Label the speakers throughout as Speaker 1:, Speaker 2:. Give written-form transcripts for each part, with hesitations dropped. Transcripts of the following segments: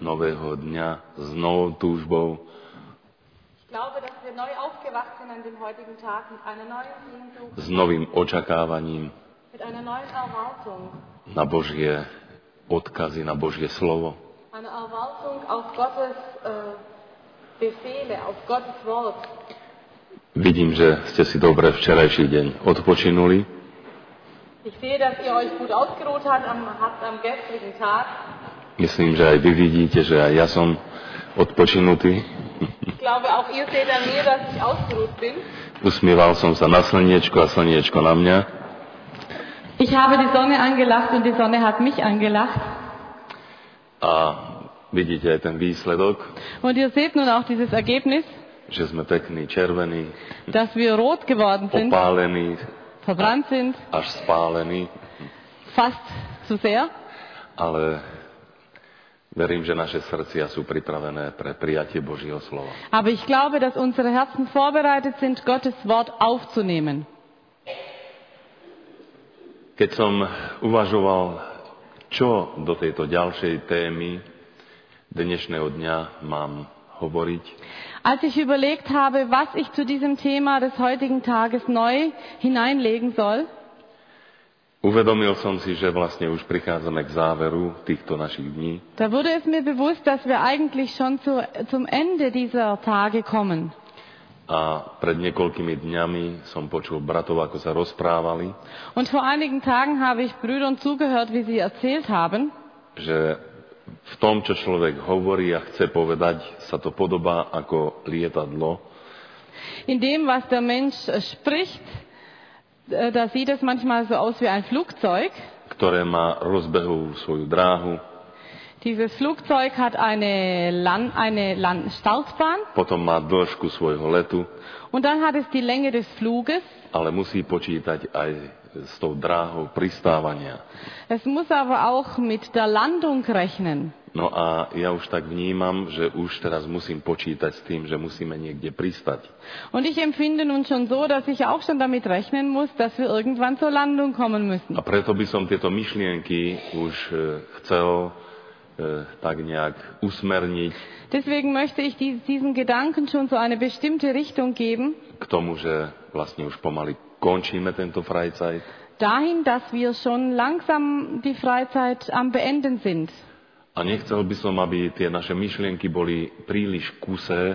Speaker 1: nového dňa s novou túžbou.
Speaker 2: Ich glaube, dass wir neu aufgewacht sind an dem heutigen Tag mit einer neuen Sehnsucht,
Speaker 1: S novým očakávaním
Speaker 2: mit einer neuen Erwartung.
Speaker 1: na Božie odkazy, na Božie slovo.
Speaker 2: Eine Erwartung auf Gottes Befehle, auf Gottes Wort.
Speaker 1: Vidím, že ste si dobre včerajší deň odpočinuli.
Speaker 2: Ich sehe, dass ihr euch gut ausgeruht habt am gestrigen Tag.
Speaker 1: Myslím, že aj vy vidíte, že aj ja som odpočinutý.
Speaker 2: Ich glaube, auch ihr seht an mir, dass ich ausgeruht bin.
Speaker 1: Usmieval som sa na slniečko a slniečko na mňa.
Speaker 2: Ich habe die Sonne angelacht und die Sonne hat mich angelacht.
Speaker 1: A vidíte aj ten výsledok,
Speaker 2: Und ihr seht nun auch dieses Ergebnis,
Speaker 1: že sme pekní, červení,
Speaker 2: dass wir rot geworden sind,
Speaker 1: opálení,
Speaker 2: verbrannt sind,
Speaker 1: až spálení.
Speaker 2: fast zu sehr.
Speaker 1: Ale verím, že naše srdcia sú pripravené pre prijatie Božieho slova.
Speaker 2: Aber ich glaube, dass unsere Herzen vorbereitet sind, Gottes Wort aufzunehmen.
Speaker 1: Keď som uvažoval, čo do tejto ďalšej témy dnešného dňa mám hovoriť,
Speaker 2: Als ich überlegt habe, was ich zu diesem Thema des heutigen Tages neu hineinlegen soll,
Speaker 1: uvedomil som si, že vlastne už prichádzame k záveru týchto našich dní.
Speaker 2: da wurde es mir bewusst, dass wir eigentlich schon zum Ende dieser Tage kommen.
Speaker 1: A pred niekoľkými dňami som počul bratov, ako sa rozprávali,
Speaker 2: Und vor einigen Tagen habe ich Brüdern zugehört, wie sie erzählt haben,
Speaker 1: že v tom, čo človek hovorí a chce povedať, sa to podobá ako lietadlo,
Speaker 2: in dem, was der Mensch spricht, da sieht es manchmal so aus wie ein Flugzeug.
Speaker 1: ktoré má rozbehovú svoju dráhu,
Speaker 2: Dieses Flugzeug hat eine Startbahn
Speaker 1: potom má dĺžku svojho letu,
Speaker 2: und dann hat es die Länge des Fluges.
Speaker 1: ale musí počítať aj s tou dráhou pristávania.
Speaker 2: Es muss aber auch mit der Landung rechnen.
Speaker 1: No a ja už tak vnímam, že už teraz musím počítať s tým, že musíme niekde pristať.
Speaker 2: Und ich empfinde nun schon so, dass ich auch schon damit rechnen muss, dass wir irgendwann zur Landung kommen müssen.
Speaker 1: A preto by som tieto myšlienky už chcel tak nejak usmerniť
Speaker 2: Deswegen möchte ich diesen Gedanken schon so eine bestimmte Richtung geben,
Speaker 1: k tomu, že vlastne už pomaly končíme tento Freizeit.
Speaker 2: dahin, dass wir schon langsam die Freizeit am Beenden sind.
Speaker 1: A nechcel by som, aby tie naše myšlienky boli príliš kusé,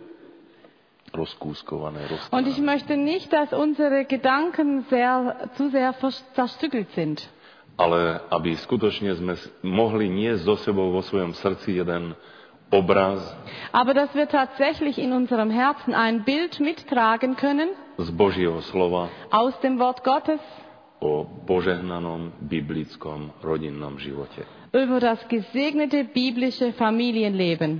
Speaker 1: rozkúskované,
Speaker 2: Und ich
Speaker 1: roztrhané.
Speaker 2: möchte nicht, dass unsere Gedanken zu sehr zerstückelt sind,
Speaker 1: Ale aby skutočne sme mohli niesť so sebou vo svojom srdci jeden obraz
Speaker 2: aber dass wir tatsächlich in unserem Herzen ein Bild mittragen können
Speaker 1: z Božieho slova
Speaker 2: aus dem Wort Gottes
Speaker 1: o požehnanom biblickom rodinnom živote.
Speaker 2: über das gesegnete biblische Familienleben.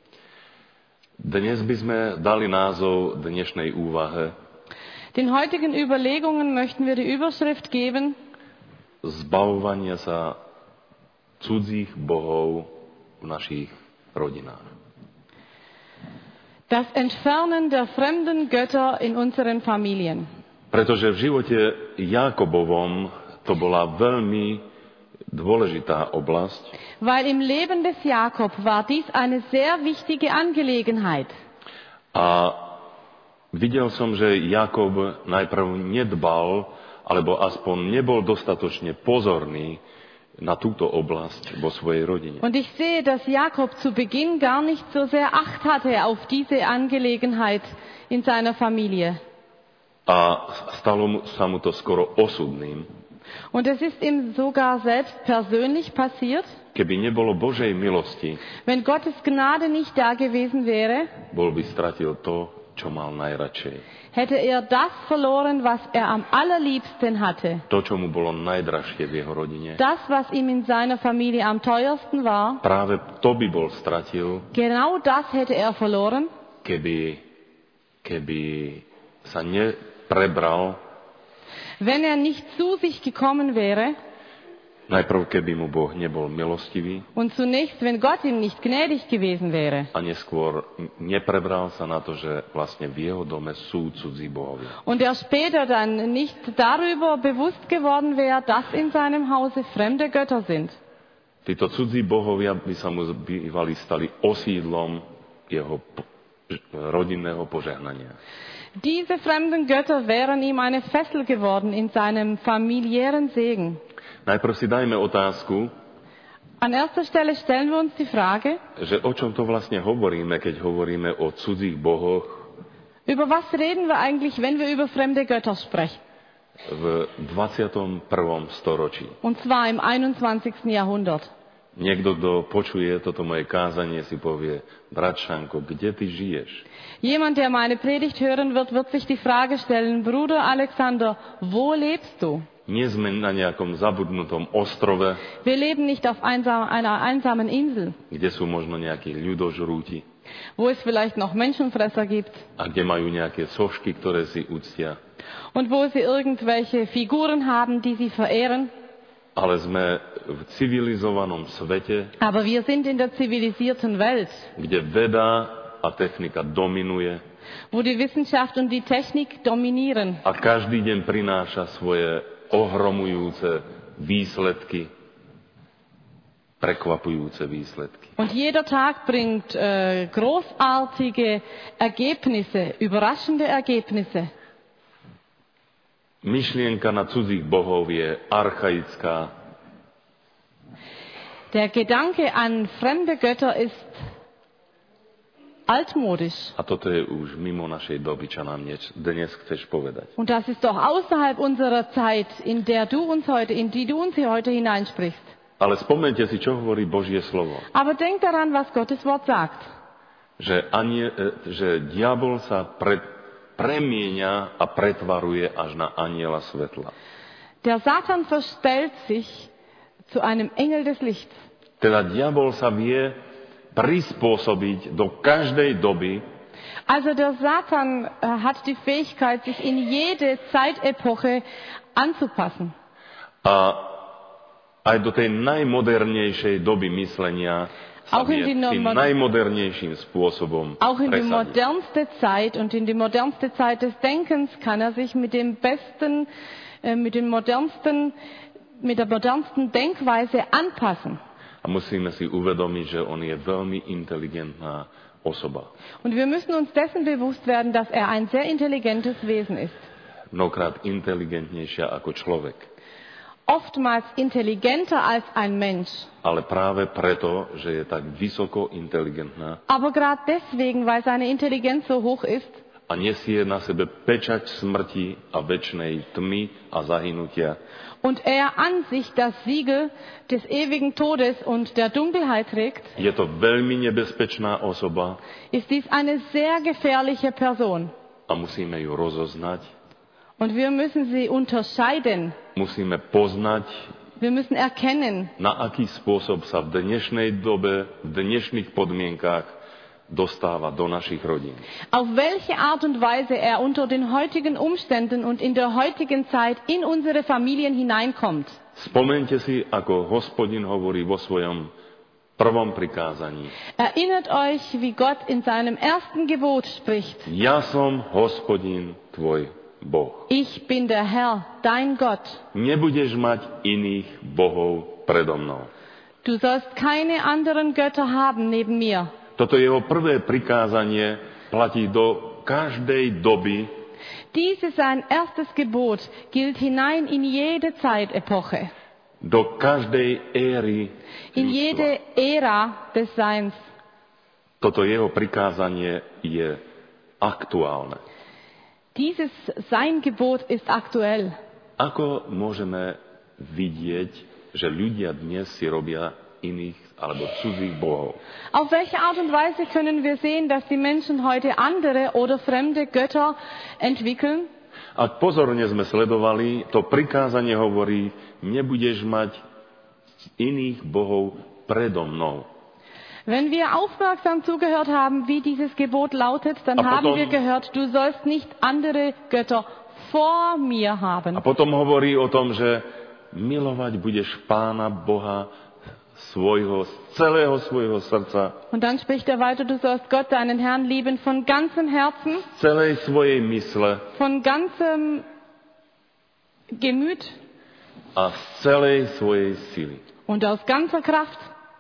Speaker 1: Dnes by sme dali názov dnešnej úvahe
Speaker 2: Den heutigen Überlegungen möchten wir die Überschrift geben:
Speaker 1: Zbavovanie sa cudzích bohov v našich rodinách.
Speaker 2: Das Entfernen der fremden Götter in unseren Familien.
Speaker 1: Pretože v živote Jákobovom to bola veľmi dôležitá oblasť
Speaker 2: Weil im Leben des Jakob war dies eine sehr wichtige Angelegenheit.
Speaker 1: a videl som, že Jákob najprv nedbal, alebo aspoň nebol dostatočne pozorný na túto oblasť vo svojej rodine.
Speaker 2: Und ich sehe, dass Jakob zu Beginn gar nicht so sehr Acht hatte auf diese Angelegenheit in seiner Familie.
Speaker 1: A stalo sa mu to skoro osudným.
Speaker 2: Und es ist ihm sogar selbst persönlich passiert,
Speaker 1: Keby nebolo Božej milosti,
Speaker 2: wenn Gottes Gnade nicht da gewesen wäre,
Speaker 1: bol by stratil to, čo mal najradšej.
Speaker 2: hätte er das verloren, was er am allerliebsten hatte.
Speaker 1: To, čo mu bolo najdražšie v jeho rodine.
Speaker 2: Das, was ihm in seiner Familie am teuersten war,
Speaker 1: Práve to by bol stratil,
Speaker 2: genau das hätte er verloren,
Speaker 1: keby sa neprebral,
Speaker 2: wenn er nicht zu sich gekommen wäre
Speaker 1: najprv keby mu Boh nebol milostivý
Speaker 2: und zunächst, wenn Gott ihm nicht gnädig gewesen wäre.
Speaker 1: a neskôr neprebral sa na to, že vlastne v jeho dome sú cudzí bohovia.
Speaker 2: Und er später dann nicht darüber bewusst geworden wäre, dass in seinem Hause fremde Götter sind.
Speaker 1: Títo cudzí bohovia by sa mu bývali stali osídlom jeho rodinného požehnania.
Speaker 2: Diese fremden Götter wären ihm eine Fessel geworden in seinem familiären Segen.
Speaker 1: Najprv si dajme otázku,
Speaker 2: An erster Stelle stellen wir uns die Frage,
Speaker 1: že o čom to vlastne hovoríme, keď hovoríme o cudzích bohoch
Speaker 2: über was reden wir eigentlich, wenn wir über fremde Götter sprechen?
Speaker 1: v 21. storočí.
Speaker 2: Und zwar im 21. Jahrhundert.
Speaker 1: Niekto, kto počuje toto moje kázanie, si povie, bratčanko, kde ty žiješ?
Speaker 2: Jemand, der meine Predigt hören wird, wird sich die Frage stellen, Bruder Alexander, wo lebst du?
Speaker 1: Nie sme na nejakom zabudnutom ostrove,
Speaker 2: Wir leben nicht auf einer einsamen Insel,
Speaker 1: kde sú možno nejakí ľudožrúti
Speaker 2: wo es vielleicht noch Menschenfresser gibt
Speaker 1: a kde majú nejaké sošky, ktoré si uctia.
Speaker 2: und wo sie irgendwelche Figuren haben, die sie verehren.
Speaker 1: Ale sme v civilizovanom svete,
Speaker 2: Aber wir sind in der zivilisierten Welt,
Speaker 1: kde veda a technika dominuje
Speaker 2: wo die Wissenschaft und die Technik dominieren.
Speaker 1: a každý deň prináša svoje ohromujúce výsledky, prekvapujúce výsledky.
Speaker 2: Und jeder Tag bringt großartige Ergebnisse, überraschende Ergebnisse.
Speaker 1: Myšlienka na cudzích bohov je archaická,
Speaker 2: Der Gedanke an fremde Götter ist altmodisch.
Speaker 1: a toto je už mimo našej doby, čo nám dnes chceš povedať.
Speaker 2: Und das ist doch außerhalb unserer Zeit, in die du uns hier heute hineinsprichst.
Speaker 1: Ale spomente si, čo hovorí Božie slovo.
Speaker 2: Aber denk daran, was Gottes Wort sagt.
Speaker 1: Že diabol sa premieňa a pretvaruje až na anjela svetla.
Speaker 2: Der Satan verstellt sich zu einem Engel des Lichts.
Speaker 1: Teda diabol sa vie prispôsobiť do každej doby,
Speaker 2: Also der Satan hat die Fähigkeit, sich in jede Zeitepoche anzupassen.
Speaker 1: a aj do tej najmodernejšej doby myslenia sa
Speaker 2: Auch in
Speaker 1: vie
Speaker 2: die
Speaker 1: tým najmodernejším spôsobom
Speaker 2: Auch in die
Speaker 1: presadiť.
Speaker 2: modernste Zeit und in die modernste Zeit des Denkens kann er sich mit der modernsten Denkweise anpassen.
Speaker 1: A musíme si uvedomiť, že on je veľmi inteligentná osoba.
Speaker 2: Und wir müssen uns dessen bewusst werden, dass er ein sehr intelligentes Wesen ist.
Speaker 1: Mnohokrát inteligentnejšia ako človek.
Speaker 2: Oftmals intelligenter als ein Mensch.
Speaker 1: Ale práve preto, že je tak vysoko inteligentná
Speaker 2: Aber gerade deswegen, weil seine Intelligenz so hoch ist
Speaker 1: a nesie na sebe pečať smrti a večnej tmy a zahynutia,
Speaker 2: und er an sich das Siegel des ewigen Todes und der Dunkelheit trägt,
Speaker 1: je to veľmi nebezpečná osoba
Speaker 2: ist dies eine sehr gefährliche Person.
Speaker 1: a musíme ju rozoznať,
Speaker 2: Und wir müssen sie unterscheiden.
Speaker 1: musíme poznať,
Speaker 2: Wir müssen erkennen,
Speaker 1: na aký spôsob sa v dnešnej dobe, v dnešných podmienkách dostáva do našich rodín.
Speaker 2: auf welche Art und Weise er unter den heutigen Umständen und in der heutigen Zeit in unsere Familien hineinkommt.
Speaker 1: Spomeňte si, ako Hospodin hovorí vo svojom prvom prikázaní.
Speaker 2: Erinnert euch, wie Gott in seinem ersten Gebot spricht.
Speaker 1: Ja som Hospodin tvoj Boh.
Speaker 2: Ich bin der Herr, dein Gott.
Speaker 1: Nebudeš mať iných bohov predo mnou.
Speaker 2: Du sollst keine anderen Götter haben neben mir.
Speaker 1: Toto jeho prvé prikázanie platí do každej doby,
Speaker 2: Dieses sein erstes Gebot gilt hinein in jede Zeitepoche,
Speaker 1: do každej éry
Speaker 2: in
Speaker 1: ľudstva.
Speaker 2: jede Ära des Seins.
Speaker 1: Toto jeho prikázanie je aktuálne.
Speaker 2: Dieses sein Gebot ist aktuell.
Speaker 1: Ako môžeme vidieť, že ľudia dnes si robia iných alebo cudzích bohov?
Speaker 2: Auf welche Art und Weise können wir sehen, dass die Menschen heute andere oder fremde Götter entwickeln?
Speaker 1: Ak pozorne sme sledovali, to prikázanie hovorí, nebudeš mať iných bohov predo mnou.
Speaker 2: Wenn wir aufmerksam zugehört haben, wie dieses Gebot lautet, dann
Speaker 1: Aber
Speaker 2: haben
Speaker 1: dann-
Speaker 2: wir gehört, du sollst nicht andere Götter vor mir
Speaker 1: A
Speaker 2: haben.
Speaker 1: potom hovorí o tom, že milovať budeš Pána Boha svojho, z celého svojho srdca,
Speaker 2: Und dann spricht er weiter, du sollst Gott, deinen Herrn, lieben von ganzem Herzen,
Speaker 1: z celej svojej mysle
Speaker 2: von ganzem Gemüt
Speaker 1: a z celej svojej sily.
Speaker 2: und aus ganzer Kraft.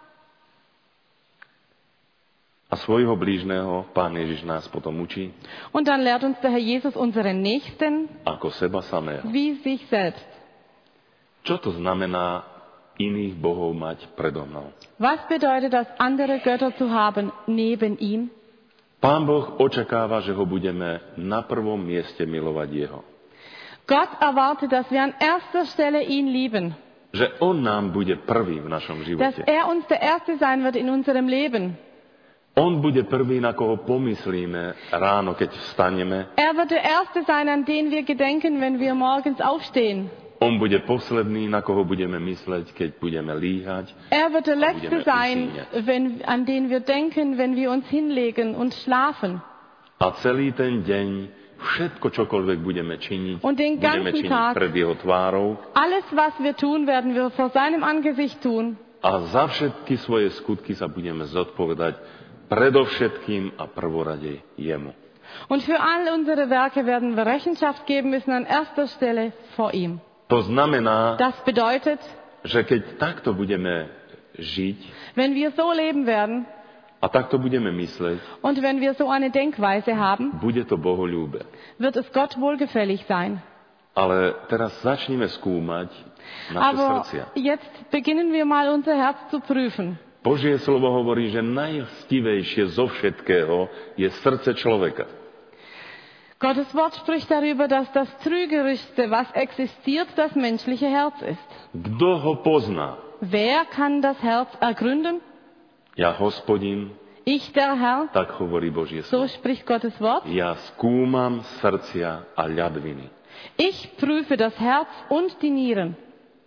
Speaker 1: A svojho blížneho Pán Ježiš nás potom učí
Speaker 2: Und dann lehrt uns der Herr Jesus unseren Nächsten
Speaker 1: ako seba samého.
Speaker 2: wie sich selbst.
Speaker 1: Čo to znamená iných bohov mať predo mnou?
Speaker 2: Was bedeutet das, andere Götter zu haben neben ihm?
Speaker 1: Pán Boh očakáva, že ho budeme na prvom mieste milovať jeho.
Speaker 2: Gott erwartet, dass wir an erster Stelle ihn lieben,
Speaker 1: Že on nám bude prvý v našom
Speaker 2: dass
Speaker 1: živote.
Speaker 2: er uns der Erste sein wird in unserem Leben.
Speaker 1: On bude prvý, na koho pomyslíme ráno, keď vstaneme.
Speaker 2: Er wird der Erste sein, an den wir gedenken, wenn wir morgens aufstehen.
Speaker 1: On bude posledný, na koho budeme mysleť, keď budeme líhať.
Speaker 2: Er wird der Letzte
Speaker 1: budeme
Speaker 2: sein,
Speaker 1: usíňať.
Speaker 2: an den wir denken, wenn wir uns hinlegen und schlafen.
Speaker 1: A celý ten deň, všetko, čokoľvek budeme činiť,
Speaker 2: Und den
Speaker 1: budeme
Speaker 2: ganzen
Speaker 1: činiť
Speaker 2: Tag.
Speaker 1: pred jeho tvárou.
Speaker 2: Alles, was wir tun, werden wir vor seinem Angesicht tun.
Speaker 1: A za všetky svoje skutky sa budeme zodpovedať predovšetkým a prvorade jemu.
Speaker 2: Und für all unsere Werke werden wir Rechenschaft geben müssen an erster Stelle vor ihm.
Speaker 1: To znamená,
Speaker 2: Das bedeutet,
Speaker 1: že keď takto budeme žiť
Speaker 2: wenn wir so leben werden
Speaker 1: a takto budeme mysleť,
Speaker 2: und wenn wir so eine Denkweise haben,
Speaker 1: bude to Bohoľúbe.
Speaker 2: wird es Gott wohlgefällig sein.
Speaker 1: Ale teraz začneme skúmať naše
Speaker 2: Aber
Speaker 1: srdcia.
Speaker 2: jetzt beginnen wir mal unser Herz zu prüfen.
Speaker 1: Božie slovo hovorí, že najstivejšie zo všetkého je srdce človeka.
Speaker 2: Gottes Wort spricht darüber, dass das Trügerischste, was existiert, das menschliche Herz ist.
Speaker 1: Kto ho pozná?
Speaker 2: Wer kann das Herz ergründen?
Speaker 1: Ja, Hospodin,
Speaker 2: Ich, der Herr.
Speaker 1: tak hovorí Božie
Speaker 2: So
Speaker 1: slovo.
Speaker 2: spricht Gottes Wort.
Speaker 1: Ja skúmam srdcia a ľadviny.
Speaker 2: Ich prüfe das Herz und die Nieren.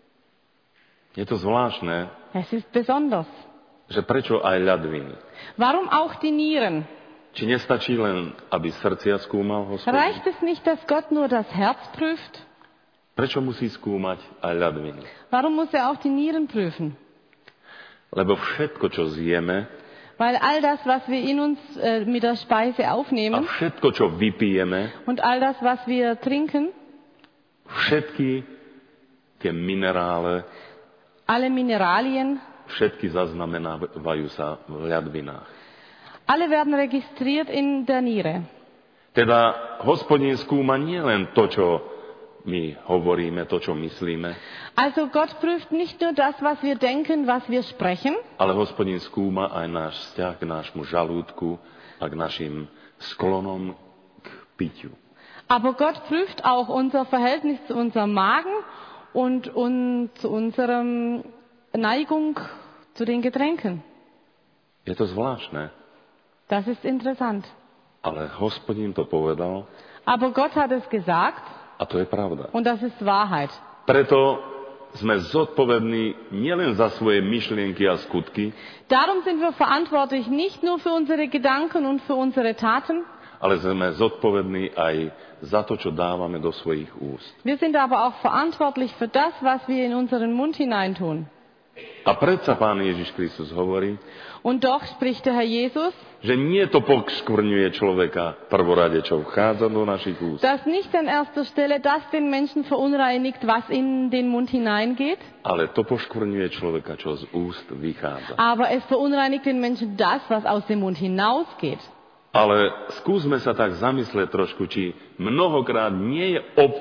Speaker 1: Je to zvláštne,
Speaker 2: Es ist besonders.
Speaker 1: že prečo aj ľadviny?
Speaker 2: Warum auch die Nieren?
Speaker 1: Či nestačí len, aby srdcia skúmal Hospodin?
Speaker 2: Reicht es nicht, dass Gott nur das Herz prüft?
Speaker 1: Prečo musí skúmať aj ľadviny?
Speaker 2: Warum muss er auch die Nieren prüfen?
Speaker 1: Lebo všetko, čo zjeme
Speaker 2: Weil all das, was wir in uns mit der Speise
Speaker 1: a
Speaker 2: aufnehmen
Speaker 1: všetko, čo vypijeme,
Speaker 2: und all das, was wir trinken,
Speaker 1: všetky tie minerále,
Speaker 2: alle Mineralien,
Speaker 1: všetky zaznamenávajú sa v ľadvinách.
Speaker 2: alle werden registriert in der Niere.
Speaker 1: Teda Hospodin skúma nie len to, čo my hovoríme, to, čo myslíme,
Speaker 2: Also Gott prüft nicht nur das, was wir denken, was wir sprechen,
Speaker 1: ale Hospodin skúma aj náš vzťah k nášmu žalúdku a k našim sklonom k pitiu.
Speaker 2: aber Gott prüft auch unser Verhältnis zu unserem Magen und zu unserer Neigung zu den Getränken.
Speaker 1: Je to zvláštne,
Speaker 2: Das ist interessant.
Speaker 1: ale Hospodin to povedal
Speaker 2: Aber Gott hat es gesagt
Speaker 1: a to je pravda.
Speaker 2: und das ist Wahrheit.
Speaker 1: Preto sme zodpovední nielen za svoje myšlienky a skutky,
Speaker 2: Darum sind wir verantwortlich nicht nur für unsere Gedanken und für unsere Taten,
Speaker 1: ale sme zodpovední aj za to, čo dávame do svojich úst.
Speaker 2: wir sind aber auch verantwortlich für das, was wir in unseren Mund hineintun.
Speaker 1: A predsa Pán Ježiš Kristus hovorí,
Speaker 2: Und doch spricht der Herr Jesus,
Speaker 1: že nie to poškvrňuje človeka prvorade, čo vchádza do našich úst,
Speaker 2: dass nicht an erster Stelle das den Menschen verunreinigt, was in den Mund hineingeht,
Speaker 1: ale to poškvrňuje človeka, čo z úst vychádza.
Speaker 2: aber es verunreinigt den Menschen das, was aus dem Mund hinausgeht.
Speaker 1: Ale skúsme sa tak zamyslieť trošku, či mnohokrát nie je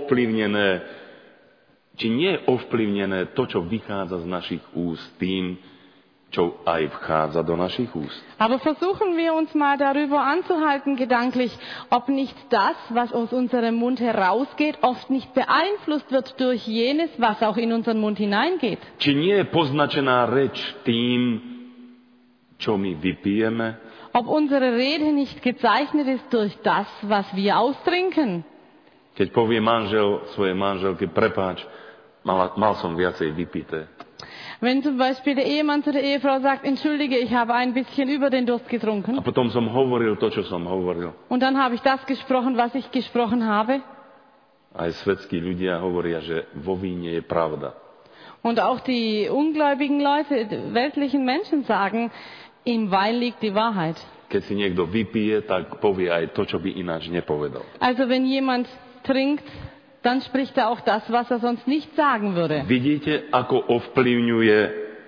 Speaker 1: ovplyvnené to, čo vychádza z našich úst tým, čo aj vchádza do našich úst.
Speaker 2: Aber versuchen wir uns mal darüber anzuhalten, gedanklich, ob nicht das, was aus unserem Mund herausgeht, oft nicht beeinflusst wird durch jenes, was auch in unseren Mund hineingeht.
Speaker 1: Či nie je poznačená reč tým, čo my vypijeme,
Speaker 2: Ob unsere Rede nicht gezeichnet ist durch das, was wir austrinken.
Speaker 1: keď povie manžel svojej manželke, prepáč, mal som viacej vypité.
Speaker 2: Wenn zum Beispiel der Ehemann zu der Ehefrau sagt, entschuldige, ich habe ein bisschen über den Durst
Speaker 1: A
Speaker 2: getrunken.
Speaker 1: potom som hovoril to, čo som hovoril.
Speaker 2: Und dann habe ich das gesprochen, was ich gesprochen habe.
Speaker 1: Aj svetskí ľudia hovoria, že vo víne je pravda.
Speaker 2: Und auch die ungläubigen Leute, die weltlichen Menschen sagen, im Wein liegt die Wahrheit.
Speaker 1: Keď si niekto vypije, tak povie aj to, čo by ináč nepovedal.
Speaker 2: Also wenn jemand trinkt, dann spricht er auch das, was er sonst nicht sagen würde.
Speaker 1: Vidíte, ako ovplyvňuje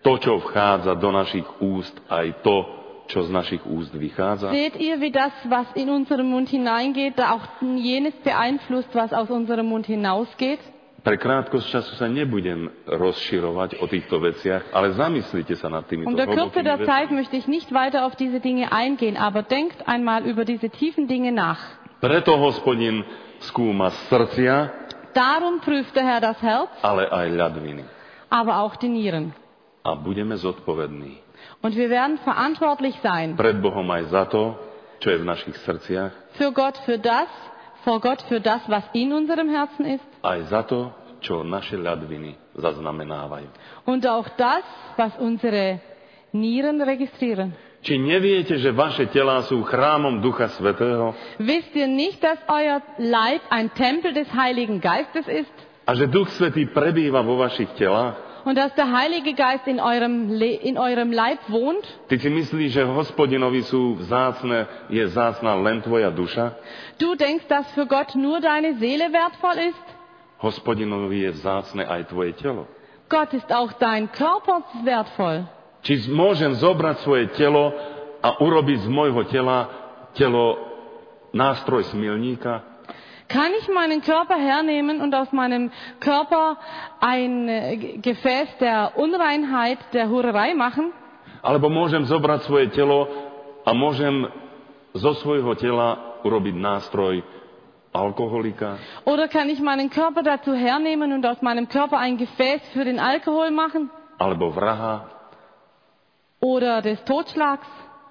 Speaker 1: to, čo vchádza do našich úst, aj to, čo z našich úst vychádza?
Speaker 2: Seht ihr, wie das, was in unseren Mund hineingeht, da auch jenes beeinflusst, was aus unserem Mund hinausgeht?
Speaker 1: Pre krátkosť času sa nebudem rozširovať o týchto veciach, ale zamyslite sa nad týmito
Speaker 2: Um der Kürze der
Speaker 1: hlbokými
Speaker 2: Zeit
Speaker 1: vecami.
Speaker 2: möchte ich nicht weiter auf diese Dinge eingehen, aber denkt einmal über diese tiefen Dinge nach.
Speaker 1: Preto Hospodin skúma srdcia,
Speaker 2: Darum prüft der Herr das Herz,
Speaker 1: ale aj ľadviny.
Speaker 2: aber auch die Nieren.
Speaker 1: A budeme zodpovední
Speaker 2: Und wir werden verantwortlich sein
Speaker 1: pred Bohom aj za to, čo je v našich srdciach,
Speaker 2: vor Gott für das, was in unserem Herzen ist
Speaker 1: aj za to, čo naše ľadviny zaznamenávajú.
Speaker 2: und auch das, was unsere Nieren registrieren.
Speaker 1: Či neviete, že vaše telá sú chrámom Ducha Svätého
Speaker 2: Wisst ihr nicht, dass euer Leib ein Tempel des Heiligen Geistes ist
Speaker 1: a že Duch Svätý prebýva vo vašich telách?
Speaker 2: und dass der Heilige Geist in eurem Leib wohnt?
Speaker 1: Ty si myslíš, že Hospodinovi je vzácna len tvoja duša?
Speaker 2: Du denkst, dass für Gott nur deine Seele wertvoll ist?
Speaker 1: Hospodinovi je vzácne aj tvoje telo.
Speaker 2: Gott ist auch dein Körper wertvoll.
Speaker 1: Či môžem zobrať svoje telo a urobiť z môjho tela nástroj smilníka?
Speaker 2: Kann ich meinen Körper hernehmen und aus meinem Körper ein Gefäß der Unreinheit, der Hurerei machen?
Speaker 1: Alebo môžem zobrať svoje telo a môžem zo svojho tela urobiť nástroj alkoholika?
Speaker 2: Oder kann ich meinen Körper dazu hernehmen und aus meinem Körper ein Gefäß für den Alkohol machen?
Speaker 1: Alebo vraha?
Speaker 2: Oder des Totschlags?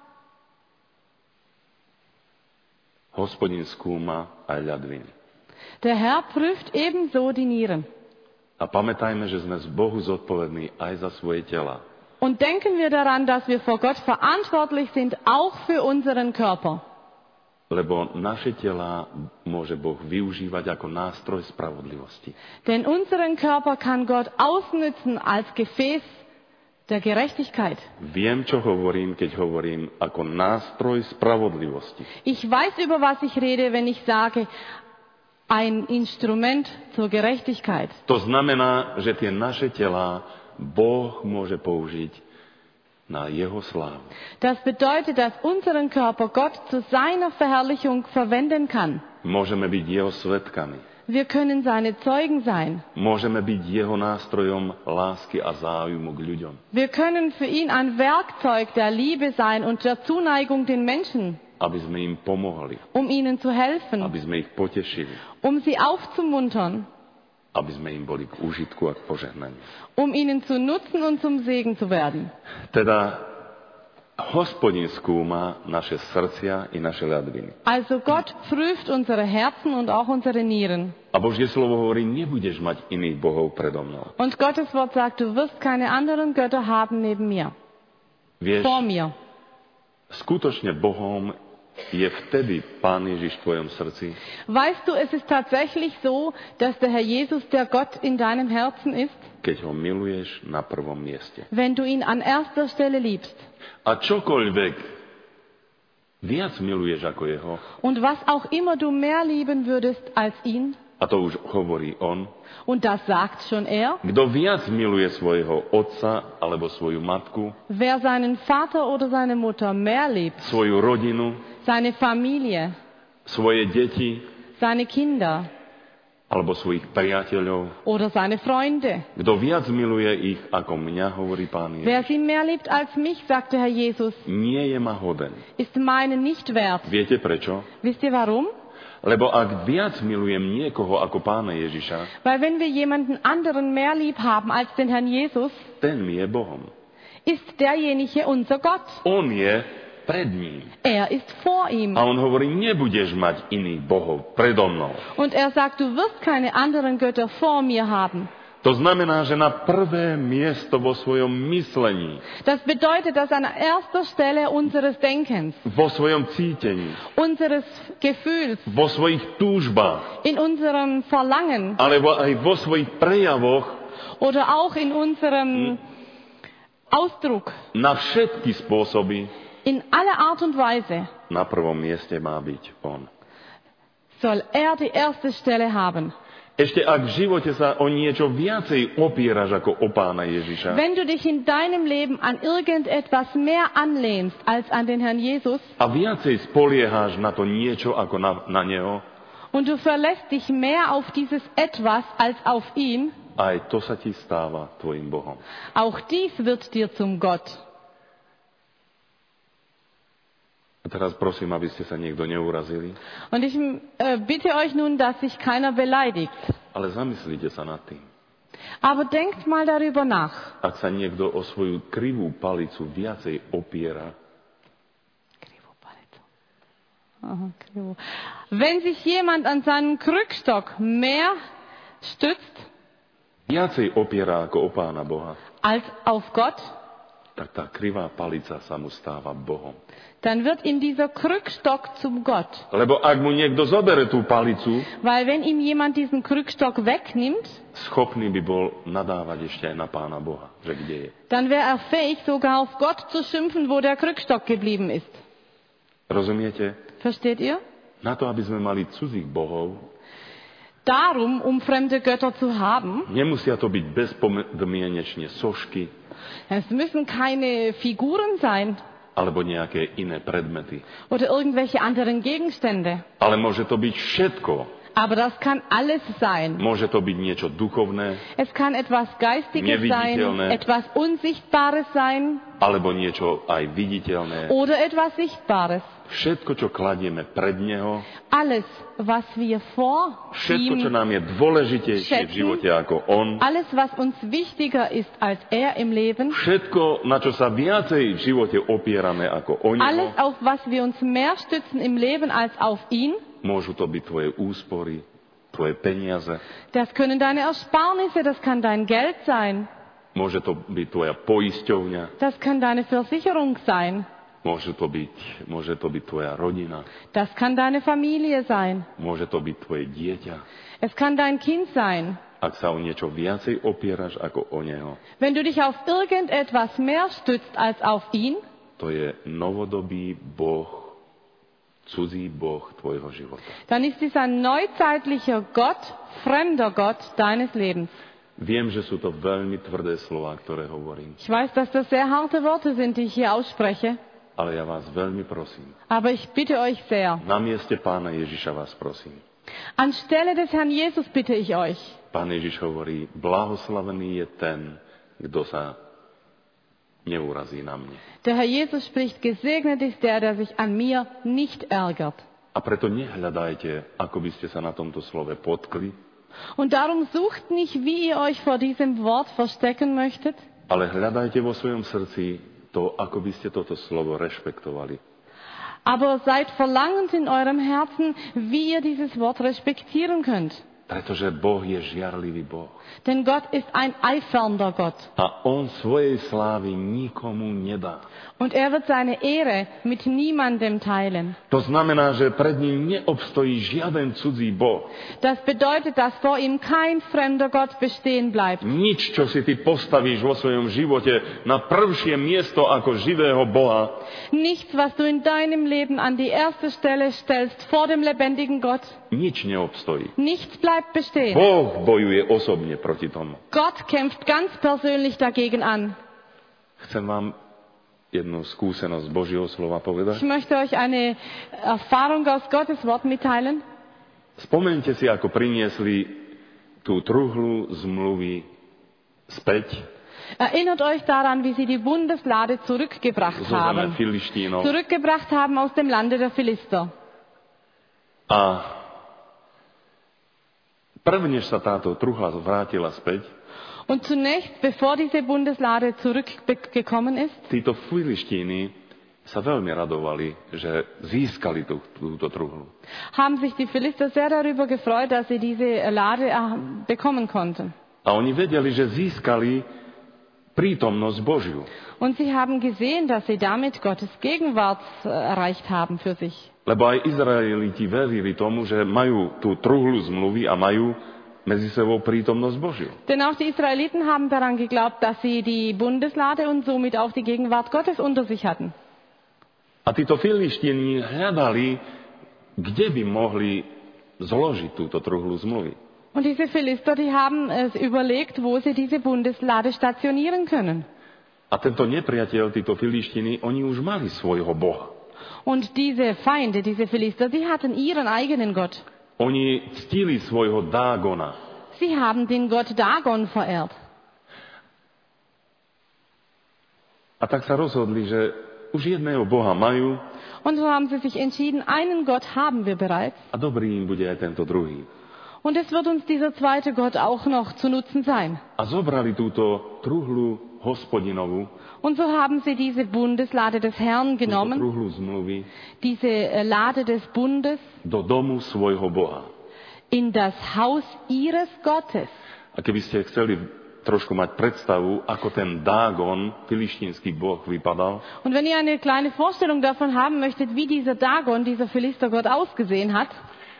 Speaker 1: Hospodin skúma aj ľadviny.
Speaker 2: Der Herr prüft ebenso die Nieren.
Speaker 1: A pamätajme, že sme z Bohu zodpovední aj za svoje tela.
Speaker 2: Und denken wir daran, dass wir vor Gott verantwortlich sind, auch für unseren Körper.
Speaker 1: Lebo naše tela môže Boh využívať ako nástroj spravodlivosti.
Speaker 2: Denn unseren Körper kann Gott ausnützen als Gefäß der Gerechtigkeit.
Speaker 1: Viem, čo hovorím, keď hovorím ako nástroj spravodlivosti.
Speaker 2: Ich weiß, über was ich rede, wenn ich sage, ein Instrument zur Gerechtigkeit.
Speaker 1: To znamená, že tie naše telá Boh môže použiť na jeho slávu.
Speaker 2: Das bedeutet, dass unseren Körper Gott zu seiner Verherrlichung verwenden kann.
Speaker 1: Môžeme byť jeho svedkami.
Speaker 2: Wir können seine Zeugen sein.
Speaker 1: Môžeme byť jeho nástrojom lásky a záujmu k ľuďom.
Speaker 2: Wir können für ihn ein Werkzeug der Liebe sein und der Zuneigung den Menschen,
Speaker 1: Aby sme im pomohli.
Speaker 2: um ihnen zu helfen,
Speaker 1: Aby sme ich potešili.
Speaker 2: um sie aufzumuntern,
Speaker 1: Aby sme im boli k užitku a k požehnaniu.
Speaker 2: um ihnen zu nutzen und zum Segen zu werden.
Speaker 1: Teda Hospodin skúma naše srdcia i naše ľadviny.
Speaker 2: Also Gott prüft unsere Herzen und auch unsere Nieren.
Speaker 1: A Božie slovo hovorí, nebudeš mať iných bohov predo mnou.
Speaker 2: Und Gottes Wort sagt, du wirst keine anderen Götter haben neben mir,
Speaker 1: Vieš,
Speaker 2: vor mir.
Speaker 1: skutočne Bohom je vtedy Pán Ježiš v tvojom srdci,
Speaker 2: Weißt du, es ist tatsächlich so, dass der Herr Jesus der Gott in deinem Herzen ist,
Speaker 1: keď ho miluješ na prvom mieste.
Speaker 2: wenn du ihn an erster Stelle liebst.
Speaker 1: A čokoľvek viac miluješ ako jeho,
Speaker 2: Und was auch immer du mehr lieben würdest als ihn,
Speaker 1: a to už hovorí on,
Speaker 2: und das sagt schon er,
Speaker 1: kto viac miluje svojho otca alebo svoju matku,
Speaker 2: wer seinen Vater oder seine Mutter mehr liebt,
Speaker 1: svoju rodinu,
Speaker 2: seine Familie,
Speaker 1: svoje deti
Speaker 2: seine Kinder
Speaker 1: alebo svojich priateľov,
Speaker 2: oder seine Freunde,
Speaker 1: kto viac miluje ich ako mňa, hovorí Pán
Speaker 2: wer
Speaker 1: Ježiš,
Speaker 2: sie mehr liebt als mich, sagte Herr Jesus,
Speaker 1: nie je ma hoden.
Speaker 2: ist meine nicht wert.
Speaker 1: Viete prečo?
Speaker 2: Wisst ihr warum?
Speaker 1: Lebo ak viac milujem niekoho ako Pána Ježiša,
Speaker 2: Weil wenn wir jemanden anderen mehr lieb haben als den Herrn Jesus,
Speaker 1: ten mi je Bohom.
Speaker 2: ist derjenige unser Gott.
Speaker 1: On je pred ním.
Speaker 2: Er ist vor ihm.
Speaker 1: A on hovorí, nebudeš mať iných bohov predo mnou.
Speaker 2: Und er sagt, du wirst keine anderen Götter vor mir haben.
Speaker 1: To znamená, že na prvé miesto vo svojom myslení,
Speaker 2: Das bedeutet, dass an erster Stelle unseres Denkens,
Speaker 1: vo svojom cítení,
Speaker 2: unseres Gefühls,
Speaker 1: vo svojich túžbách,
Speaker 2: in unserem Verlangen
Speaker 1: alebo aj vo svojich prejavoch
Speaker 2: oder auch in unserem Ausdruck,
Speaker 1: na všetky spôsoby
Speaker 2: in aller Art und Weise,
Speaker 1: na prvom mieste má byť on.
Speaker 2: soll er die erste Stelle haben.
Speaker 1: Ešte ak v živote sa o niečo viacej opieraš ako o Pána Ježiša
Speaker 2: Wenn du dich in deinem Leben an irgendetwas mehr anlehnst als an den Herrn Jesus
Speaker 1: a viacej spolieháš na to niečo ako na Neho,
Speaker 2: und du verlässt dich mehr auf dieses Etwas als auf ihn,
Speaker 1: aj to sa ti stáva tvojim Bohom.
Speaker 2: auch dies wird dir zum Gott.
Speaker 1: A teraz prosím, aby ste sa niekto neurazili,
Speaker 2: Und ich bitte euch nun, dass sich keiner beleidigt.
Speaker 1: ale zamyslite sa nad tým.
Speaker 2: Aber denkt mal darüber nach.
Speaker 1: Ak sa niekto o svoju krivú palicu viacej opiera,
Speaker 2: Wenn sich jemand an seinen Krückstock mehr stützt
Speaker 1: viacej opiera ako o Pána Boha,
Speaker 2: als auf Gott,
Speaker 1: tak tá krivá palica sa mu stáva Bohom.
Speaker 2: dann wird ihm dieser Krückstock zum Gott.
Speaker 1: Lebo ak mu niekto zobere tú palicu,
Speaker 2: Weil wenn ihm jemand diesen Krückstock wegnimmt,
Speaker 1: schopný by bol nadávať ešte aj na Pána Boha, že kde je.
Speaker 2: dann wäre er fähig, sogar auf Gott zu schimpfen, wo der Krückstock geblieben ist.
Speaker 1: Rozumiete?
Speaker 2: Versteht ihr?
Speaker 1: Na to, aby sme mali cudzích bohov,
Speaker 2: Darum, um fremde Götter zu haben,
Speaker 1: nemusia to byť bezpodmienečne sošky
Speaker 2: es müssen keine Figuren sein
Speaker 1: alebo nejaké iné predmety.
Speaker 2: oder irgendwelche anderen Gegenstände.
Speaker 1: Ale môže to byť všetko.
Speaker 2: Aber das kann alles sein.
Speaker 1: Môže to byť niečo duchovné,
Speaker 2: Es kann etwas Geistiges sein,
Speaker 1: Neviditeľné.
Speaker 2: etwas Unsichtbares sein
Speaker 1: alebo niečo aj viditeľné.
Speaker 2: oder etwas Sichtbares.
Speaker 1: Všetko, čo kladieme pred Neho,
Speaker 2: Alles, was wir vor
Speaker 1: všetko, čo
Speaker 2: ihm,
Speaker 1: nám je dôležitejšie v živote ako On,
Speaker 2: alles, was uns wichtiger ist als er im Leben,
Speaker 1: všetko, na čo sa viacej v živote opierame ako o
Speaker 2: alles,
Speaker 1: Neho,
Speaker 2: auf was wir uns mehr stützen im Leben als auf ihn,
Speaker 1: môžu to byť tvoje úspory, tvoje peniaze,
Speaker 2: das können deine Ersparnisse, das kann dein Geld sein,
Speaker 1: môže to byť tvoja poisťovňa,
Speaker 2: das kann deine Versicherung sein,
Speaker 1: môže to byť tvoja rodina,
Speaker 2: das kann deine Familie sein,
Speaker 1: môže to byť tvoje dieťa.
Speaker 2: es kann dein Kind sein.
Speaker 1: Ak sa o niečo viacej opieraš ako o Neho,
Speaker 2: Wenn du dich auf irgendetwas mehr stützt als auf ihn,
Speaker 1: to je novodobý Boh, cudzí Boh tvojho života.
Speaker 2: dann ist dies ein neuzeitlicher Gott, fremder Gott deines Lebens.
Speaker 1: Viem, že sú to veľmi tvrdé slová, ktoré hovorím,
Speaker 2: Ich weiß, dass das sehr harte Worte sind, die ich hier ausspreche,
Speaker 1: ale ja vás veľmi prosím,
Speaker 2: aber ich bitte euch sehr.
Speaker 1: na mieste Pána Ježiša vás prosím.
Speaker 2: Anstelle des Herrn Jesus bitte ich euch.
Speaker 1: Pán Ježiš hovorí, blahoslavený je ten, kto sa neurazí na mne.
Speaker 2: Der Herr Jesus spricht, gesegnet ist der sich an mir nicht ärgert.
Speaker 1: A preto nehľadajte, ako by ste sa na tomto slove potkli,
Speaker 2: Und darum sucht nicht, wie ihr euch vor diesem Wort verstecken möchtet,
Speaker 1: ale hľadajte vo svojom srdci to, ako by ste toto slovo rešpektovali.
Speaker 2: aber seid verlangend in eurem Herzen, wie ihr dieses Wort respektieren könnt.
Speaker 1: Pretože Boh je žiarlivý Boh.
Speaker 2: Denn Gott ist ein eifernder Gott.
Speaker 1: A On svojej slávy nikomu nedá.
Speaker 2: Und er wird seine Ehre mit niemandem teilen.
Speaker 1: To znamená, že pred ním neobstojí žiaden cudzí Boh.
Speaker 2: Das bedeutet, dass vor ihm kein fremder Gott bestehen bleibt.
Speaker 1: Nič, čo si ty postavíš vo svojom živote na prvšie miesto ako živého Boha,
Speaker 2: Nichts, was du in deinem Leben an die erste Stelle stellst vor dem lebendigen Gott.
Speaker 1: nič neobstojí.
Speaker 2: Nichts bleibt bestehen.
Speaker 1: Boh bojuje osobne proti tomu.
Speaker 2: Gott kämpft ganz persönlich dagegen an.
Speaker 1: Chcem vám jednu skúsenosť Božieho slova
Speaker 2: Ich
Speaker 1: povedať.
Speaker 2: möchte euch eine Erfahrung aus Gottes Wort mitteilen.
Speaker 1: Spomeňte si, ako priniesli tú truhlu zmluvy späť
Speaker 2: Erinnert euch daran, wie sie die Bundeslade zurückgebracht
Speaker 1: zo zeme
Speaker 2: haben.
Speaker 1: Filištínov.
Speaker 2: Zurückgebracht haben aus dem Lande der Philister.
Speaker 1: A prvnež sa táto truhla vrátila späť,
Speaker 2: Und zunächst, bevor diese Bundeslade zurückgekommen ist,
Speaker 1: títo Filištíny sa veľmi radovali, že získali túto truhlu.
Speaker 2: haben sich die Philister sehr darüber gefreut, dass sie diese Lade bekommen konnten.
Speaker 1: A oni vedeli, že získali prítomnosť Božiu.
Speaker 2: Und sie haben gesehen, dass sie damit Gottes Gegenwart erreicht haben für sich.
Speaker 1: Lebo aj Izraeliti verili tomu, že majú tú truhlu zmluvy a majú medzi sebou prítomnosť Božiu.
Speaker 2: Denn auch die Israeliten haben daran geglaubt, dass sie die Bundeslade und somit auch die Gegenwart Gottes unter sich hatten.
Speaker 1: A títo Filištíni hľadali, kde by mohli zložiť túto truhlu zmluvy.
Speaker 2: Und diese Philister, die haben es überlegt, wo sie diese Bundeslade stationieren können.
Speaker 1: A tento nepriateľ, títo Filištiny, oni už mali svojho boha.
Speaker 2: Und diese Feinde, diese Philister, sie hatten ihren eigenen Gott.
Speaker 1: Oni ctili svojho Dágona.
Speaker 2: Sie haben den Gott Dagon verehrt.
Speaker 1: A tak sa rozhodli, že už jedného boha majú
Speaker 2: Und so haben sie sich entschieden, einen Gott haben wir bereits.
Speaker 1: a dobrý im bude aj tento druhý.
Speaker 2: Und es wird uns dieser zweite Gott auch noch zu Nutzen sein.
Speaker 1: A zobrali túto truhlu hospodinovú,
Speaker 2: Und so haben sie diese Bundeslade des Herrn
Speaker 1: túto
Speaker 2: genommen,
Speaker 1: truhlu zmluvy,
Speaker 2: diese Lade des Bundes,
Speaker 1: do domu svojho boha.
Speaker 2: in das Haus ihres Gottes.
Speaker 1: A keby ste chceli trošku mať predstavu, ako ten Dágon, filištínsky boh, vypadal,
Speaker 2: Und wenn ihr eine kleine Vorstellung davon haben möchtet, wie dieser Dagon, dieser Philistergott ausgesehen hat,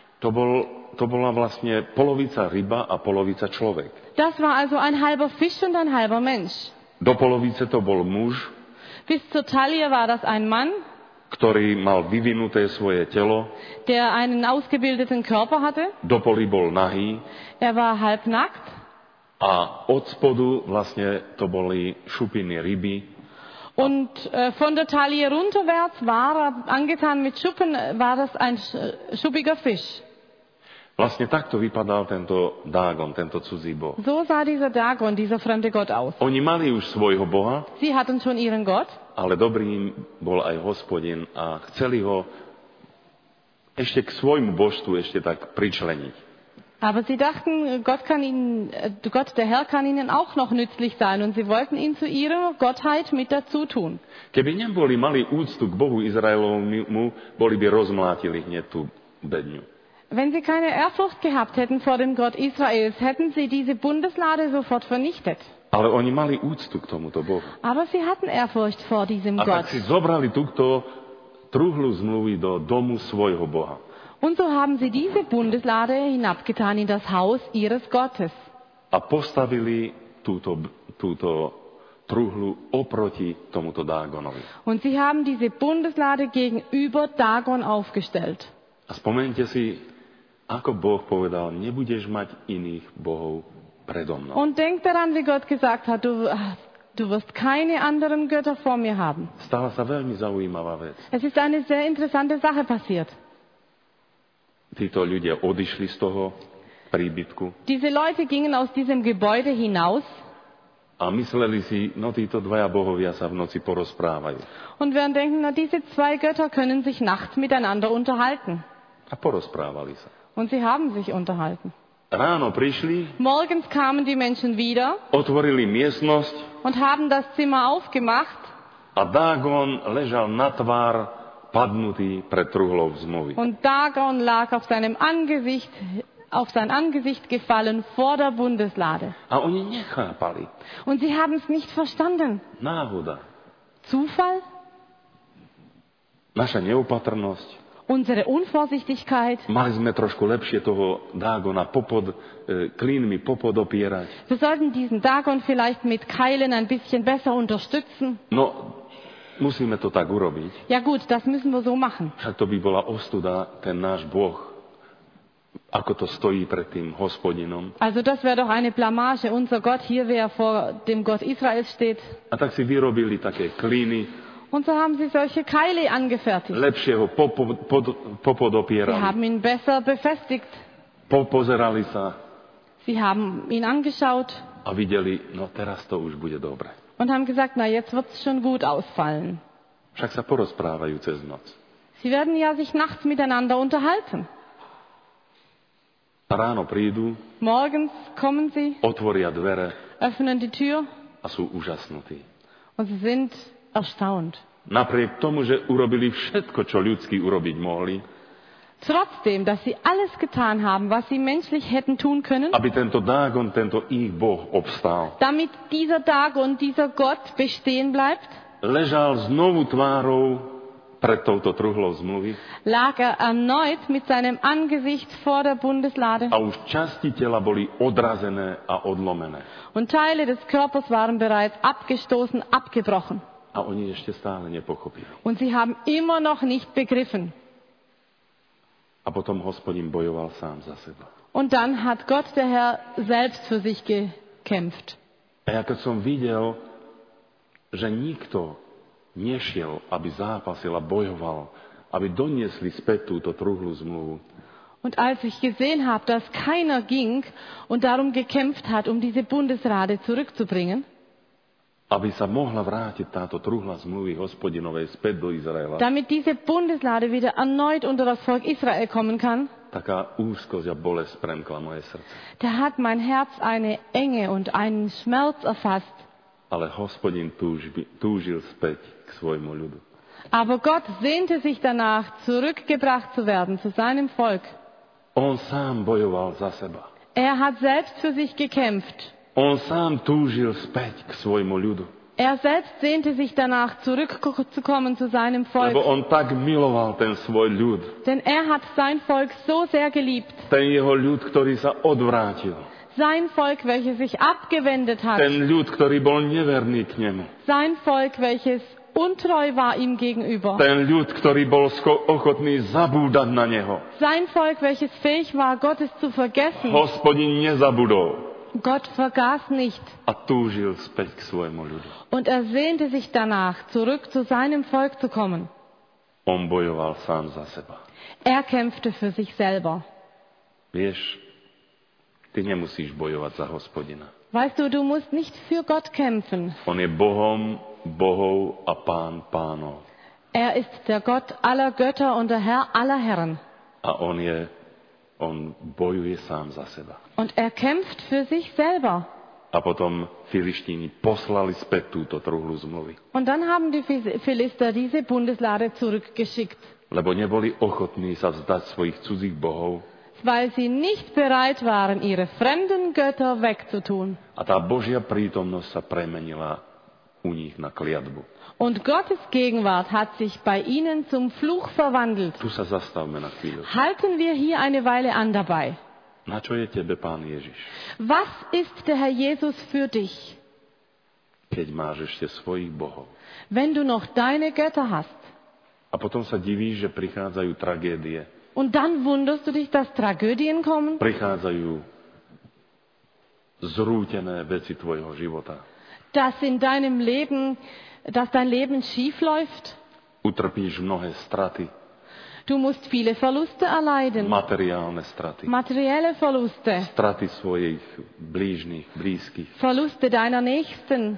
Speaker 1: to bola vlastne polovica ryba a polovica človek.
Speaker 2: das war also ein halber Fisch und ein halber Mensch.
Speaker 1: Do polovice to bol muž,
Speaker 2: Bis zur Taille war das ein Mann,
Speaker 1: ktorý mal vyvinuté svoje telo,
Speaker 2: der einen ausgebildeten Körper hatte.
Speaker 1: do poli bol nahý
Speaker 2: Er war halbnackt.
Speaker 1: a od spodu vlastne to boli šupiny ryby.
Speaker 2: Und von der Taille runterwärts war er angetan mit Schuppen, war das ein schuppiger Fisch.
Speaker 1: Vlastne takto vypadal tento Dágon, tento cudzí boh.
Speaker 2: So sah dieser Dagon, dieser fremde Gott aus.
Speaker 1: Oni mali už svojho boha,
Speaker 2: Sie hatten schon ihren Gott,
Speaker 1: ale dobrý bol aj Hospodin a chceli ho ešte k svojmu božstvu ešte tak pričleniť.
Speaker 2: aber sie dachten, Gott, der Herr kann ihnen auch noch nützlich sein und sie wollten ihn zu ihrer Gottheit mit dazu tun.
Speaker 1: Keby neboli mali úctu k Bohu Izraelovmu, boli by rozmlátili hneď tú bedňu.
Speaker 2: Wenn sie keine Ehrfurcht gehabt hätten vor dem Gott Israels, hätten sie diese Bundeslade sofort vernichtet.
Speaker 1: Ale oni mali úctu k tomuto Bohu.
Speaker 2: Aber sie hatten Ehrfurcht vor diesem
Speaker 1: A
Speaker 2: Gott.
Speaker 1: tak si zobrali túto truhlu zmluvy do domu svojho Boha.
Speaker 2: Und so haben sie diese Bundeslade hinabgetan in das Haus ihres Gottes.
Speaker 1: A postavili túto truhlu oproti tomuto Dágonovi.
Speaker 2: Und sie haben diese Bundeslade gegenüber Dagon aufgestellt.
Speaker 1: A spomeňte si, ako Boh povedal, nebudeš mať iných bohov predo mnou.
Speaker 2: Und denk daran, wie Gott gesagt hat, du wirst keine anderen Götter vor mir haben.
Speaker 1: Stala sa veľmi zaujímavá vec.
Speaker 2: Es ist eine sehr interessante Sache passiert.
Speaker 1: Títo ľudia odišli z toho príbytku
Speaker 2: Diese Leute gingen aus diesem Gebäude hinaus
Speaker 1: a mysleli si, no títo dvaja bohovia sa v noci porozprávajú.
Speaker 2: und werden denken, na, diese zwei Götter können sich nachts miteinander unterhalten.
Speaker 1: A porozprávali sa.
Speaker 2: Und sie haben sich unterhalten.
Speaker 1: Ráno prišli,
Speaker 2: Morgens kamen die Menschen wieder
Speaker 1: otvorili miestnosť
Speaker 2: und haben das Zimmer aufgemacht
Speaker 1: a Dágon ležal na tvár padnutý pred truhlou zmluvy.
Speaker 2: und Dagon lag auf sein Angesicht gefallen vor der Bundeslade.
Speaker 1: A oni nechápali.
Speaker 2: Und sie haben es nicht verstanden.
Speaker 1: Náhoda.
Speaker 2: Zufall?
Speaker 1: Naša neopatrnosť.
Speaker 2: Unsere Unvorsichtigkeit?
Speaker 1: Mali sme trošku lepšie toho Dágona klínmi popodopierať.
Speaker 2: Wir sollten diesen Dagon vielleicht mit Keilen ein bisschen besser unterstützen.
Speaker 1: No, musíme to tak urobiť.
Speaker 2: Ja gut, das müssen wir so machen.
Speaker 1: Však to by bola ostuda, ten náš Boh, ako to stojí pred tým Hospodinom.
Speaker 2: Also das wäre doch eine Blamage. Unser Gott hier, wer vor dem Gott Israels steht.
Speaker 1: A tak si vyrobili také klíny,
Speaker 2: Und so haben sie solche Keile angefertigt.
Speaker 1: lepšie ho
Speaker 2: Sie
Speaker 1: popodopierali.
Speaker 2: haben ihn besser befestigt.
Speaker 1: Popozerali sa
Speaker 2: Sie haben ihn angeschaut
Speaker 1: a videli, no teraz to už bude dobre.
Speaker 2: und haben gesagt, na jetzt wird es schon gut ausfallen.
Speaker 1: Však sa porozprávajú cez noc.
Speaker 2: Sie werden ja sich nachts miteinander unterhalten.
Speaker 1: A ráno prídu,
Speaker 2: Morgens kommen sie,
Speaker 1: otvoria dvere
Speaker 2: öffnen die Tür
Speaker 1: a sú úžasnutí.
Speaker 2: und sie sind erstaunt.
Speaker 1: Napriek tomu, že urobili všetko, čo ľudsky urobiť mohli,
Speaker 2: Trotzdem, dass sie alles getan haben, was sie menschlich hätten tun können,
Speaker 1: aby tento Dágon, tento ich Boh obstál,
Speaker 2: damit dieser Dagon, dieser Gott bestehen bleibt,
Speaker 1: ležal znovu tvárou pred touto truhlou zmluvy
Speaker 2: lag er erneut mit seinem Angesicht vor der Bundeslade
Speaker 1: a už časti tela boli odrazené a odlomené.
Speaker 2: und Teile des Körpers waren bereits abgestoßen, abgebrochen.
Speaker 1: A oni ešte stále nepochopili.
Speaker 2: Und sie haben immer noch nicht begriffen.
Speaker 1: A potom Hospodin bojoval sám za seba.
Speaker 2: Und dann hat Gott, der Herr, selbst für sich gekämpft.
Speaker 1: A ja keď som videl, že nikto nešiel, aby zápasil a bojoval, aby doniesli späť túto truhlú zmluvu,
Speaker 2: Und als ich gesehen habe, dass keiner ging und darum gekämpft hat, um diese Bundeslade zurückzubringen,
Speaker 1: aby sa mohla vrátiť táto truhla zmluvy Hospodinovej späť do Izraela,
Speaker 2: damit diese Bundeslade wieder erneut unter das Volk Israel kommen kann,
Speaker 1: taká úzkosť a bolesť premkla moje srdce.
Speaker 2: da hat mein Herz eine Enge und einen Schmerz erfasst.
Speaker 1: Ale Hospodin túžil späť k svojmu ľudu.
Speaker 2: Aber Gott sehnte sich danach, zurückgebracht zu werden zu seinem Volk.
Speaker 1: On sám bojoval za seba.
Speaker 2: Er hat selbst für sich gekämpft.
Speaker 1: On sám túžil späť k svojmu ľudu.
Speaker 2: Er selbst sehnte sich danach, zurückzukommen zu seinem Volk.
Speaker 1: Lebo on tak miloval ten svoj ľud.
Speaker 2: Denn er hat sein Volk so sehr geliebt.
Speaker 1: Ten jeho ľud, ktorý sa odvrátil.
Speaker 2: Sein Volk, welches sich abgewendet hat.
Speaker 1: Ten ľud, ktorý bol neverný k nemu.
Speaker 2: Sein Volk, welches untreu war ihm gegenüber.
Speaker 1: Ten ľud, ktorý bol ochotný zabúdať na neho.
Speaker 2: Sein Volk, welches fähig war, Gottes zu vergessen.
Speaker 1: Hospodin nezabudol.
Speaker 2: Gott vergaß nicht.
Speaker 1: A túžil späť k svojmu ľudu.
Speaker 2: Und er sehnte sich danach, zurück zu seinem Volk zu kommen.
Speaker 1: On bojoval sám za seba.
Speaker 2: Er kämpfte für sich selber.
Speaker 1: Vieš, ty nemusíš bojovať za Hospodina.
Speaker 2: Weißt du, du musst nicht für Gott kämpfen.
Speaker 1: On je Bohom bohov a Pán pánov.
Speaker 2: Er ist der Gott aller Götter und der Herr aller Herren.
Speaker 1: A on bojuje sám za seba.
Speaker 2: Und er kämpft für sich selber.
Speaker 1: A potom Filištíni poslali späť túto truhlu zmluvy.
Speaker 2: Und dann haben die Philister diese Bundeslade zurückgeschickt.
Speaker 1: Lebo neboli ochotní sa vzdať svojich cudzích bohov.
Speaker 2: Weil sie nicht bereit waren, ihre fremden Götter wegzutun.
Speaker 1: A tá Božia prítomnosť sa premenila u nich na kliatbu.
Speaker 2: Und Gottes Gegenwart hat sich bei ihnen zum Fluch verwandelt.
Speaker 1: Tu sa zastavme na chvíľu.
Speaker 2: Halten wir hier eine Weile an dabei.
Speaker 1: Na čo je tebe Pán Ježiš?
Speaker 2: Was ist der Herr Jesus für dich?
Speaker 1: Keď máš ešte svojich bohov.
Speaker 2: Wenn du noch deine Götter hast.
Speaker 1: A potom sa divíš, že prichádzajú tragédie.
Speaker 2: Und dann wunderst du dich, dass Tragödien kommen.
Speaker 1: Prichádzajú zrútené veci tvojho života.
Speaker 2: Dass dein Leben schief läuft.
Speaker 1: Utrpíš mnohé straty.
Speaker 2: Du musst viele Verluste erleiden.
Speaker 1: Materiálne straty.
Speaker 2: Materielle Verluste.
Speaker 1: Straty svojich blížnych, blízkych.
Speaker 2: Verluste deiner Nächsten.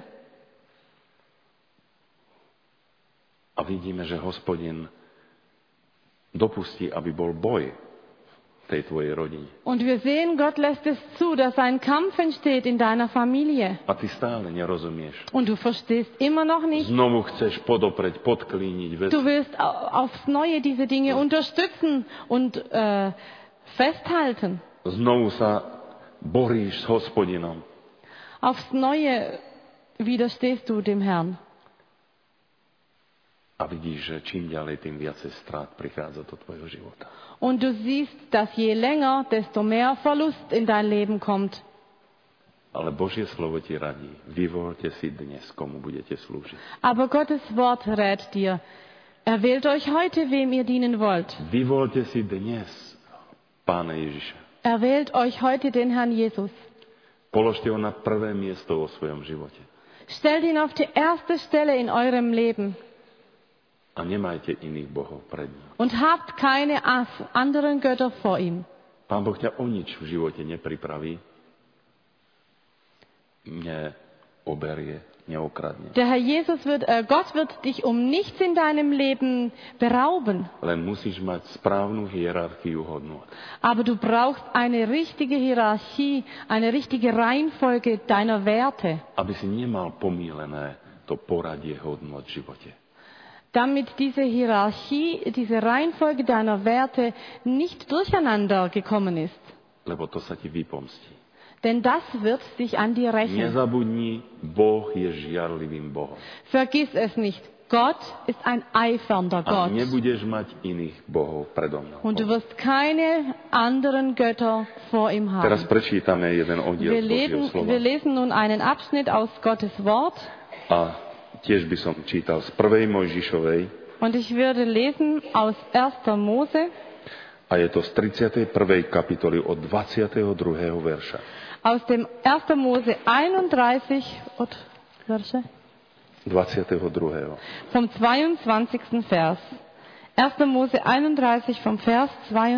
Speaker 1: A vidíme, že Hospodin dopustí, aby bol boj v tej tvojej rodine.
Speaker 2: Und wir sehen, Gott lässt es zu, dass ein Kampf entsteht in deiner Familie.
Speaker 1: A ty stále nerozumieš.
Speaker 2: Und du verstehst immer noch nicht.
Speaker 1: Znovu chceš podopreť, podklíniť veci.
Speaker 2: Du willst aufs Neue diese Dinge unterstützen und festhalten.
Speaker 1: Znovu sa boríš s Hospodinom.
Speaker 2: Aufs Neue widerstehst du dem Herrn.
Speaker 1: A vidíš, že čím ďalej, tým viacej strát prichádza do tvojho života.
Speaker 2: Und du siehst, dass je länger, desto mehr Verlust in dein Leben kommt.
Speaker 1: Ale Božie slovo ti radí. Vyvolte si dnes, komu budete slúžiť.
Speaker 2: Aber Gottes Wort rät dir. Erwählt euch heute, wem ihr dienen wollt.
Speaker 1: Vyvolte si dnes Pána Ježiša.
Speaker 2: Erwählt euch heute den Herrn Jesus.
Speaker 1: Položte ho na prvé miesto vo svojom živote.
Speaker 2: Stellt ihn auf die erste Stelle in eurem Leben.
Speaker 1: A nemajte iných bohov pred ním.
Speaker 2: Und habt keine anderen Götter vor ihm.
Speaker 1: Pán Boh ťa o nič v živote nepripraví, neoberie, neokradne.
Speaker 2: Der Herr Gott wird dich um nichts in deinem Leben berauben.
Speaker 1: Len musíš mať správnu hierarchiu hodnôt.
Speaker 2: Aber du brauchst eine richtige Hierarchie, eine richtige Reihenfolge deiner Werte.
Speaker 1: Aby si nemal pomílené to poradie hodnôt v živote.
Speaker 2: Damit diese Hierarchie, diese Reihenfolge deiner Werte nicht durcheinander gekommen ist.
Speaker 1: Lebo to sa ti vypomstí.
Speaker 2: Denn das wird sich an dir rächen.
Speaker 1: Nezabudni, Boh je žiarlivým Bohom.
Speaker 2: Vergiss es nicht. Gott ist ein eifernder
Speaker 1: A
Speaker 2: Gott.
Speaker 1: nebudeš mať iných bohov predo mnou.
Speaker 2: Und du wirst keine anderen Götter vor ihm
Speaker 1: Teraz
Speaker 2: haben.
Speaker 1: prečítame jeden oddiel z Božieho slova.
Speaker 2: Wir lesen nun einen Abschnitt aus Gottes Wort.
Speaker 1: A tiež by som čítal z 1. Mojžišovej.
Speaker 2: Und ich würde lesen aus 1. Mose.
Speaker 1: A je to z 31. kapitoly od 22. verša.
Speaker 2: Aus dem 1. Mose 31 od verše?
Speaker 1: 22.
Speaker 2: Vom 22. Vers. 1. Mose 31 vom Vers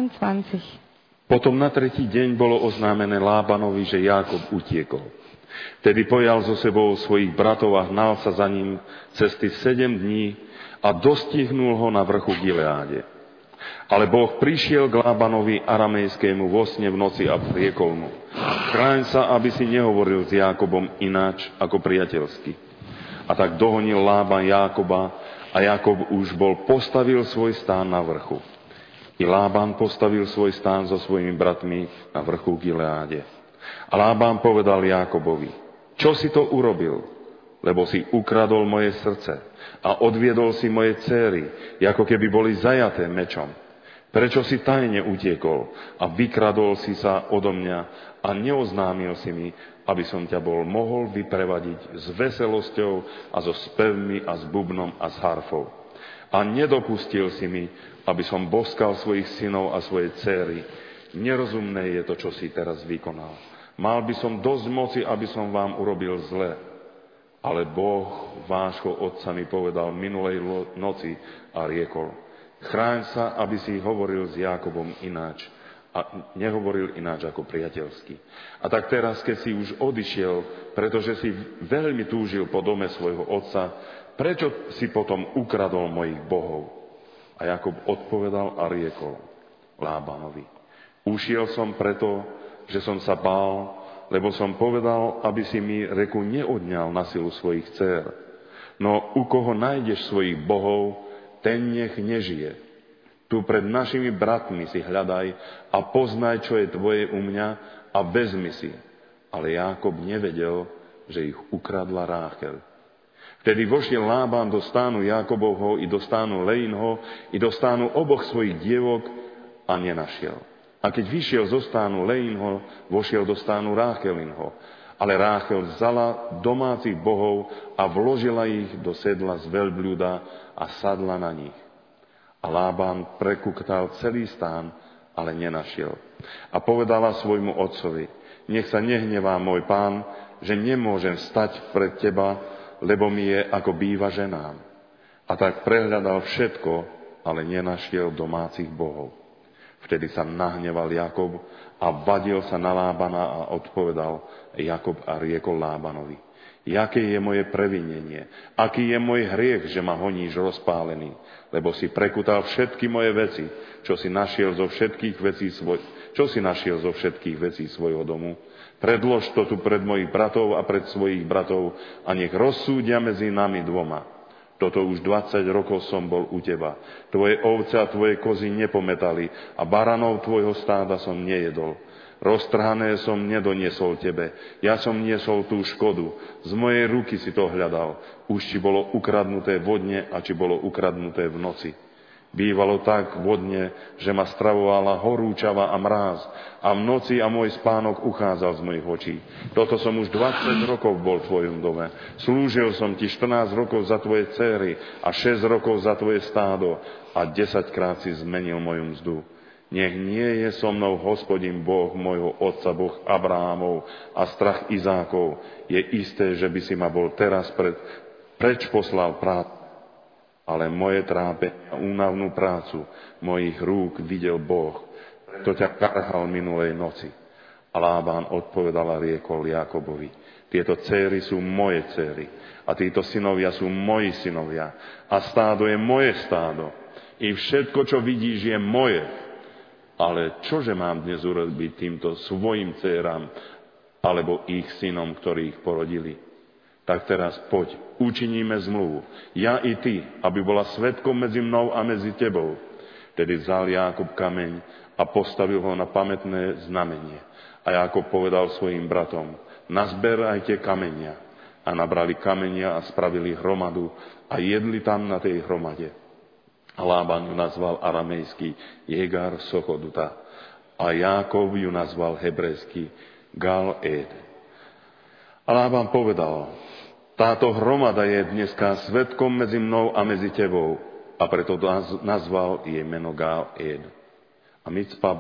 Speaker 2: 22.
Speaker 1: Potom na tretí deň bolo oznámené Lábanovi, že Jákob utiekol. Vtedy pojal so sebou svojich bratov a hnal sa za ním cesty 7 dní a dostihnul ho na vrchu Gileáde. Ale Boh prišiel k Lábanovi aramejskému vo sne v noci a riekol mu: Chráň sa, aby si nehovoril s Jákobom ináč ako priateľsky. A tak dohonil Lában Jákoba a Jákob už postavil svoj stán na vrchu. I Lában postavil svoj stán so svojimi bratmi na vrchu Gileáde. A Lában povedal Jákobovi: Čo si to urobil? Lebo si ukradol moje srdce a odviedol si moje céry, ako keby boli zajaté mečom. Prečo si tajne utiekol a vykradol si sa odo mňa a neoznámil si mi, aby som ťa mohol vyprevadiť s veselosťou a so spevmi a s bubnom a s harfou. A nedopustil si mi, aby som boskal svojich synov a svoje céry. Nerozumné je to, čo si teraz vykonal. Mal by som dosť moci, aby som vám urobil zle. Ale Boh vášho otca mi povedal minulej noci a riekol: Chráň sa, aby si hovoril s Jákobom ináč a nehovoril ináč ako priateľsky. A tak teraz, keď si už odišiel, pretože si veľmi túžil po dome svojho otca, prečo si potom ukradol mojich bohov? A Jákob odpovedal a riekol Lábanovi: Ušiel som preto, že som sa bál, lebo som povedal, aby si mi reku neodňal na silu svojich dcér. No u koho nájdeš svojich bohov, ten nech nežije. Tu pred našimi bratmi si hľadaj a poznaj, čo je tvoje u mňa, a vezmi si. Ale Jákob nevedel, že ich ukradla Ráchel. Vtedy vošiel Lában do stánu Jákobovho i do stánu Lejinho i do stánu oboch svojich dievok a nenašiel. A keď vyšiel zo stánu Lejinho, vošiel do stánu Ráchelinho. Ale Ráchel vzala domácich bohov a vložila ich do sedla z veľbľuda a sadla na nich. A Lában prekuktal celý stán, ale nenašiel. A povedala svojmu otcovi: Nech sa nehnevá môj pán, že nemôžem stať pred teba, lebo mi je ako býva ženám. A tak prehľadal všetko, ale nenašiel domácich bohov. Vtedy sa nahneval Jákob a vadil sa na Lábana a odpovedal Jákob a riekol Lábanovi: Jaké je moje previnenie? Aký je môj hriech, že ma honíš rozpálený? Lebo si prekutal všetky moje veci, čo si našiel zo všetkých vecí svojho domu. Predlož to tu pred mojich bratov a pred svojich bratov a nech rozsúdia medzi nami dvoma. Toto už 20 rokov som bol u teba. Tvoje ovce a tvoje kozy nepometali a baranov tvojho stáda som nejedol. Roztrhané som nedoniesol tebe. Ja som niesol tú škodu. Z mojej ruky si to hľadal. Už či bolo ukradnuté vodne a či bolo ukradnuté v noci. Bývalo tak vodne, že ma stravovala horúčava a mráz a v noci a môj spánok uchádzal z mojich očí. Toto som už 20 rokov bol v tvojom dome. Slúžil som ti 14 rokov za tvoje céry a 6 rokov za tvoje stádo a 10-krát si zmenil moju mzdu. Nech nie je so mnou Hospodin Boh môjho otca, Boh Abrahamov a strach Izákov. Je isté, že by si ma bol teraz preč poslal prácu. Ale moje trápenie a únavnú prácu mojich rúk videl Boh. Preto ťa karhal minulej noci. A Lában odpovedal a riekol Jákobovi: Tieto céry sú moje céry a títo synovia sú moji synovia. A stádo je moje stádo. I všetko, čo vidíš, je moje. Ale čože mám dnes urobiť týmto svojim dcéram alebo ich synom, ktorí ich porodili? Tak teraz poď, učiníme zmluvu, ja i ty, aby bola svedkom medzi mnou a medzi tebou. Tedy vzal Jákob kameň a postavil ho na pamätné znamenie. A Jákob povedal svojim bratom: Nazberajte kamenia. A nabrali kamenia a spravili hromadu a jedli tam na tej hromade. A Lában ju nazval aramejský Jegar Sochoduta. A Jákob ju nazval hebrejský Gal-Ed. A Lában povedal: Táto hromada je dneska svedkom medzi mnou a medzi tebou. A preto nazval jej meno Gal-Ed. A A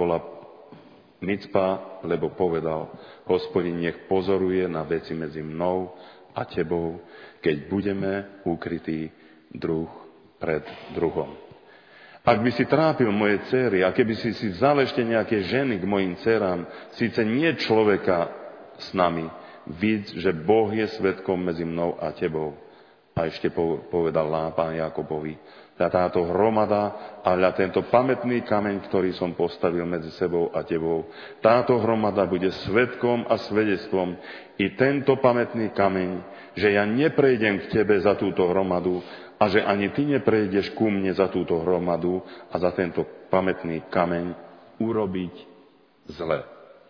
Speaker 1: Micpa, lebo povedal, Hospodin nech pozoruje na veci medzi mnou a tebou, keď budeme ukrytí druh pred druhom. Ak by si trápil moje dcery a keby si vzal ešte nejaké ženy k mojim dcerám, síce nie človeka s nami, vidz, že Boh je svedkom medzi mnou a tebou. A ešte povedal Lában Jakobovi, táto hromada a tento pamätný kameň, ktorý som postavil medzi sebou a tebou, táto hromada bude svedkom a svedectvom i tento pamätný kameň, že ja neprejdem k tebe za túto hromadu a že ani ty neprejdeš ku mne za túto hromadu a za tento pamätný kameň urobiť zle.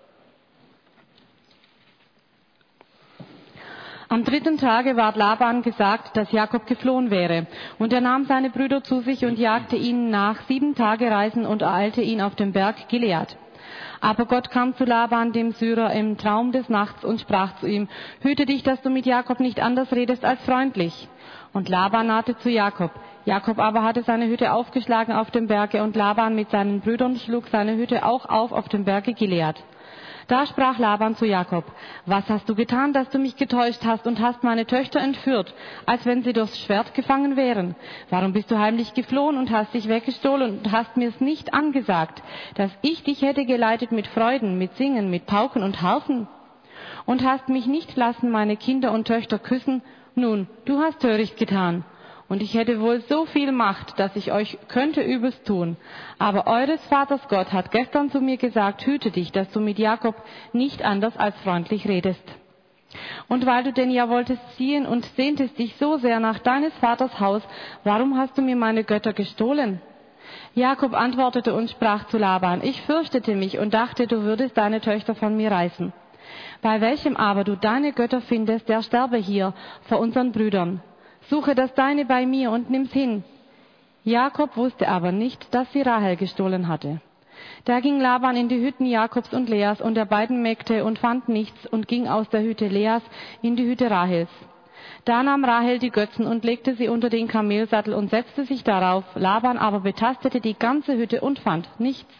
Speaker 2: Am 3. Tage ward Laban gesagt, dass Jakob geflohen wäre. Und er nahm seine Brüder zu sich und jagte ihnen nach 7 Tage Reisen und ereilte ihn auf dem Berg Gilead. Aber Gott kam zu Laban, dem Syrer, im Traum des Nachts und sprach zu ihm, hüte dich, dass du mit Jakob nicht anders redest als freundlich. Und Laban nahte zu Jakob. Jakob aber hatte seine Hütte aufgeschlagen auf dem Berge und Laban mit seinen Brüdern schlug seine Hütte auch auf dem Berge Gilead. Da sprach Laban zu Jakob, was hast du getan, dass du mich getäuscht hast und hast meine Töchter entführt, als wenn sie durchs Schwert gefangen wären? Warum bist du heimlich geflohen und hast dich weggestohlen und hast mir's nicht angesagt, dass ich dich hätte geleitet mit Freuden, mit Singen, mit Pauken und Harfen? Und hast mich nicht lassen meine Kinder und Töchter küssen? Nun, du hast töricht getan. Und ich hätte wohl so viel Macht, dass ich euch könnte Übles tun. Aber eures Vaters Gott hat gestern zu mir gesagt, hüte dich, dass du mit Jakob nicht anders als freundlich redest. Und weil du denn ja wolltest ziehen und sehntest dich so sehr nach deines Vaters Haus, warum hast du mir meine Götter gestohlen? Jakob antwortete und sprach zu Laban, ich fürchtete mich und dachte, du würdest deine Töchter von mir reißen. Bei welchem aber du deine Götter findest, der sterbe hier vor unseren Brüdern. Suche das Deine bei mir und nimm's hin. Jakob wusste aber nicht, dass sie Rahel gestohlen hatte. Da ging Laban in die Hütten Jakobs und Leas und der beiden Mägde und fand nichts und ging aus der Hütte Leas in die Hütte Rahels. Da nahm Rahel die Götzen und legte sie unter den Kamelsattel und setzte sich darauf. Laban aber betastete die ganze Hütte und fand nichts.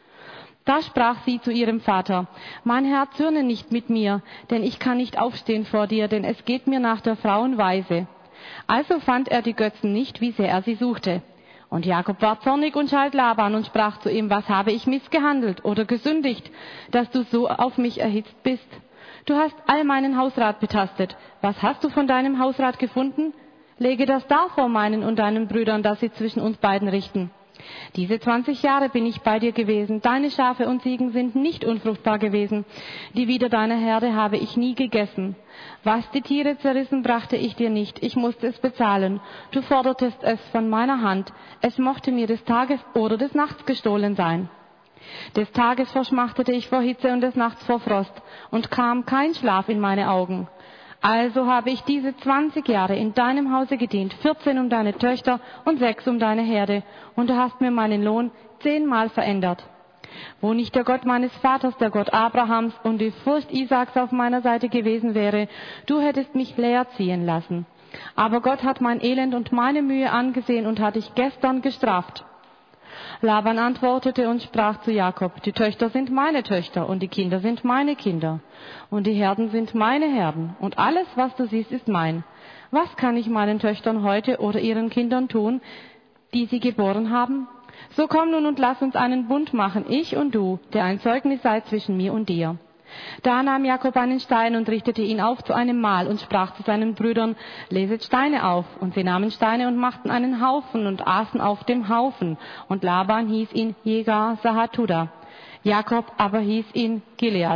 Speaker 2: Da sprach sie zu ihrem Vater, mein Herr, zürne nicht mit mir, denn ich kann nicht aufstehen vor dir, denn es geht mir nach der Frauenweise. Also fand er die Götzen nicht, wie sehr er sie suchte. Und Jakob war zornig und schalt Laban und sprach zu ihm, was habe ich missgehandelt oder gesündigt, dass du so auf mich erhitzt bist? Du hast all meinen Hausrat betastet. Was hast du von deinem Hausrat gefunden? Lege das dar vor meinen und deinen Brüdern, dass sie zwischen uns beiden richten. Diese 20 Jahre bin ich bei dir gewesen. Deine Schafe und Ziegen sind nicht unfruchtbar gewesen. Die Wider deiner Herde habe ich nie gegessen. Was die Tiere zerrissen, brachte ich dir nicht. Ich musste es bezahlen. Du fordertest es von meiner Hand. Es mochte mir des Tages oder des Nachts gestohlen sein. Des Tages verschmachtete ich vor Hitze und des Nachts vor Frost und kam kein Schlaf in meine Augen. Also habe ich diese 20 Jahre in deinem Hause gedient, 14 um deine Töchter und 6 um deine Herde, und du hast mir meinen Lohn 10-mal verändert. Wo nicht der Gott meines Vaters, der Gott Abrahams und die Furcht Isaaks auf meiner Seite gewesen wäre, du hättest mich leer ziehen lassen. Aber Gott hat mein Elend und meine Mühe angesehen und hat dich gestern gestraft. Laban antwortete und sprach zu Jakob, die Töchter sind meine Töchter und die Kinder sind meine Kinder und die Herden sind meine Herden und alles, was du siehst, ist mein. Was kann ich meinen Töchtern heute oder ihren Kindern tun, die sie geboren haben? So komm nun und lass uns einen Bund machen, ich und du, der ein Zeugnis sei zwischen mir und dir. Da nahm Jakob einen Stein und richtete ihn auf zu einem Mahl und sprach zu seinen Brüdern, leset Steine auf. Und sie nahmen Steine und machten einen Haufen und aßen auf dem Haufen. Und Laban hieß ihn Jegar Sahatuda. Jakob aber hieß ihn Gilead.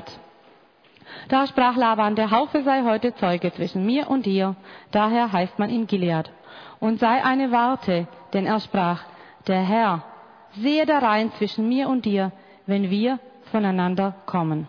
Speaker 2: Da sprach Laban, der Haufe sei heute Zeuge zwischen mir und dir. Daher heißt man ihn Gilead. Und sei eine Warte, denn er sprach, der Herr, sehe da rein zwischen mir und dir, wenn wir voneinander kommen.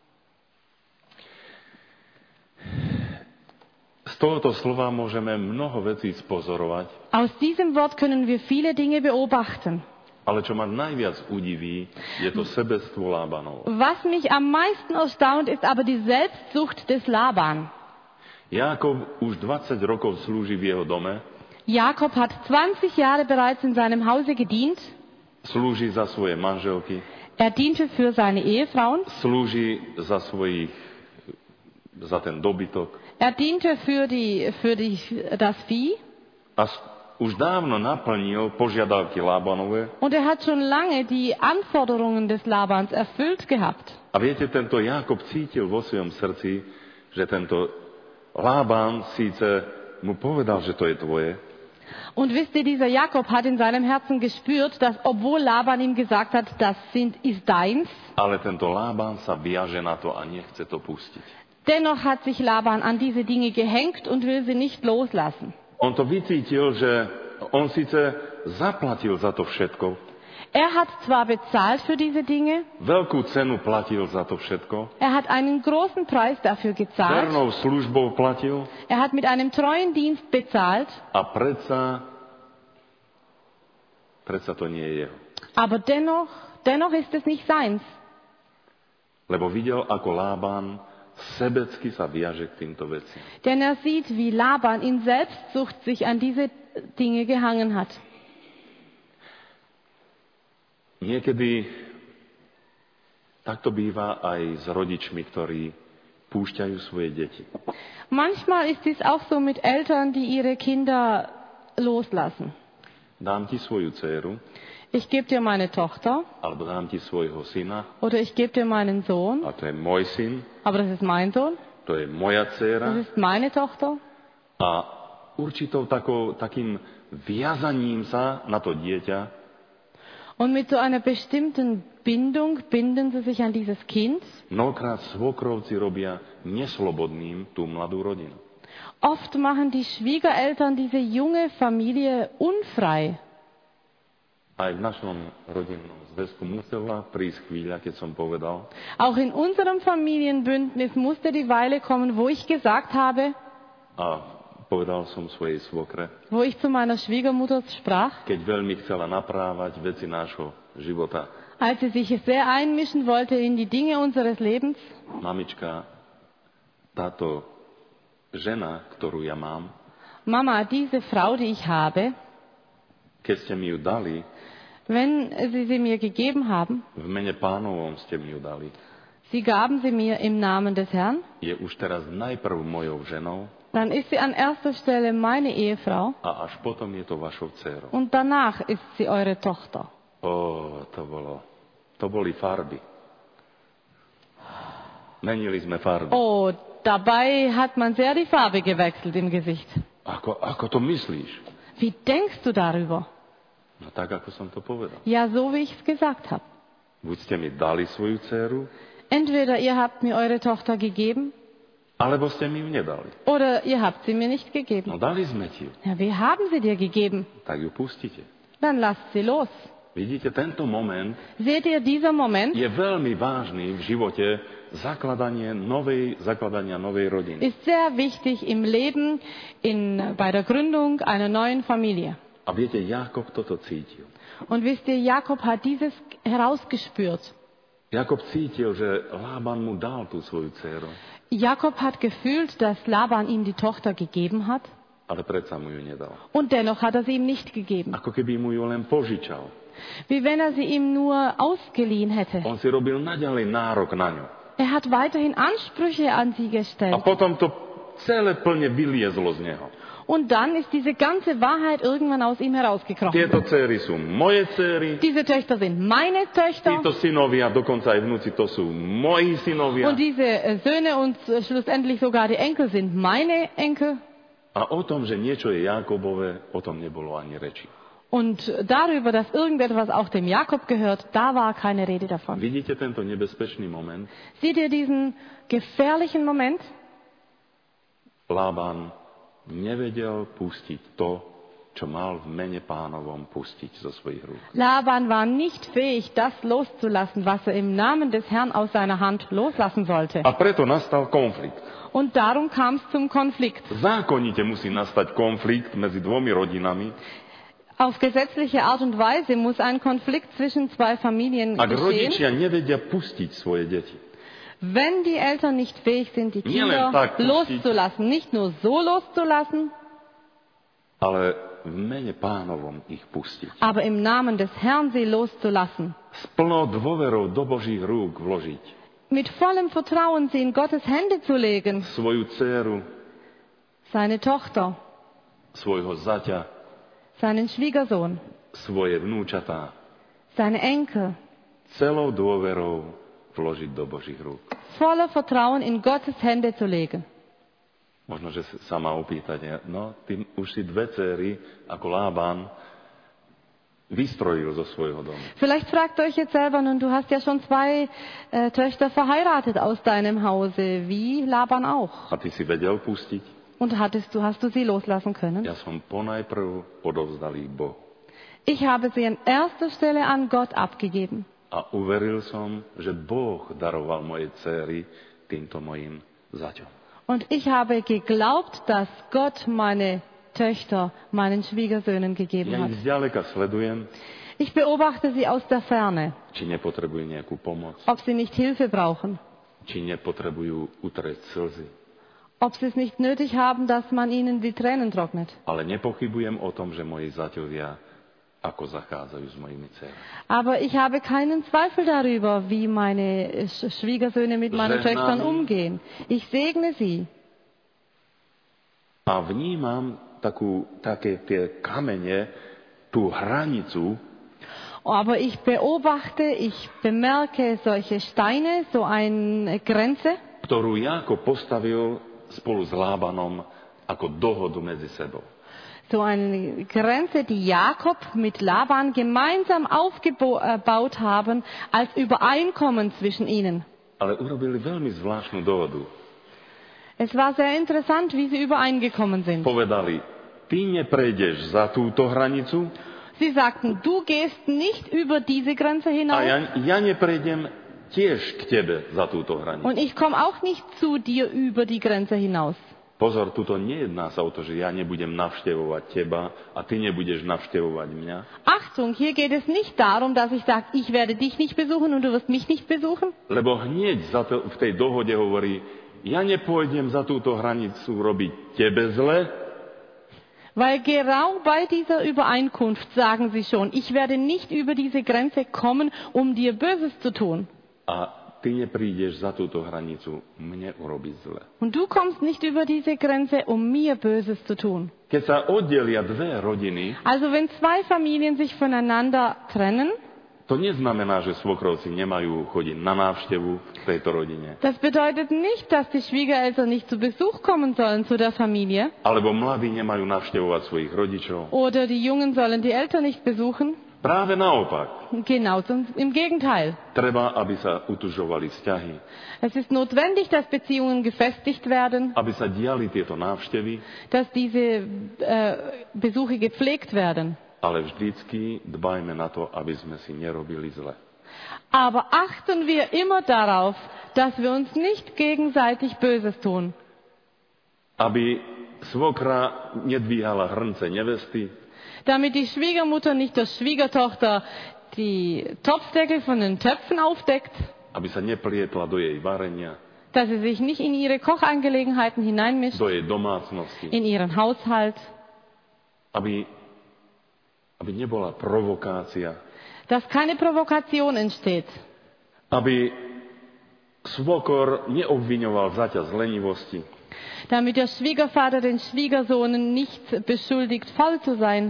Speaker 1: Z tohoto slova môžeme mnoho vecí spozorovať.
Speaker 2: Aus diesem Wort können wir viele Dinge beobachten.
Speaker 1: Ale čo ma najviac udiví, je to sebectvo Lábanovo.
Speaker 2: Was mich am meisten erstaunt, ist aber die Selbstsucht des Laban.
Speaker 1: Jákob už 20 rokov slúži v jeho dome.
Speaker 2: Jakob hat 20 Jahre bereits in seinem Hause gedient.
Speaker 1: slúži za svoje manželky,
Speaker 2: Er diente für seine Ehefrauen.
Speaker 1: slúži za ten dobytok.
Speaker 2: Er diente für das Vieh.
Speaker 1: A už dávno naplnil požiadavky Lábanové.
Speaker 2: Und er hat schon lange die Anforderungen des Labans erfüllt gehabt.
Speaker 1: A viete, tento Jákob cítil vo svojom srdci, že tento Lában síce mu povedal, že to je tvoje,
Speaker 2: Und wisst ihr, dieser Jakob hat in seinem Herzen gespürt, dass obwohl Laban ihm gesagt hat, ist deins,
Speaker 1: ale tento Lában sa viaže na to a nechce to pustiť.
Speaker 2: dennoch hat sich Laban an diese Dinge gehängt und will sie nicht loslassen.
Speaker 1: On to vycítil, že on síce zaplatil za to všetko,
Speaker 2: Er hat zwar bezahlt für diese Dinge,
Speaker 1: veľkú cenu platil za to všetko,
Speaker 2: er hat einen großen Preis dafür gezahlt,
Speaker 1: vernou službou platil
Speaker 2: er hat mit einem treuen Dienst bezahlt,
Speaker 1: a predsa to nie je jeho.
Speaker 2: aber dennoch ist es nicht seins.
Speaker 1: Lebo videl, ako Lában sebecky sa viaže k týmto veciam.
Speaker 2: Denn er sieht, wie Laban in Selbstsucht sich an diese Dinge gehangen hat.
Speaker 1: Niekedy takto býva aj s rodičmi, ktorí púšťajú svoje deti.
Speaker 2: Manchmal ist dies auch so mit Eltern, die ihre Kinder loslassen.
Speaker 1: Dám ti svoju dcéru,
Speaker 2: Ich gebe dir meine Tochter
Speaker 1: alebo dám ti svojho syna,
Speaker 2: oder ich gebe dir meinen Sohn,
Speaker 1: a to je môj syn,
Speaker 2: aber das ist mein Sohn,
Speaker 1: to je moja
Speaker 2: das
Speaker 1: dcéra.
Speaker 2: ist meine Tochter.
Speaker 1: A určitou takým viazaním sa na to dieťa
Speaker 2: Und mit so einer bestimmten Bindung binden sie sich an dieses Kind.
Speaker 1: mnohokrát svokrovci robia neslobodným tú mladú rodinu.
Speaker 2: Oft machen die Schwiegereltern diese junge Familie unfrei.
Speaker 1: Aj v našom rodinnom zväzku musela prísť chvíľa, keď som povedal,
Speaker 2: Auch in unserem Familienbündnis musste die Weile kommen, wo ich gesagt habe,
Speaker 1: a povedal som svojej svokre,
Speaker 2: wo ich zu meiner Schwiegermutter sprach,
Speaker 1: keď veľmi chcela naprávať veci nášho života.
Speaker 2: als sie sich sehr einmischen wollte in die Dinge unseres Lebens.
Speaker 1: Mamička, táto žena, ktorú ja mám,
Speaker 2: Mama, diese Frau, die ich habe,
Speaker 1: keď ste mi ju dali,
Speaker 2: wenn Sie sie mir gegeben haben,
Speaker 1: v mene Pánovom ste mi ju dali,
Speaker 2: Sie gaben sie mir im Namen des Herrn,
Speaker 1: je už teraz najprv mojou ženou
Speaker 2: dann ist sie an erster Stelle meine Ehefrau
Speaker 1: a až potom je to vašou dcérou.
Speaker 2: und danach ist sie eure Tochter.
Speaker 1: To boli farby. Menili sme farby.
Speaker 2: Oh, dabei hat man sehr die Farbe gewechselt im Gesicht.
Speaker 1: Ako to myslíš?
Speaker 2: Wie denkst du darüber?
Speaker 1: No tak, ako som to povedal.
Speaker 2: Ja, so wie ich es gesagt habe.
Speaker 1: Buď ste mi dali svoju dceru,
Speaker 2: Entweder ihr habt mir eure Tochter gegeben
Speaker 1: alebo ste mi ju nedali.
Speaker 2: oder ihr habt sie mir nicht
Speaker 1: No
Speaker 2: gegeben.
Speaker 1: dali sme ti ju,
Speaker 2: Ja, wir haben sie dir gegeben.
Speaker 1: tak ju pustite.
Speaker 2: Dann lasst sie los.
Speaker 1: Vidíte, tento moment
Speaker 2: Seht ihr, dieser Moment
Speaker 1: je veľmi vážny v živote zakladania novej rodiny.
Speaker 2: ist sehr wichtig im Leben, bei der Gründung einer neuen Familie.
Speaker 1: A viete, Jákob toto cítil.
Speaker 2: Und wisst ihr, Jakob hat dieses herausgespürt.
Speaker 1: Jakob cítil, že Lában mu dal tú svoju dceru,
Speaker 2: Jakob hat gefühlt, dass Laban ihm die Tochter gegeben hat.
Speaker 1: ale predsa mu ju nedal.
Speaker 2: Und dennoch hat er sie ihm nicht gegeben.
Speaker 1: Ako keby mu ju len požičal.
Speaker 2: Wie wenn er sie ihm nur ausgeliehen hätte.
Speaker 1: On si robil naďalej nárok na ňu.
Speaker 2: Er hat weiterhin Ansprüche an sie
Speaker 1: A
Speaker 2: gestellt.
Speaker 1: potom to celé plne vyliezlo z neho.
Speaker 2: Und dann ist diese ganze Wahrheit irgendwann aus ihm herausgekrochen.
Speaker 1: Tieto céry sú moje céry,
Speaker 2: Diese Töchter sind meine Töchter.
Speaker 1: títo synovia, dokonca aj vnúci, to sú moji synovia.
Speaker 2: Und diese Söhne und schlussendlich sogar die Enkel sind meine Enkel.
Speaker 1: A o tom, že niečo je Jákobové, o tom nebolo ani reči.
Speaker 2: Und darüber, dass irgendetwas auch dem Jakob gehört, da war keine Rede davon.
Speaker 1: Vidíte tento nebezpečný moment?
Speaker 2: Seht ihr diesen gefährlichen Moment?
Speaker 1: Lában nevedel pustiť to, čo mal v mene Pánovom pustiť zo svojich rúk.
Speaker 2: Laban war nicht fähig, das loszulassen, was er im Namen des Herrn aus seiner Hand loslassen sollte.
Speaker 1: A preto nastal konflikt.
Speaker 2: Und darum kam es zum Konflikt.
Speaker 1: Zákonite musí nastať konflikt medzi dvomi rodinami.
Speaker 2: Auf gesetzliche Art und Weise muss ein Konflikt zwischen zwei Familien
Speaker 1: Ak
Speaker 2: geschehen.
Speaker 1: rodičia nevedia pustiť svoje deti.
Speaker 2: Wenn die Eltern nicht fähig sind, die
Speaker 1: Nielen
Speaker 2: Kinder
Speaker 1: tak pustiť.
Speaker 2: loszulassen, nicht nur so loszulassen,
Speaker 1: Ale v mene Pánovom ich pustiť.
Speaker 2: aber im Namen des Herrn sie loszulassen.
Speaker 1: S plnou dôverou do Božích rúk vložiť
Speaker 2: Mit vollem Vertrauen sie in Gottes Hände zu legen.
Speaker 1: svoju dcéru,
Speaker 2: Seine Tochter,
Speaker 1: svojho zaťa,
Speaker 2: seinen Schwiegersohn,
Speaker 1: svoje vnúčatá.
Speaker 2: seine Enkel.
Speaker 1: Celou dôverou vložiť do Božích rúk.
Speaker 2: Voller Vertrauen in Gottes Hände zu legen.
Speaker 1: Možno, že sa ma opýtate, no, ty už si 2 dcéry, ako Lában, vystrojil zo svojho domu.
Speaker 2: Vielleicht fragt ihr euch jetzt selber, nun, du hast ja schon 2 Töchter verheiratet aus deinem Hause, wie Laban auch.
Speaker 1: A ty si vedel pustiť?
Speaker 2: Und hast du sie loslassen können?
Speaker 1: Ja som ponajprv odovzdal ich Bohu.
Speaker 2: Ich habe sie an erster Stelle an Gott abgegeben.
Speaker 1: A uveril som, že Boh daroval moje dcéry týmto mojim zaťom.
Speaker 2: Und ich habe geglaubt, dass Gott meine Töchter meinen Schwiegersöhnen gegeben
Speaker 1: Ja
Speaker 2: hat.
Speaker 1: ich zďaleka sledujem,
Speaker 2: Ich beobachte sie aus der Ferne,
Speaker 1: či nepotrebujú nejakú pomoc,
Speaker 2: ob sie nicht Hilfe brauchen,
Speaker 1: či nepotrebujú utrieť slzy.
Speaker 2: ob sie es nicht nötig haben, dass man ihnen die Tränen trocknet.
Speaker 1: Ale nepochybujem o tom, že moji zaťovia ako zachádzajú s mojimi dcerami.
Speaker 2: Aber ich habe keinen Zweifel darüber, wie meine Schwiegersöhne mit meinen
Speaker 1: Žehnám.
Speaker 2: Töchtern umgehen. Ich segne sie.
Speaker 1: A vnímam také tie kamene, tú hranicu,
Speaker 2: Aber ich beobachte, ich bemerke solche Steine, so eine Grenze,
Speaker 1: ktorú Jákob postavil spolu s Lábanom ako dohodu medzi sebou.
Speaker 2: so eine Grenze, die Jakob mit Laban gemeinsam aufgebaut haben, als Übereinkommen zwischen ihnen.
Speaker 1: Ale urobili veľmi zvláštnu dohodu.
Speaker 2: Es war sehr interessant, wie sie übereingekommen sind.
Speaker 1: Povedali, ty neprejdeš za túto hranicu
Speaker 2: Sie sagten, du gehst nicht über diese Grenze
Speaker 1: a
Speaker 2: hinaus
Speaker 1: ja neprejdem tiež k tebe za túto hranicu.
Speaker 2: und ich komme auch nicht zu dir über die Grenze hinaus.
Speaker 1: Pozor, tuto nejedná sa o to, že ja nebudem navštevovať teba a ty nebudeš navštevovať mňa.
Speaker 2: Achtung, hier geht es nicht darum, dass ich sage, ich werde dich nicht besuchen und du wirst mich nicht besuchen.
Speaker 1: Lebo hneď v tej dohode hovorí, ja nepôjdem za túto hranicu robiť tebe zle,
Speaker 2: Weil genau bei dieser Übereinkunft sagen sie schon, ich werde nicht über diese Grenze kommen, um dir Böses zu tun.
Speaker 1: a ty neprídeš za túto hranicu mne urobiť zle.
Speaker 2: Und du kommst nicht über diese Grenze, um mir Böses zu tun.
Speaker 1: Keď sa oddelia 2 rodiny,
Speaker 2: Also wenn 2 Familien sich voneinander trennen,
Speaker 1: to neznamená, že svokrovci nemajú chodiť na návštevu v tejto rodine.
Speaker 2: das bedeutet nicht, dass die Schwiegereltern nicht zu Besuch kommen sollen zu der Familie.
Speaker 1: Alebo mladí nemajú navštevovať svojich rodičov.
Speaker 2: Oder die Jungen sollen die Eltern nicht besuchen.
Speaker 1: Práve naopak.
Speaker 2: Genau, im Gegenteil.
Speaker 1: Treba, aby sa utužovali vzťahy,
Speaker 2: Es ist notwendig, dass Beziehungen gefestigt werden,
Speaker 1: aby sa diali tieto návštevy,
Speaker 2: dass diese Besuche gepflegt werden.
Speaker 1: ale vždycky dbajme na to, aby sme si nerobili zle.
Speaker 2: Aber achten wir immer darauf, dass wir uns nicht gegenseitig Böses tun.
Speaker 1: Aby svokra nedvíhala hrnce nevesty,
Speaker 2: Damit die Schwiegermutter nicht der Schwiegertochter die Topfdeckel von den Töpfen aufdeckt,
Speaker 1: aby sa neplietla do jej varenia,
Speaker 2: dass sie sich nicht in ihre Kochangelegenheiten hineinmischt,
Speaker 1: do jej domácnosti,
Speaker 2: in ihren Haushalt,
Speaker 1: aby nebola provokácia,
Speaker 2: dass keine Provokation entsteht,
Speaker 1: aby svokor neobviňoval zaťa z lenivosti,
Speaker 2: damit der Schwiegervater den Schwiegersohn nicht beschuldigt, faul zu sein.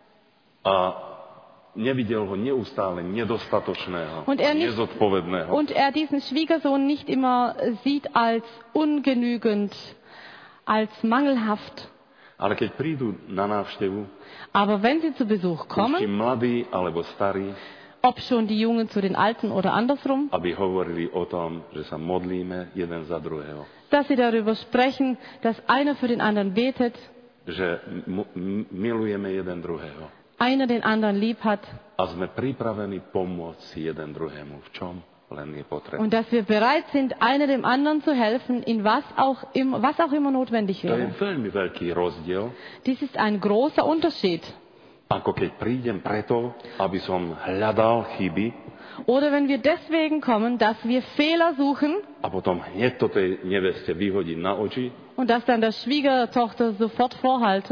Speaker 1: a nevidel ho neustále nedostatočného,
Speaker 2: Und er nicht-
Speaker 1: nezodpovedného.
Speaker 2: Und er diesen Schwiegersohn nicht immer sieht als ungenügend, als mangelhaft.
Speaker 1: Ale keď prídu na návštevu,
Speaker 2: Aber wenn sie zu Besuch
Speaker 1: či
Speaker 2: kommen,
Speaker 1: mladí alebo starí,
Speaker 2: ob schon die Jungen zu den Alten oder andersrum,
Speaker 1: aby hovorili o tom, že sa modlíme jeden za druhého,
Speaker 2: dass sie darüber sprechen, dass einer für den anderen betet,
Speaker 1: že milujeme jeden druhého
Speaker 2: einer den anderen lieb hat
Speaker 1: a sme pripravení pomôcť si jeden druhému, v čom len je potrebné.
Speaker 2: und dass wir bereit sind, einer dem anderen zu helfen, in was auch immer notwendig
Speaker 1: To je
Speaker 2: wäre.
Speaker 1: veľmi veľký rozdiel,
Speaker 2: Dies ist ein großer Unterschied.
Speaker 1: ako keď prídem preto, aby som hľadal chyby
Speaker 2: Oder wenn wir deswegen kommen, dass wir Fehler suchen
Speaker 1: a potom hneď to tej neveste vyhodím na oči
Speaker 2: und das dann der Schwiegertochter sofort vorhalten,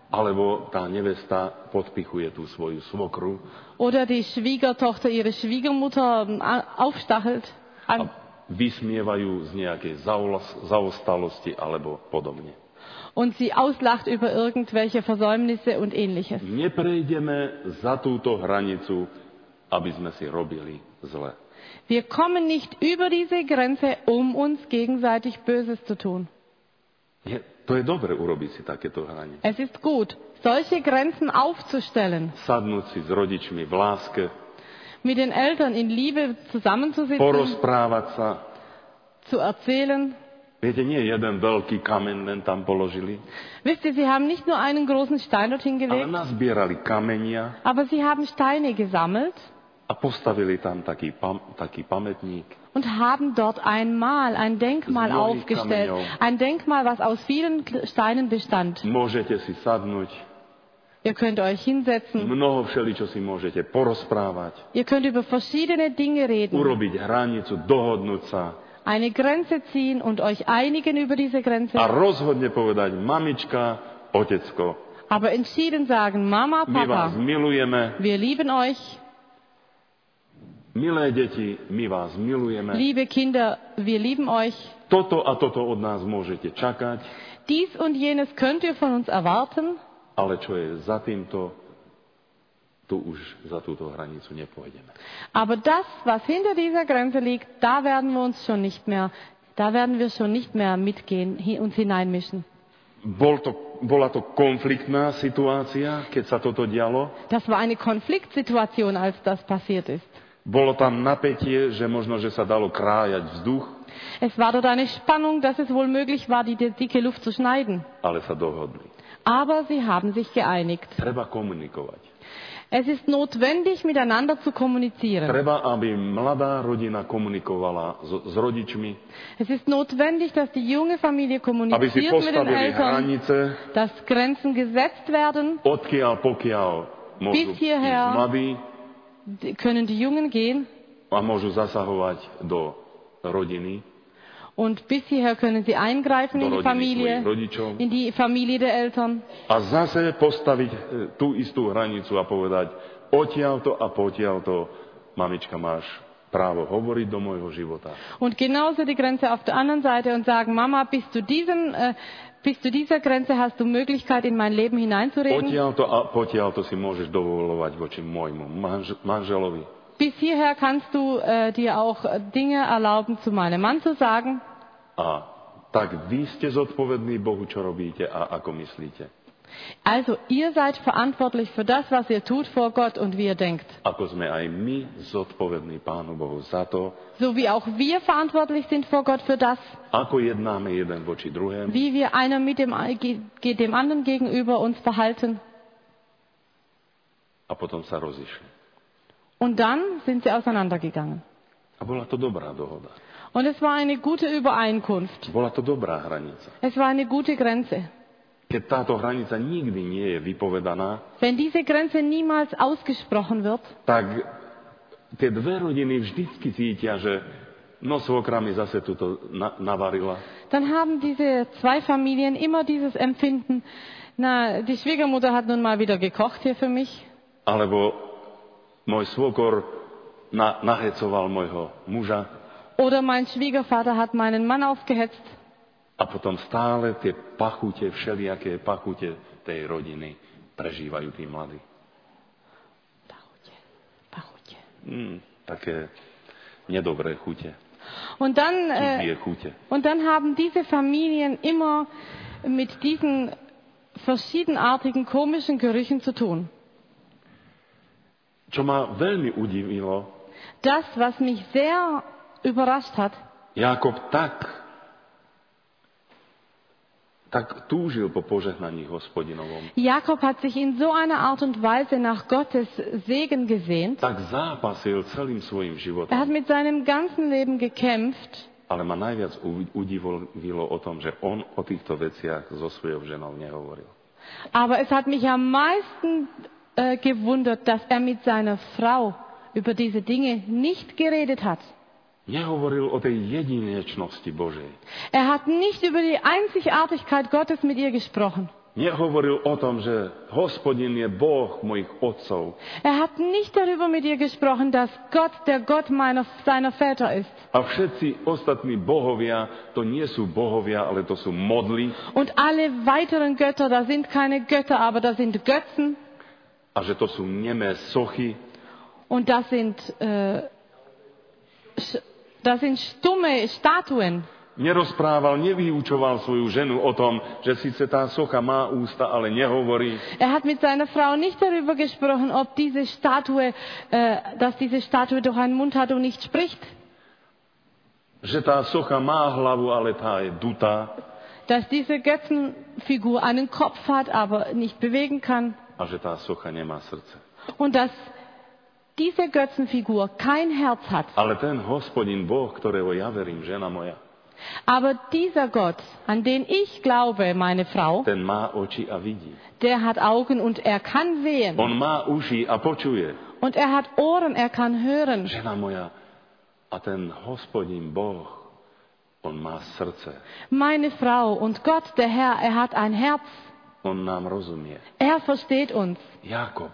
Speaker 1: Alebo tá nevesta podpichuje tú svoju svokru
Speaker 2: Oder die Schwiegertochter ihre Schwiegermutter aufstachelt.
Speaker 1: a vysmievajú z nejakej zaostalosti alebo podobne.
Speaker 2: Und sie auslacht über irgendwelche Versäumnisse und ähnliches.
Speaker 1: Neprejdeme za túto hranicu, aby sme si robili zle.
Speaker 2: Wir kommen nicht über diese Grenze, um uns gegenseitig Böses zu tun.
Speaker 1: To je dobre urobiť si takéto hranice.
Speaker 2: Es ist gut, solche Grenzen aufzustellen,
Speaker 1: Sadnúť si s rodičmi v láske,
Speaker 2: mit den Eltern in Liebe zusammenzusitzen,
Speaker 1: porozprávať sa.
Speaker 2: zu erzählen.
Speaker 1: Viete, nie jeden veľký kameň len tam položili,
Speaker 2: Wisst ihr, sie haben nicht nur einen großen Stein dorthin
Speaker 1: ale
Speaker 2: gelegt,
Speaker 1: nazbierali kamenia
Speaker 2: aber sie haben Steine gesammelt
Speaker 1: a postavili tam taký pamätník.
Speaker 2: und haben dort ein Denkmal
Speaker 1: Mnohých
Speaker 2: aufgestellt.
Speaker 1: kameňov.
Speaker 2: Ein Denkmal, was aus vielen Steinen bestand.
Speaker 1: Môžete si sadnúť,
Speaker 2: Ihr könnt euch hinsetzen,
Speaker 1: mnoho všeličo si môžete porozprávať,
Speaker 2: ihr könnt über verschiedene Dinge reden,
Speaker 1: urobiť hranicu, dohodnúť sa
Speaker 2: eine Grenze ziehen und euch einigen über diese Grenze,
Speaker 1: a rozhodne povedať, mamička, otecko,
Speaker 2: aber entschieden sagen, Mama,
Speaker 1: my vás
Speaker 2: Papa,
Speaker 1: milujeme,
Speaker 2: wir lieben euch,
Speaker 1: milé deti, my vás milujeme,
Speaker 2: liebe Kinder, wir lieben euch.
Speaker 1: toto a toto od nás môžete čakať,
Speaker 2: Dies und jenes könnt ihr von uns erwarten,
Speaker 1: ale čo je za týmto, tu už za túto hranicu nepôjdeme.
Speaker 2: aber das, was hinter dieser Grenze liegt, da werden wir schon nicht mehr mitgehen, uns hineinmischen.
Speaker 1: Bola to konfliktná situácia, keď sa toto dialo.
Speaker 2: Das war eine Konfliktsituation, als das passiert ist.
Speaker 1: Bolo tam napätie, že možno, že sa dalo krájať vzduch,
Speaker 2: Es war dort eine Spannung, dass es wohl möglich war, die dicke Luft zu schneiden.
Speaker 1: ale sa dohodli.
Speaker 2: Aber sie haben sich geeinigt.
Speaker 1: Treba komunikovať.
Speaker 2: Es ist notwendig, miteinander zu kommunizieren.
Speaker 1: Treba, aby mladá rodina komunikovala s rodičmi,
Speaker 2: Es ist notwendig, dass die junge Familie
Speaker 1: aby si
Speaker 2: kommuniziert mit den
Speaker 1: postavili
Speaker 2: Eltern,
Speaker 1: hranice,
Speaker 2: dass Grenzen gesetzt werden.
Speaker 1: odkiaľ pokiaľ môžu
Speaker 2: Bis hierher.
Speaker 1: ísť mladí
Speaker 2: Können die Jungen gehen
Speaker 1: a môžu zasahovať do rodiny,
Speaker 2: und bis hierher können sie eingreifen
Speaker 1: do
Speaker 2: in die
Speaker 1: rodiny svojich
Speaker 2: Familie,
Speaker 1: rodičov
Speaker 2: in die Familie der Eltern.
Speaker 1: a zase postaviť tú istú hranicu a povedať, odtiaľto a potiaľto, mamička, máš právo hovoriť do môjho života.
Speaker 2: Und genauso die Grenze auf der anderen Seite und sagen, Mama, bis zu dieser Grenze hast du Möglichkeit, in mein Leben hineinzureden.
Speaker 1: Odtiaľto a potiaľto si môžeš dovoľovať voči môjmu manželovi.
Speaker 2: Bis hierher kannst du dir auch Dinge erlauben, zu meinem Mann zu sagen.
Speaker 1: A tak vy ste zodpovední Bohu, čo robíte a ako myslíte.
Speaker 2: Also, ihr seid verantwortlich für das, was ihr tut vor Gott und wie ihr denkt.
Speaker 1: Ako sme aj my zodpovední Pánu Bohu za to,
Speaker 2: So wie auch wir verantwortlich sind vor Gott für das,
Speaker 1: ako jednáme jeden voči druhému
Speaker 2: wie wir einer mit dem anderen gegenüber uns verhalten.
Speaker 1: a potom sa rozišli.
Speaker 2: Und dann sind sie auseinandergegangen.
Speaker 1: A bola to dobrá dohoda.
Speaker 2: Und es war eine gute Übereinkunft.
Speaker 1: Bola to dobrá hranica.
Speaker 2: Es war eine gute Grenze.
Speaker 1: Keď táto hranica nikdy nie je vypovedaná,
Speaker 2: Wenn diese Grenze niemals ausgesprochen wird,
Speaker 1: tak tie dve rodiny vždycky cítia, že no svokra mi zase tuto navarila.
Speaker 2: dann haben diese zwei Familien immer dieses Empfinden, na, die Schwiegermutter hat nun mal wieder gekocht hier für mich.
Speaker 1: Alebo môj svokor nahecoval môjho muža
Speaker 2: Oder mein Schwiegervater hat meinen Mann aufgehetzt.
Speaker 1: a potom stále tie pachute, všelijaké pachute tej rodiny prežívajú tí mladí.
Speaker 2: Pachutje.
Speaker 1: Také nedobré chute,
Speaker 2: Und dann,
Speaker 1: cudzie chute.
Speaker 2: und dann haben diese Familien immer mit diesen verschiedenartigen komischen Gerüchen zu tun.
Speaker 1: Čo ma veľmi udivilo,
Speaker 2: Das, was mich sehr überrascht hat,
Speaker 1: Jákob tak túžil po požehnaní Hospodinovom,
Speaker 2: Jakob hat sich in so einer Art und Weise nach Gottes Segen gesehnt.
Speaker 1: tak zápasil celým svojim životom.
Speaker 2: Er hat mit seinem ganzen Leben gekämpft.
Speaker 1: Ale ma najviac udivilo o tom, že on o týchto veciach so svojou ženou nehovoril.
Speaker 2: Aber es hat mich am meisten gewundert, dass er mit seiner Frau über diese Dinge nicht geredet hat.
Speaker 1: Nehovoril o tej jedinečnosti Božej.
Speaker 2: Er hat nicht über die Einzigartigkeit Gottes mit ihr gesprochen.
Speaker 1: Nehovoril o tom, že Hospodin je Boh mojich otcov.
Speaker 2: Er hat nicht darüber mit ihr gesprochen, dass Gott der Gott seiner Väter ist.
Speaker 1: A všetci ostatní bohovia, to nie sú bohovia, ale to sú modly.
Speaker 2: Und alle weiteren Götter, das sind keine Götter, aber das sind Götzen.
Speaker 1: A že to sú nemé sochy.
Speaker 2: Und das sind stumme Statuen.
Speaker 1: Nerozprával, nevyučoval svoju ženu o tom, že síce tá socha má ústa, ale nehovorí.
Speaker 2: Er hat mit seiner Frau nicht darüber gesprochen, ob dass diese Statue doch einen Mund hat und nicht spricht.
Speaker 1: Že tá socha má hlavu, ale tá je dutá.
Speaker 2: Dass diese Götzenfigur einen Kopf hat, aber nicht bewegen kann.
Speaker 1: A že tá socha nemá srdce.
Speaker 2: Und dass diese Götzenfigur kein Herz hat.
Speaker 1: Ale ten Hospodin Boh, ktorého ja verím, žena moja,
Speaker 2: aber dieser Gott, an den ich glaube, meine Frau,
Speaker 1: ten má oči a vidí.
Speaker 2: der hat Augen und er kann sehen.
Speaker 1: On má uši a počuje.
Speaker 2: Und er hat Ohren, er kann hören.
Speaker 1: Žena moja, a ten Hospodin Boh, on má srdce.
Speaker 2: Meine Frau und Gott, der Herr, er hat ein Herz.
Speaker 1: On nám rozumie.
Speaker 2: Er versteht uns.
Speaker 1: Jakob,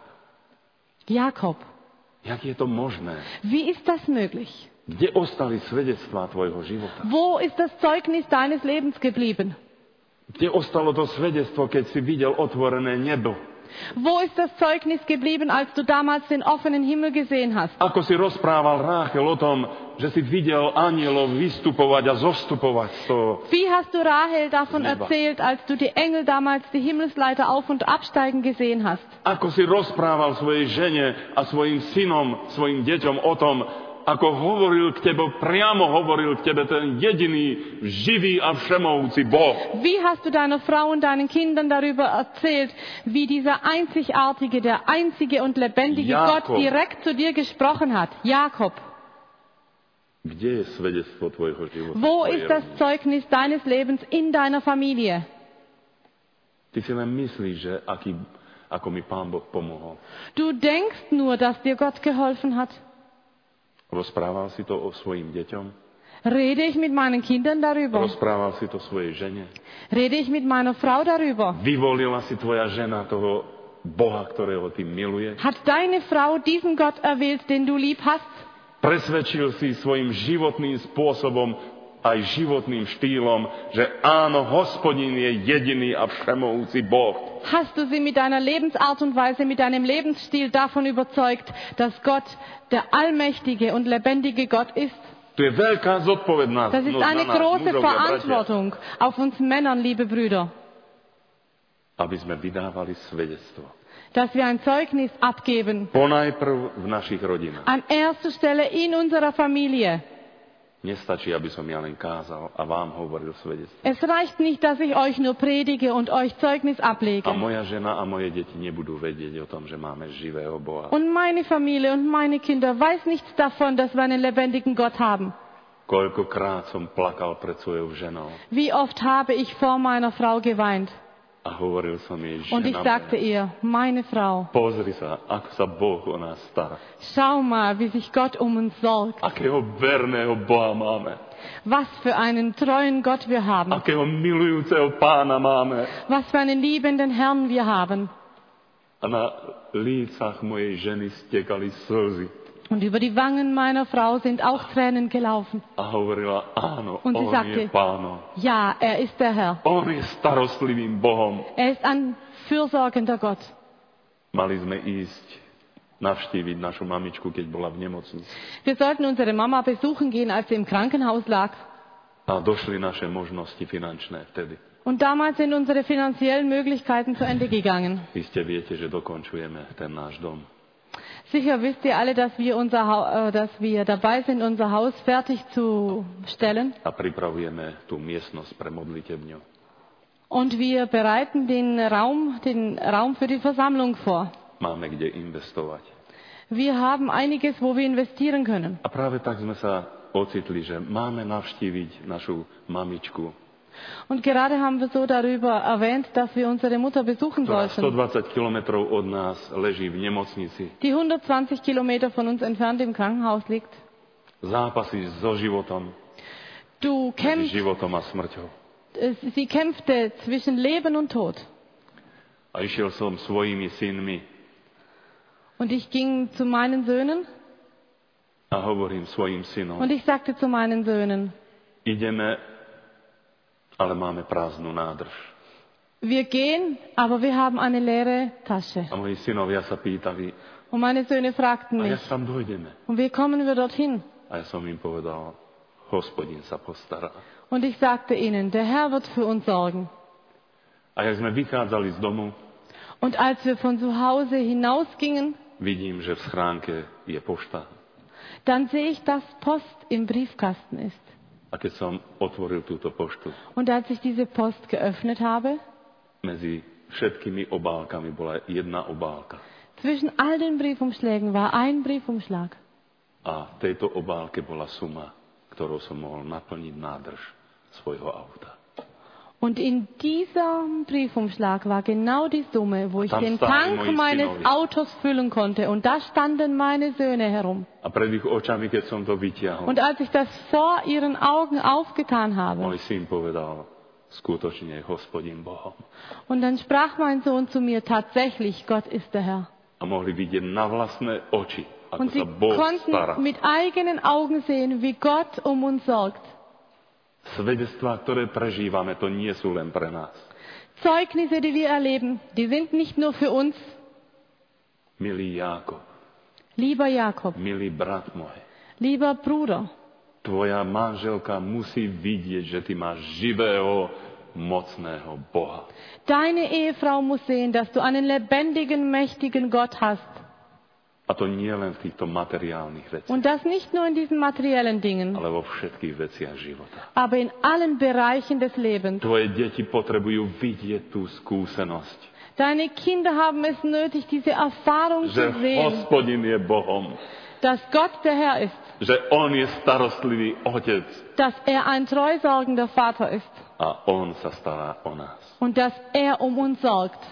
Speaker 1: jak je to možné?
Speaker 2: wie ist das möglich?
Speaker 1: Kde ostali svedectvá tvojho života?
Speaker 2: Wo ist das Zeugnis deines Lebens geblieben?
Speaker 1: Kde ostalo to svedectvo, keď si videl otvorené nebo?
Speaker 2: Wo ist das Zeugnis geblieben, als du damals den offenen Himmel gesehen hast?
Speaker 1: Ako si rozprával Ráchel o tom, že si videl anielov vystupovať a zostupovať z toho.
Speaker 2: Wie hast du Rahel davon
Speaker 1: Neba.
Speaker 2: erzählt, als du die Engel damals die Himmelsleiter auf- und absteigen gesehen hast?
Speaker 1: Ako si rozprával svojej žene a svojim synom, svojim deťom o tom, ako priamo hovoril k tebe ten jediný, živý a všemovúci Boh.
Speaker 2: Wie hast du deiner Frau und deinen Kindern darüber erzählt, wie dieser einzigartige, der einzige und lebendige
Speaker 1: Jakob.
Speaker 2: Gott direkt zu dir gesprochen hat? Jakob,
Speaker 1: Kde je svedectvo tvojho života?
Speaker 2: wo
Speaker 1: tvojej
Speaker 2: ist das
Speaker 1: rodiny?
Speaker 2: Zeugnis deines Lebens in deiner Familie?
Speaker 1: Ty si len myslíš, že ako mi Pán Boh pomohol.
Speaker 2: Du denkst nur, dass dir Gott geholfen hat.
Speaker 1: Rozprával si to o svojim deťom?
Speaker 2: Rede ich mit meinen Kindern darüber?
Speaker 1: Rozprával si to svojej žene?
Speaker 2: Rede ich mit meiner Frau darüber?
Speaker 1: Vyvolila si tvoja žena toho Boha, ktorého ty miluješ?
Speaker 2: Hat deine Frau diesen Gott erwählt, den du lieb hast?
Speaker 1: Presvedčil si svojim životným spôsobom aj životným štýlom, že áno, Hospodin je jediný a všemohúci Boh.
Speaker 2: Hast du sie mit deiner Lebensart und Weise, mit deinem Lebensstil davon überzeugt, dass Gott der allmächtige und lebendige Gott ist?
Speaker 1: To je veľká zodpovednosť
Speaker 2: Das ist
Speaker 1: na
Speaker 2: eine
Speaker 1: nás,
Speaker 2: große
Speaker 1: mužov a bratia,
Speaker 2: Verantwortung auf uns Männern, liebe Brüder,
Speaker 1: aby sme vydávali svedectvo.
Speaker 2: dass wir ein Zeugnis abgeben.
Speaker 1: Ponajprv v našich rodinách.
Speaker 2: An erster Stelle in unserer Familie.
Speaker 1: Nestačí, aby som ja len kázal a vám hovoril svedectvo.
Speaker 2: Es reicht nicht, dass ich euch nur predige und euch Zeugnis ablege.
Speaker 1: A moja žena a moje deti nebudú vedieť o tom, že máme živého Boha.
Speaker 2: Und meine Familie und meine Kinder weiß nichts davon, dass wir einen lebendigen Gott haben.
Speaker 1: Koľkokrát som plakal pred svojou ženou
Speaker 2: Wie oft habe ich vor meiner Frau geweint.
Speaker 1: a hovoril som jej,
Speaker 2: Und ich
Speaker 1: žena
Speaker 2: sagte
Speaker 1: moja,
Speaker 2: ihr, meine Frau,
Speaker 1: pozri sa, ako sa Boh o nás stará.
Speaker 2: schau mal, wie sich Gott um uns sorgt.
Speaker 1: Akého verného Boha máme.
Speaker 2: Was für einen treuen Gott wir haben.
Speaker 1: Akého milujúceho Pána máme.
Speaker 2: Was für einen liebenden Herrn wir haben.
Speaker 1: A na lícach mojej ženy stekali slzy.
Speaker 2: Und über die Wangen meiner Frau sind auch Tränen gelaufen.
Speaker 1: A hovorila, áno,
Speaker 2: Und sie
Speaker 1: on
Speaker 2: sagte,
Speaker 1: je Pánom.
Speaker 2: ja, er ist der Herr.
Speaker 1: On je starostlivým Bohom.
Speaker 2: Er ist ein fürsorgender Gott.
Speaker 1: Mali sme ísť navštíviť našu mamičku, keď bola v nemocnici.
Speaker 2: Wir sollten unsere Mama besuchen gehen, als sie im Krankenhaus lag.
Speaker 1: A došli naše možnosti finančné vtedy.
Speaker 2: Und damals sind unsere finanziellen Möglichkeiten zu Ende gegangen.
Speaker 1: Iste viete, že dokončujeme ten náš dom.
Speaker 2: Sicher wisst ihr alle, dass wir dabei sind, unser Haus fertigzustellen.
Speaker 1: A pripravujeme tú miestnosť pre modlitebňu.
Speaker 2: Und wir bereiten den Raum für die Versammlung vor.
Speaker 1: Máme kde investovať.
Speaker 2: Wir haben einiges, wo wir investieren können.
Speaker 1: A práve tak sme sa ocitli, že máme navštíviť našu mamičku,
Speaker 2: Und gerade haben wir so darüber erwähnt, dass wir unsere Mutter besuchen
Speaker 1: ktorá
Speaker 2: sollten,
Speaker 1: 120 kilometrov od nás leží v nemocnici.
Speaker 2: die 120 Kilometer von uns entfernt im Krankenhaus liegt.
Speaker 1: Zápasí so životom, medzi životom a smrťou.
Speaker 2: Sie kämpfte zwischen Leben und Tod.
Speaker 1: A išiel som svojimi synmi
Speaker 2: Und ich ging zu meinen Söhnen
Speaker 1: a hovorím svojim synom,
Speaker 2: und ich sagte zu meinen Söhnen,
Speaker 1: ideme, ale máme prázdnu nádrž.
Speaker 2: wir gehen, aber wir haben eine leere Tasche.
Speaker 1: A moji synovia sa pýtali,
Speaker 2: Und meine Söhne fragten
Speaker 1: a
Speaker 2: mich,
Speaker 1: jak tam dojdeme?
Speaker 2: und wie kommen wir dorthin?
Speaker 1: A ja som im povedal, Hospodin sa postará.
Speaker 2: Und ich sagte ihnen, der Herr wird für uns sorgen.
Speaker 1: A jak sme vychádzali z domu,
Speaker 2: Und als wir von zu Hause hinausgingen,
Speaker 1: vidím, že v schránke je pošta.
Speaker 2: dann sehe ich, dass Post im Briefkasten ist.
Speaker 1: A keď som otvoril túto poštu,
Speaker 2: Und als ich diese Post geöffnet habe,
Speaker 1: medzi všetkými obálkami bola jedna obálka.
Speaker 2: zwischen all den Briefumschlägen war ein Briefumschlag.
Speaker 1: A v tejto obálke bola suma, ktorou som mohol naplniť nádrž svojho auta.
Speaker 2: Und in diesem Briefumschlag war genau die Summe, wo ich
Speaker 1: Tam
Speaker 2: den
Speaker 1: stali
Speaker 2: Tank
Speaker 1: moji
Speaker 2: meines
Speaker 1: synovia.
Speaker 2: Autos füllen konnte. Und da standen meine Söhne herum.
Speaker 1: A pred ich očami, keď som to vytiahol,
Speaker 2: Und als ich das vor ihren Augen aufgetan habe,
Speaker 1: môj syn povedal, skutočne je Hospodin Bohom.
Speaker 2: und dann sprach mein Sohn zu mir, tatsächlich, Gott ist der Herr.
Speaker 1: A mohli vidieť na vlastné oči, ako
Speaker 2: Und sie
Speaker 1: sa Boh stará.
Speaker 2: konnten mit eigenen Augen sehen, wie Gott um uns sorgt.
Speaker 1: Svedectvá, ktoré prežívame, to nie sú len pre nás.
Speaker 2: Zeugnisse, die wir erleben, die sind nicht nur für uns.
Speaker 1: Milý Jákob,
Speaker 2: Lieber Jakob,
Speaker 1: milý brat môj,
Speaker 2: lieber Bruder,
Speaker 1: tvoja manželka musí vidieť, že ty máš živého, mocného Boha.
Speaker 2: deine Ehefrau muss sehen, dass du einen lebendigen, mächtigen Gott hast.
Speaker 1: A to nie len v týchto materiálnych veciach,
Speaker 2: Und das nicht nur in diesen materiellen Dingen,
Speaker 1: ale vo všetkých veciach života.
Speaker 2: aber in allen Bereichen des Lebens.
Speaker 1: Tvoje deti potrebujú vidieť tú skúsenosť,
Speaker 2: Deine Kinder haben es nötig, diese Erfahrung
Speaker 1: že
Speaker 2: zu sehen,
Speaker 1: Hospodin je Bohom,
Speaker 2: dass Gott der Herr ist,
Speaker 1: že On je starostlivý Otec
Speaker 2: dass er ein treusorgender Vater ist
Speaker 1: a On sa stará o nás.
Speaker 2: und dass er um uns sorgt.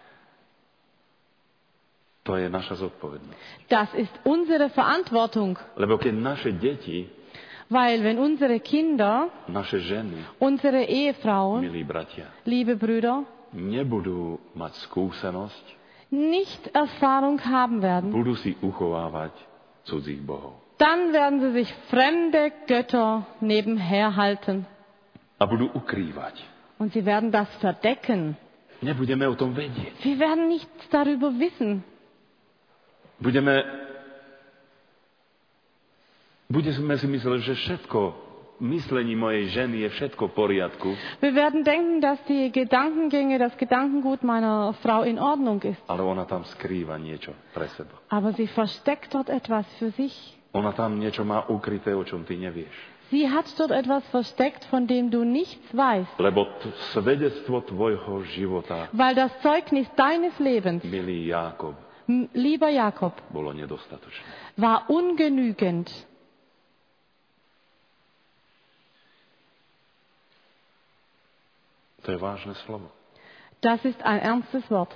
Speaker 1: To je naša zodpovednosť.
Speaker 2: Das ist unsere Verantwortung,
Speaker 1: Lebo keď naše deti,
Speaker 2: weil wenn unsere Kinder,
Speaker 1: naše ženy,
Speaker 2: unsere Ehefrauen,
Speaker 1: milí bratia,
Speaker 2: liebe Brüder,
Speaker 1: nebudú mať skúsenosť,
Speaker 2: nicht Erfahrung haben werden,
Speaker 1: budú si uchovávať cudzích bohov.
Speaker 2: dann werden sie sich fremde Götter nebenher halten
Speaker 1: A budú ukrývať.
Speaker 2: und sie werden das verdecken.
Speaker 1: Nebudeme o tom vedieť.
Speaker 2: Wir werden nichts darüber wissen.
Speaker 1: Budeme si myslieť, že všetko myslení mojej ženy je všetko v poriadku,
Speaker 2: Wir werden denken, dass die Gedankengänge, das Gedankengut meiner Frau in Ordnung ist.
Speaker 1: ale ona tam skrýva niečo pre seba.
Speaker 2: Aber sie versteckt dort etwas für sich.
Speaker 1: Ona tam niečo má ukryté, o čom ty nevieš.
Speaker 2: Sie hat dort etwas versteckt, von dem du nichts weißt.
Speaker 1: Lebo svedectvo tvojho života,
Speaker 2: Weil das Zeugnis deines Lebens,
Speaker 1: milý Jákob,
Speaker 2: lieber Jakob,
Speaker 1: bolo nedostatočné.
Speaker 2: war ungenügend.
Speaker 1: To je vážne slovo.
Speaker 2: Das ist ein ernstes Wort.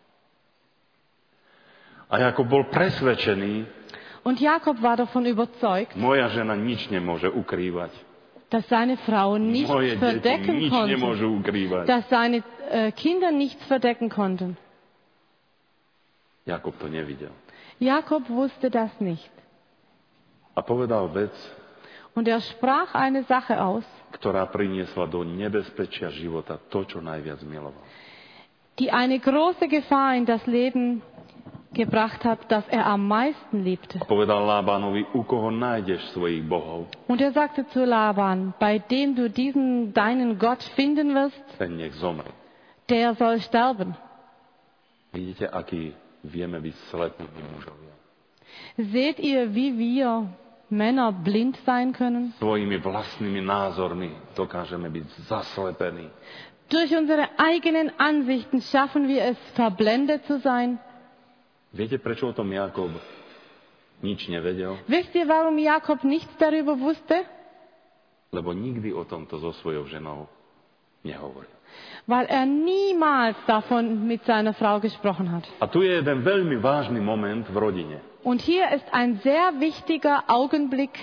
Speaker 1: A Jákob bol presvedčený,
Speaker 2: Und Jakob war davon überzeugt,
Speaker 1: moja žena nič nemôže ukrývať.
Speaker 2: dass seine Frau nichts
Speaker 1: Moje deti
Speaker 2: verdecken
Speaker 1: nič
Speaker 2: konnte,
Speaker 1: nemôžu ukrývať.
Speaker 2: dass seine Kinder nichts verdecken konnten.
Speaker 1: Jákob to nevidel.
Speaker 2: Jakob wusste das nicht.
Speaker 1: A povedal vec,
Speaker 2: Und er sprach eine Sache aus,
Speaker 1: ktorá priniesla do nebezpečia života to, čo najviac miloval.
Speaker 2: die eine große Gefahr in das Leben gebracht hat, das er am meisten liebte.
Speaker 1: A povedal Lábanovi, u koho nájdeš svojich bohov,
Speaker 2: Und er sagte zu Laban, bei dem du diesen deinen Gott finden wirst,
Speaker 1: ten nech zomre.
Speaker 2: der soll sterben.
Speaker 1: Vidíte, aký vieme byť slepí mužovia.
Speaker 2: Seht ihr, wie wir Männer blind sein können?
Speaker 1: Svojimi vlastnými názormi dokážeme byť zaslepení.
Speaker 2: Durch unsere eigenen Ansichten schaffen wir es, verblendet zu sein.
Speaker 1: Viete, prečo o tom Jákob nič nevedel?
Speaker 2: Wisst ihr, warum Jakob nichts darüber wusste?
Speaker 1: Lebo nikdy o tomto so svojou ženou nehovoril.
Speaker 2: Weil er niemals davon mit seiner Frau gesprochen hat.
Speaker 1: A tu je jeden veľmi vážny moment v rodine.
Speaker 2: Und hier ist ein sehr wichtiger Augenblick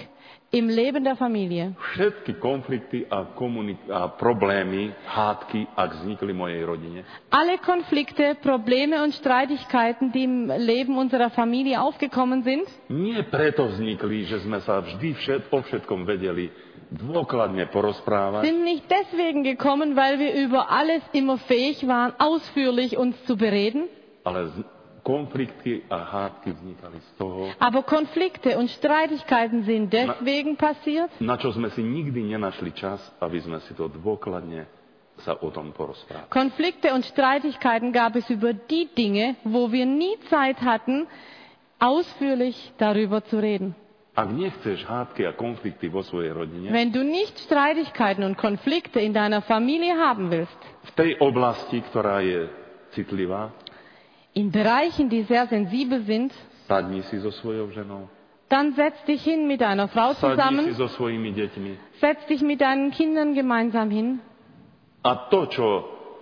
Speaker 2: im Leben der Familie.
Speaker 1: Všetky konflikty a problémy, hádky, ak vznikli v mojej rodine,
Speaker 2: Alle Konflikte, Probleme und Streitigkeiten, die im Leben unserer Familie aufgekommen sind,
Speaker 1: nie preto vznikli, že sme sa vždy o všetkom vedeli dôkladne porozprávať,
Speaker 2: sind nicht deswegen gekommen, weil wir über alles immer fähig waren, ausführlich uns zu bereden.
Speaker 1: ale konflikty a hádky vznikali z toho,
Speaker 2: Aber Konflikte und Streitigkeiten sind deswegen passiert,
Speaker 1: na čo sme si nikdy nenašli čas, aby sme si to dôkladne sa o tom porozprávali.
Speaker 2: Konflikte und Streitigkeiten gab es über die Dinge, wo wir nie Zeit hatten, ausführlich darüber zu reden.
Speaker 1: Ak nechceš hádky a konflikty vo svojej rodine,
Speaker 2: Wenn du nicht Streitigkeiten und Konflikte in deiner Familie haben willst,
Speaker 1: v tej oblasti, ktorá je citlivá,
Speaker 2: in Bereichen, die sehr sensibel sind,
Speaker 1: sadni si so svojou ženou,
Speaker 2: dann setz dich hin mit deiner Frau
Speaker 1: sadni si
Speaker 2: zusammen,
Speaker 1: so svojimi deťmi.
Speaker 2: setz dich mit deinen Kindern gemeinsam hin.
Speaker 1: A to, čo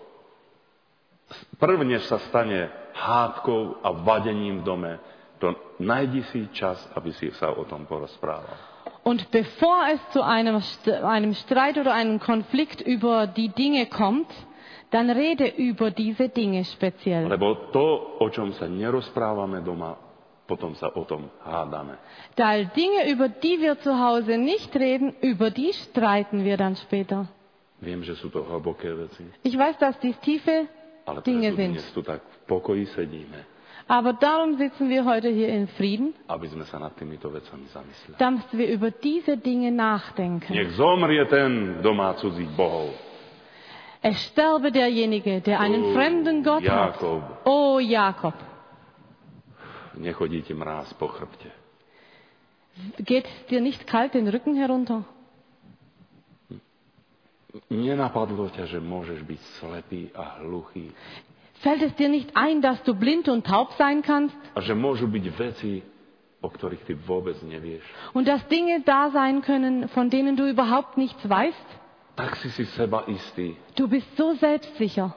Speaker 1: prvne sa stane hádkou a vadením v dome, to najdi si čas, aby si sa o tom porozprával.
Speaker 2: Und bevor es zu einem Streit oder einem Konflikt über die Dinge kommt, dann rede über diese Dinge speziell.
Speaker 1: Lebo to, o čom sa nerozprávame doma, potom sa o tom hádame.
Speaker 2: Da Dinge, über die wir zu Hause nicht reden, über die streiten wir dann später.
Speaker 1: Viem, že sú to hlboké veci,
Speaker 2: Ich weiß, dass dies tiefe
Speaker 1: ale
Speaker 2: Dinge
Speaker 1: preto
Speaker 2: sind.
Speaker 1: dnes tu tak v pokoji sedíme,
Speaker 2: Aber darum sitzen wir heute hier in Frieden,
Speaker 1: aby sme sa nad týmito vecami zamysleli.
Speaker 2: damit wir über diese Dinge nachdenken.
Speaker 1: Nech zomrie ten, kto má cudzích bohov.
Speaker 2: Es sterbe derjenige, der einen fremden Gott hat.
Speaker 1: Jákob,
Speaker 2: Oh Jakob,
Speaker 1: nechodí ti mráz po chrbte.
Speaker 2: geht es dir nicht kalt den Rücken herunter?
Speaker 1: Nenapadlo ťa, že môžeš byť slepý a hluchý
Speaker 2: Fällt es dir nicht ein, dass du blind und taub sein kannst
Speaker 1: a že môžu byť veci, o ktorých ty vôbec nevieš.
Speaker 2: und dass Dinge da sein können, von denen du überhaupt nichts weißt?
Speaker 1: Tak si seba istý,
Speaker 2: Du bist so selbstsicher.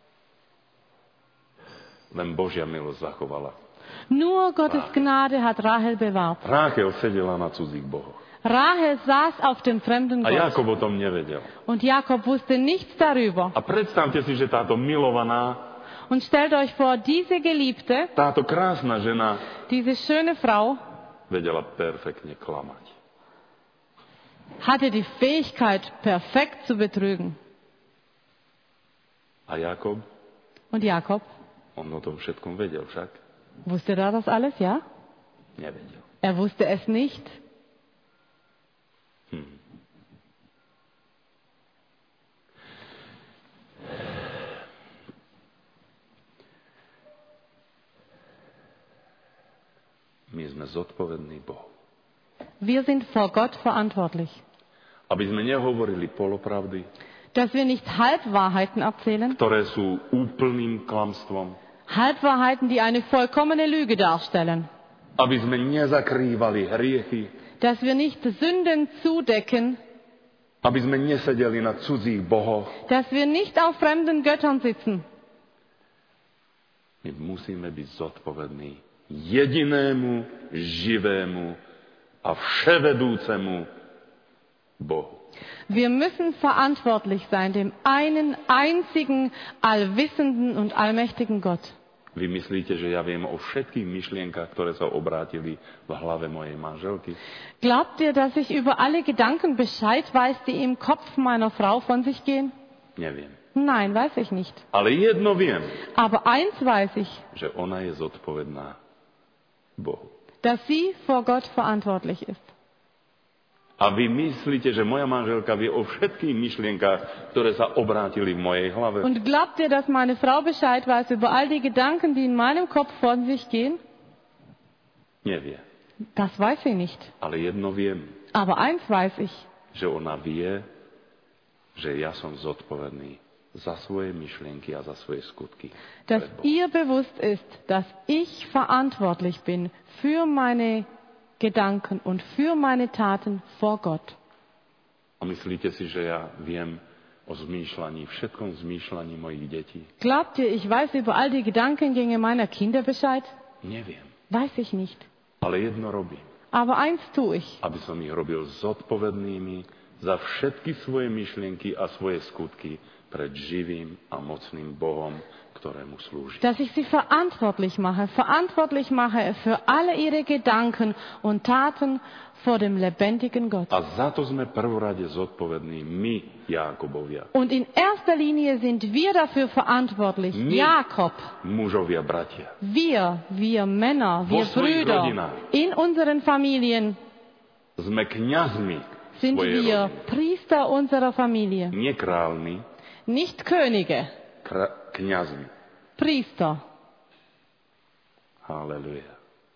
Speaker 1: len Božia milosť zachovala.
Speaker 2: Nur Gottes Gnade hat Rahel bewahrt.
Speaker 1: Ráchel sedela na cudzích bohoch.
Speaker 2: Rahel saß auf dem fremden
Speaker 1: A
Speaker 2: Gott
Speaker 1: Jákob o tom nevedel.
Speaker 2: und Jakob wusste nichts darüber.
Speaker 1: A predstavte si, že táto milovaná,
Speaker 2: Und stellt euch vor, diese Geliebte,
Speaker 1: táto krásna žena
Speaker 2: diese schöne Frau,
Speaker 1: vedela perfektne klamať.
Speaker 2: hatte die Fähigkeit, perfekt zu betrügen.
Speaker 1: A Jákob,
Speaker 2: Und Jakob,
Speaker 1: on o tom všetkom vedel však?
Speaker 2: wusste er das alles, ja?
Speaker 1: Nevedel.
Speaker 2: Er wusste es nicht.
Speaker 1: My sme zodpovední Bohu.
Speaker 2: Wir sind vor Gott verantwortlich.
Speaker 1: Aby sme nehovorili polopravdy,
Speaker 2: Dass wir nicht Halbwahrheiten erzählen,
Speaker 1: ktoré sú úplným klamstvom.
Speaker 2: Halbwahrheiten, die eine vollkommene Lüge darstellen.
Speaker 1: Aby sme nezakrývali hriechy.
Speaker 2: Dass wir nicht Sünden zudecken,
Speaker 1: Aby sme nesedeli na cudzích bohoch.
Speaker 2: dass wir nicht auf fremden Göttern sitzen.
Speaker 1: My musíme byť zodpovední jedinému, živému a vševedúcemu Bohu.
Speaker 2: Wir müssen verantwortlich sein dem einen einzigen, allwissenden und allmächtigen Gott.
Speaker 1: Vy myslíte, že ja viem o všetkých myšlienkach, ktoré sa obrátili v hlave mojej manželky?
Speaker 2: Glaubt ihr, dass ich über alle Gedanken Bescheid weiß, die im Kopf meiner Frau von sich gehen?
Speaker 1: Neviem.
Speaker 2: Nein, weiß ich nicht.
Speaker 1: Ale jedno viem,
Speaker 2: Aber eins weiß ich,
Speaker 1: že ona je zodpovedná Bohu.
Speaker 2: dass sie vor Gott verantwortlich ist.
Speaker 1: A vy myslíte, že moja manželka vie o všetkých myšlienkach, ktoré sa obrátili v mojej hlave?
Speaker 2: Und glaubt ihr, dass meine Frau Bescheid weiß über all die Gedanken, die in meinem Kopf von sich gehen?
Speaker 1: Nevie.
Speaker 2: Das weiß sie nicht.
Speaker 1: Ale jedno viem,
Speaker 2: Aber eins weiß ich,
Speaker 1: že ona vie, že ja som zodpovedný za svoje myšlienky a za svoje skutky.
Speaker 2: dass
Speaker 1: pred Bohom.
Speaker 2: ihr bewusst ist, dass ich verantwortlich bin für meine Gedanken und für meine Taten vor Gott.
Speaker 1: A myslíte si, že ja viem o zmýšľaní, všetkom zmýšľaní mojich detí?
Speaker 2: Glaubt ihr, ich weiß über all die Gedankengänge meiner Kinder Bescheid?
Speaker 1: Neviem.
Speaker 2: Weiß ich nicht.
Speaker 1: Ale jedno robím.
Speaker 2: Aber eins tue ich.
Speaker 1: Aby som ich robil zodpovednými za všetky svoje myšlienky a svoje skutky pred živým a mocným Bohom, ktorému slúži.
Speaker 2: Dass ich sie verantwortlich mache für alle ihre Gedanken und Taten vor dem lebendigen Gott.
Speaker 1: A za to sme prvorade zodpovední my, Jákobovia.
Speaker 2: Und in erster Linie sind wir dafür verantwortlich, Jakob,
Speaker 1: Mužovia, bratia.
Speaker 2: wir Männer, wir
Speaker 1: Vo svojich
Speaker 2: Brüder,
Speaker 1: rodinách.
Speaker 2: in unseren Familien
Speaker 1: Sme kňazmi
Speaker 2: sind
Speaker 1: svojej
Speaker 2: wir
Speaker 1: rodiny.
Speaker 2: Priester unserer Familie.
Speaker 1: Nie kráľmi,
Speaker 2: Nicht Könige,
Speaker 1: kňazmi.
Speaker 2: Priester.
Speaker 1: Halleluja.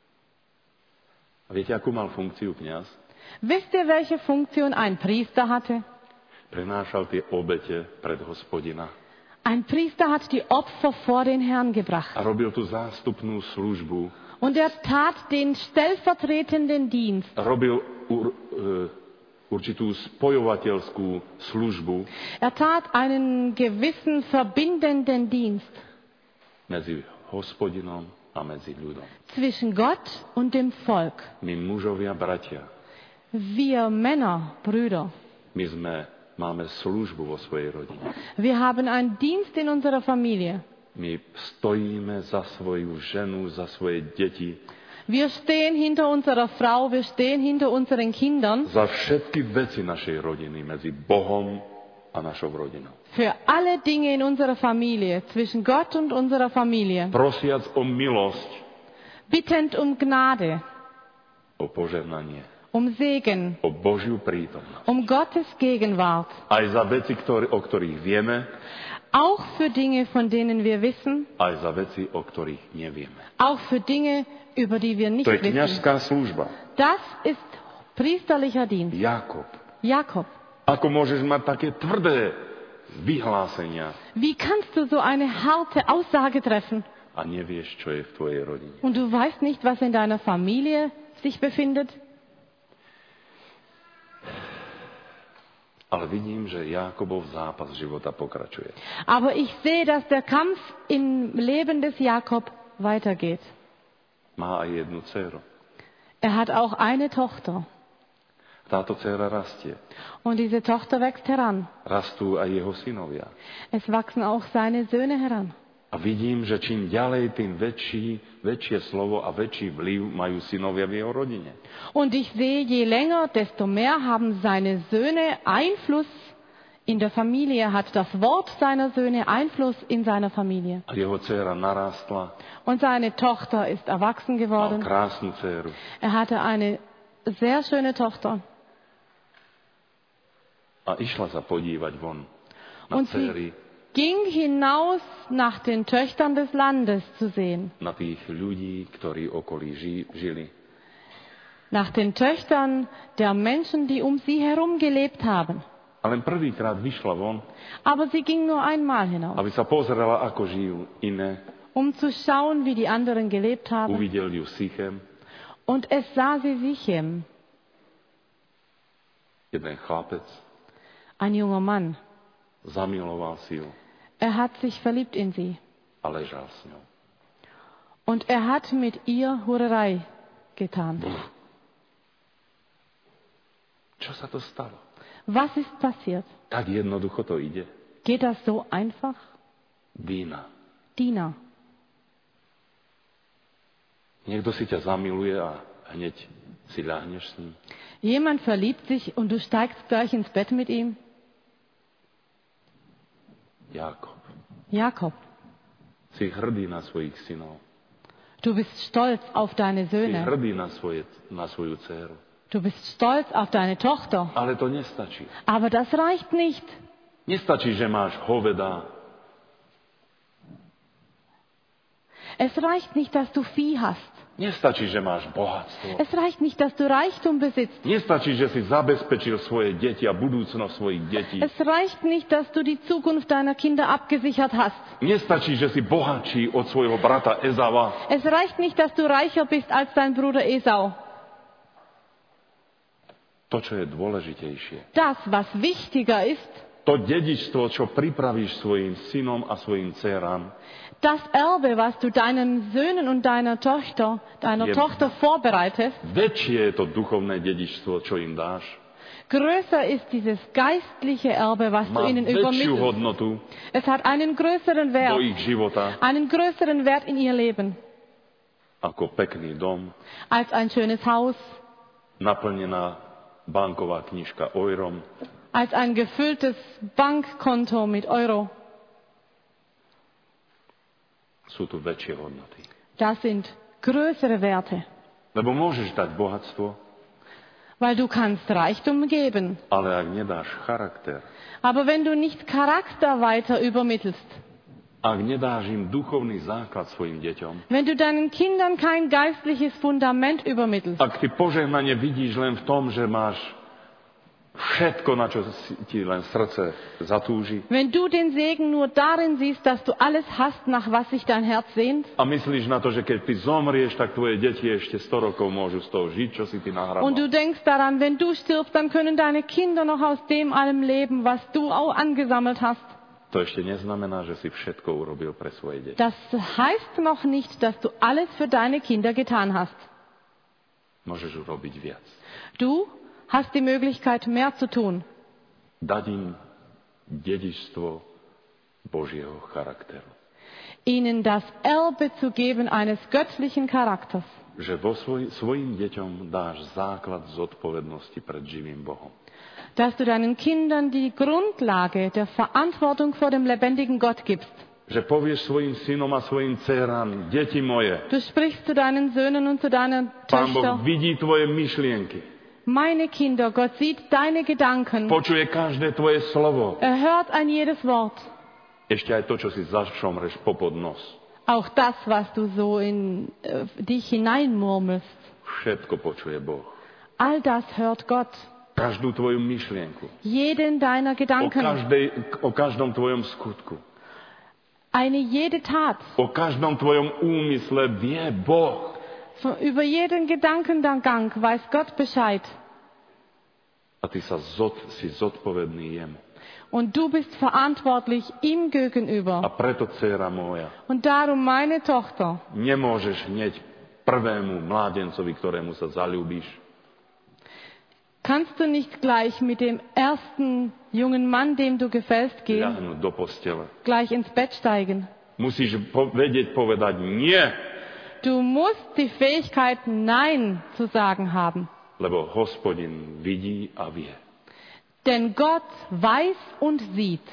Speaker 1: A viete, akú mal funkciu kňaz?
Speaker 2: Wisst ihr, welche Funktion ein Priester hatte?
Speaker 1: Prenášal tie obete pred Hospodina.
Speaker 2: Ein Priester hat die Opfer vor den Herrn gebracht.
Speaker 1: A robil tú zástupnú službu.
Speaker 2: Und er tat den stellvertretenden Dienst.
Speaker 1: Robil určitú spojovateľskú službu
Speaker 2: Er tat einen gewissen verbindenden Dienst
Speaker 1: medzi Hospodinom a medzi ľudom.
Speaker 2: zwischen Gott und dem Volk.
Speaker 1: My mužovia, bratia,
Speaker 2: Wir Männer, Brüder,
Speaker 1: máme službu vo svojej rodine.
Speaker 2: wir haben einen Dienst in unserer Familie.
Speaker 1: My stojíme za svoju ženu, za svoje deti,
Speaker 2: Wir stehen hinter unserer Frau, wir stehen hinter unseren Kindern.
Speaker 1: za všetky veci našej rodiny, medzi Bohom a našou rodinou.
Speaker 2: Für alle Dinge in unserer Familie, zwischen Gott und unserer Familie.
Speaker 1: Prosiac o milosť,
Speaker 2: Bittend um Gnade,
Speaker 1: o požehnanie,
Speaker 2: um Segen,
Speaker 1: o Božiu prítomnosť.
Speaker 2: um Gottes Gegenwart.
Speaker 1: Aj za veci, o ktorých vieme,
Speaker 2: Auch für Dinge, von denen wir wissen,
Speaker 1: aj za veci, o ktorých nevieme.
Speaker 2: auch für Dinge, über die wir nicht
Speaker 1: To je
Speaker 2: wissen.
Speaker 1: kňažská služba.
Speaker 2: Das ist priesterlicher Dienst.
Speaker 1: Jakob,
Speaker 2: Jakob,
Speaker 1: ako môžeš mať také tvrdé vyhlásenia
Speaker 2: wie kannst du so eine harte Aussage treffen
Speaker 1: a nevieš, čo je v tvojej rodine?
Speaker 2: und du weißt nicht, was in deiner Familie sich befindet?
Speaker 1: Ale vidím, že Jákobov zápas života pokračuje.
Speaker 2: Aber ich sehe, dass der Kampf im Leben des Jakob weitergeht.
Speaker 1: Má aj jednu dceru.
Speaker 2: Er hat auch eine Tochter.
Speaker 1: Táto dcera rastie.
Speaker 2: Und diese Tochter wächst heran.
Speaker 1: Rastú aj jeho synovia.
Speaker 2: Es wachsen auch seine Söhne heran.
Speaker 1: A vidím, že čím ďalej, tým väčšie slovo a väčší vplyv majú synovia v jeho rodine.
Speaker 2: Und ich sehe, je länger, desto mehr haben seine Söhne Einfluss in der Familie, hat das Wort seiner Söhne Einfluss in seiner Familie.
Speaker 1: A jeho dcera narástla,
Speaker 2: Und seine Tochter ist erwachsen
Speaker 1: mal
Speaker 2: geworden.
Speaker 1: krásnu dceru.
Speaker 2: Er hatte eine sehr schöne Tochter.
Speaker 1: A išla sa podívať von na
Speaker 2: Und
Speaker 1: dcery,
Speaker 2: sie ging hinaus nach den Töchtern des Landes zu sehen.
Speaker 1: na tých ľudí, ktorí okolí žili.
Speaker 2: Nach den Töchtern der Menschen, die um sie herum gelebt haben.
Speaker 1: A len prvýkrát vyšla von,
Speaker 2: Aber sie ging nur einmal hinaus,
Speaker 1: aby sa pozrela, ako žijú iné.
Speaker 2: um zu schauen, wie die anderen gelebt haben.
Speaker 1: Uvidel ju Sichem,
Speaker 2: Und es sah sie Sichem,
Speaker 1: jeden chlapec,
Speaker 2: ein junger Mann.
Speaker 1: zamiloval si ju
Speaker 2: Er hat sich verliebt in sie.
Speaker 1: a ležal s ňou.
Speaker 2: Und er hat mit ihr Hurerei getan.
Speaker 1: Čo sa to stalo?
Speaker 2: Was ist passiert?
Speaker 1: Tak jednoducho to ide.
Speaker 2: Geht das so einfach?
Speaker 1: Dína.
Speaker 2: Dina.
Speaker 1: Niekto si ťa zamiluje a hneď si ľahneš s ním.
Speaker 2: Jemand verliebt sich und du steigst gleich ins Bett mit ihm?
Speaker 1: Jákob.
Speaker 2: Jakob,
Speaker 1: Si hrdý na svojich synov.
Speaker 2: du bist stolz auf deine
Speaker 1: Si
Speaker 2: Söhne.
Speaker 1: hrdý na svoju dceru.
Speaker 2: Du bist stolz auf deine Tochter.
Speaker 1: Ale to nestačí.
Speaker 2: Aber das reicht nicht.
Speaker 1: Nestačí, že máš hoveda.
Speaker 2: Es reicht nicht, dass du Vieh hast.
Speaker 1: Nestačí, že máš bohatstvo.
Speaker 2: Es reicht nicht, dass du Reichtum besitzt.
Speaker 1: Nestačí, že si zabezpečil svoje deti a budúcnosť svojich detí.
Speaker 2: Es reicht nicht, dass du die Zukunft deiner Kinder abgesichert hast.
Speaker 1: Nestačí, že si bohatší od svojho brata Ezava.
Speaker 2: Es reicht nicht, dass du reicher bist als dein Bruder Esau.
Speaker 1: To, čo je dôležitejšie,
Speaker 2: Das, was wichtiger ist,
Speaker 1: to dedičstvo, čo pripravíš svojim synom a svojim dcerám,
Speaker 2: Das Erbe, was du deinen Söhnen und deiner Tochter vorbereitest,
Speaker 1: väčšie je to duchovné dedičstvo, čo im dáš.
Speaker 2: größer ist dieses geistliche Erbe, was du
Speaker 1: Má
Speaker 2: ihnen
Speaker 1: väčšiu
Speaker 2: übermittelst.
Speaker 1: hodnotu
Speaker 2: Es hat einen größeren
Speaker 1: do
Speaker 2: Wert,
Speaker 1: ich života
Speaker 2: einen größeren Wert in ihr Leben,
Speaker 1: ako pekný dom,
Speaker 2: als ein schönes Haus,
Speaker 1: naplnená banková knižka eurom,
Speaker 2: als ein gefülltes Bankkonto mit Euro.
Speaker 1: sú tu väčšie hodnoty.
Speaker 2: Das sind größere Werte,
Speaker 1: Lebo môžeš dať bohatstvo,
Speaker 2: weil du kannst Reichtum geben.
Speaker 1: ale ak nedáš charakter,
Speaker 2: Aber wenn du nicht Charakter weiter übermittelst,
Speaker 1: ak nedáš im duchovný základ svojim deťom,
Speaker 2: wenn du deinen Kindern kein geistliches Fundament übermittelst,
Speaker 1: ak ty požehnanie vidíš len v tom, že máš všetko, na čo ti len srdce zatúži,
Speaker 2: wenn du den Segen nur darin siehst, dass du alles hast, nach was sich dein Herz sehnt,
Speaker 1: a myslíš na to, že keď ty zomrieš, tak tvoje deti ešte 100 rokov môžu z toho žiť, čo si ty
Speaker 2: und
Speaker 1: nahrabal.
Speaker 2: du denkst daran, wenn du stirbst, dann können deine Kinder noch aus dem allem leben, was du auch angesammelt hast.
Speaker 1: To ešte neznamená, že si všetko urobil pre svoje deti.
Speaker 2: Das heißt noch nicht, dass du alles für deine Kinder getan hast.
Speaker 1: Môžeš urobiť viac.
Speaker 2: Du hast die Möglichkeit, mehr zu tun.
Speaker 1: Dať im dedičstvo Božieho charakteru.
Speaker 2: Ihnen das Erbe zu geben eines göttlichen Charakters.
Speaker 1: Že svojim deťom dáš základ zodpovednosti pred živým Bohom.
Speaker 2: Dass du deinen Kindern die Grundlage der Verantwortung vor dem lebendigen Gott gibst.
Speaker 1: Že povieš svojim synom a svojim dcerám, deti moje,
Speaker 2: Du sprichst zu deinen Söhnen und zu deiner
Speaker 1: Pán Boh
Speaker 2: Töchter.
Speaker 1: vidí tvoje myšlienky,
Speaker 2: Meine Kinder, Gott sieht deine Gedanken.
Speaker 1: počuje každé tvoje slovo.
Speaker 2: Er hört ein jedes Wort.
Speaker 1: Ešte aj to, čo si zašomreš popod nos.
Speaker 2: Auch das, was du so in dich hineinmurmelst.
Speaker 1: Všetko počuje Boh.
Speaker 2: All das hört Gott.
Speaker 1: Každú tvoju myšlienku.
Speaker 2: Jeden deiner Gedanken.
Speaker 1: O každom tvojom skutku.
Speaker 2: Jede Tat.
Speaker 1: O každom tvojom úmysle vie Boh.
Speaker 2: Über jeden Gedankengang weiß Gott Bescheid.
Speaker 1: A ty si zodpovedný jemu.
Speaker 2: Und du bist verantwortlich ihm gegenüber.
Speaker 1: A preto, dcéra moja,
Speaker 2: Und darum, meine Tochter,
Speaker 1: nemôžeš hneď prvému mládencovi, ktorému sa zaľúbiš,
Speaker 2: kannst du nicht gleich mit dem ersten jungen Mann, dem du gefällst, gehen,
Speaker 1: ľahnúť do postele.
Speaker 2: gleich ins Bett steigen.
Speaker 1: Musíš vedieť povedať nie,
Speaker 2: Du musst die Fähigkeit, Nein zu sagen haben.
Speaker 1: lebo Hospodin vidí a vie.
Speaker 2: Denn Gott weiß und sieht.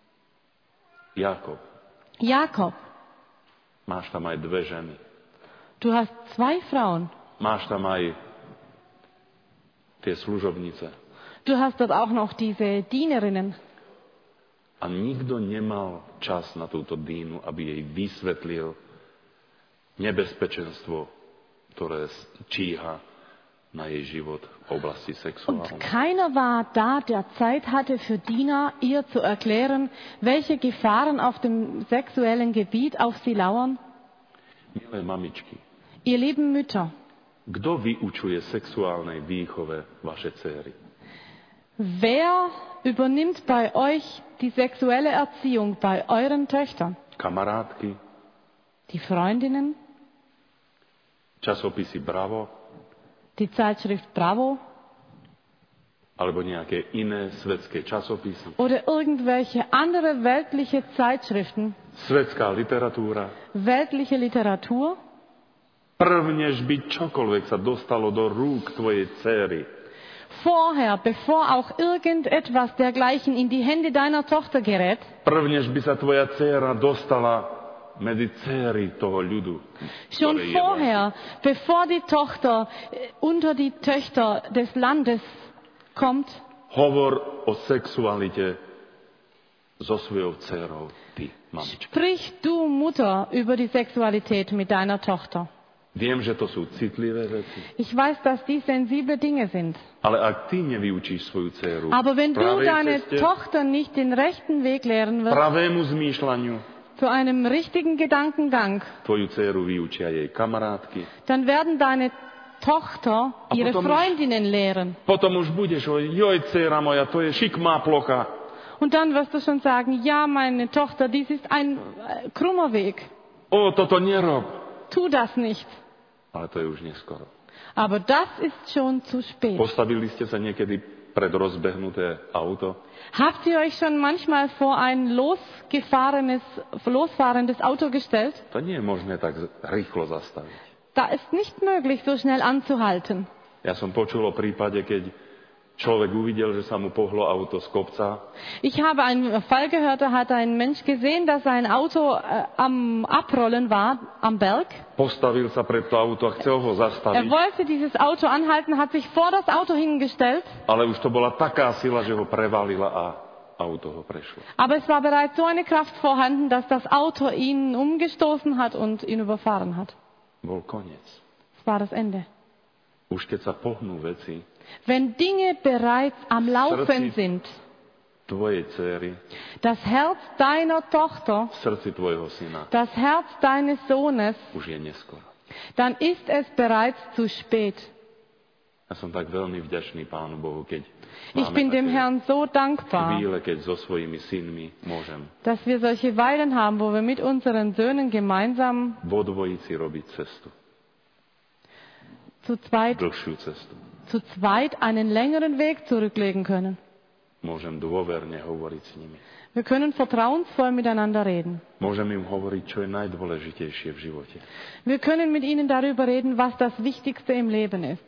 Speaker 1: Jakob,
Speaker 2: Jakob,
Speaker 1: máš tam aj dve ženy.
Speaker 2: du hast 2 Frauen.
Speaker 1: Máš tam aj tie služobnice.
Speaker 2: Du hast dort auch noch diese Dienerinnen.
Speaker 1: A nikto nemal čas na túto Dínu, aby jej vysvetlil nebezpečenstvo, ktoré číha na jej život v oblasti
Speaker 2: Und
Speaker 1: sexuálnej.
Speaker 2: keiner war da, der Zeit hatte für Dina, ihr zu erklären, welche Gefahren auf dem sexuellen Gebiet auf sie lauern.
Speaker 1: Milé mamičky,
Speaker 2: Ihr lieben Mütter,
Speaker 1: kto vyučuje sexuálnej výchove vaše céry?
Speaker 2: wer übernimmt bei euch die sexuelle Erziehung bei euren Töchtern?
Speaker 1: Kamarátky,
Speaker 2: Die Freundinnen,
Speaker 1: časopisy Bravo,
Speaker 2: die Zeitschrift Bravo
Speaker 1: alebo nejaké iné svetské časopisy,
Speaker 2: oder irgendwelche andere weltliche Zeitschriften,
Speaker 1: svetská literatúra.
Speaker 2: weltliche Literatur?
Speaker 1: Prvnež by čokoľvek sa dostalo do rúk tvojej céry,
Speaker 2: Vorher, bevor auch irgendetwas dergleichen in die Hände deiner Tochter gerät,
Speaker 1: prvnež by sa tvoja dcéra dostala medzi céry toho ľudu,
Speaker 2: schon
Speaker 1: ktorý je
Speaker 2: vorher, bevor die Tochter unter die Töchter des Landes kommt,
Speaker 1: hovor o sexualite so svojou dcérou, ty, mamička.
Speaker 2: sprich du Mutter über die Sexualität mit deiner Tochter.
Speaker 1: Viem, že to sú citlivé veci,
Speaker 2: Ich weiß, dass dies sensible Dinge sind.
Speaker 1: ale ak ty nevyučíš svoju dceru
Speaker 2: Aber wenn du
Speaker 1: pravej
Speaker 2: deine
Speaker 1: ceste,
Speaker 2: Tochter nicht den rechten Weg lehren wirst,
Speaker 1: pravému zmýšľaniu,
Speaker 2: zu einem richtigen Gedankengang,
Speaker 1: tvoju dceru vyučia jej kamarátky.
Speaker 2: dann werden deine Tochter ihre
Speaker 1: potom už-
Speaker 2: Freundinnen lehren.
Speaker 1: Potom už budeš, joj, dcera moja, to je šikmá plocha.
Speaker 2: Und dann wirst du schon sagen, ja, meine Tochter, dies ist ein krummer Weg.
Speaker 1: Toto nerob.
Speaker 2: Tu das nicht.
Speaker 1: Ale to je už neskoro.
Speaker 2: Aber das ist schon zu spät.
Speaker 1: Postavili ste sa niekedy pred rozbehnuté auto?
Speaker 2: Habt ihr euch schon manchmal vor ein losfahrendes Auto gestellt?
Speaker 1: To nie je možné tak rýchlo zastaviť.
Speaker 2: Da ist nicht möglich, so schnell anzuhalten.
Speaker 1: Ja som počul o prípade, keď človek uvidel, že sa mu pohlo auto z kopca.
Speaker 2: Ich habe einen Fall gehört, da hat ein Mensch gesehen, dass sein Auto am Abrollen war, am Berg.
Speaker 1: Postavil sa pred to auto a chcel ho zastaviť.
Speaker 2: wollte dieses Auto anhalten, hat sich vor das Auto hingestellt.
Speaker 1: Ale už to bola taká sila, že ho prevalila a auto ho prešlo.
Speaker 2: Aber es war bereits so eine Kraft vorhanden, dass das Auto ihn umgestoßen hat und ihn überfahren hat.
Speaker 1: Bol koniec.
Speaker 2: Das war das Ende.
Speaker 1: Už keď sa pohnú veci,
Speaker 2: Wenn Dinge bereits am Laufen sind,
Speaker 1: tvojej dcery,
Speaker 2: das Herz deiner Tochter,
Speaker 1: v srdci tvojho syna,
Speaker 2: das Herz deines Sohnes,
Speaker 1: už je neskoro.
Speaker 2: dann ist es bereits zu spät.
Speaker 1: Ja som tak veľmi vďačný Pánu Bohu, keď
Speaker 2: Ich bin dem
Speaker 1: také
Speaker 2: Herrn so dankbar,
Speaker 1: chvíle, keď so svojimi synmi môžem
Speaker 2: dass wir solche Weilen haben, wo wir mit unseren Söhnen gemeinsam
Speaker 1: vo dvojici robiť cestu,
Speaker 2: zu zweit
Speaker 1: dlhšiu cestu.
Speaker 2: einen längeren Weg zurücklegen können.
Speaker 1: Môžem dôverne hovoriť s nimi.
Speaker 2: Wir können vertrauensvoll miteinander reden.
Speaker 1: Môžem im hovoriť, čo je najdôležitejšie v živote.
Speaker 2: Wir können mit ihnen darüber reden, was das Wichtigste im Leben ist.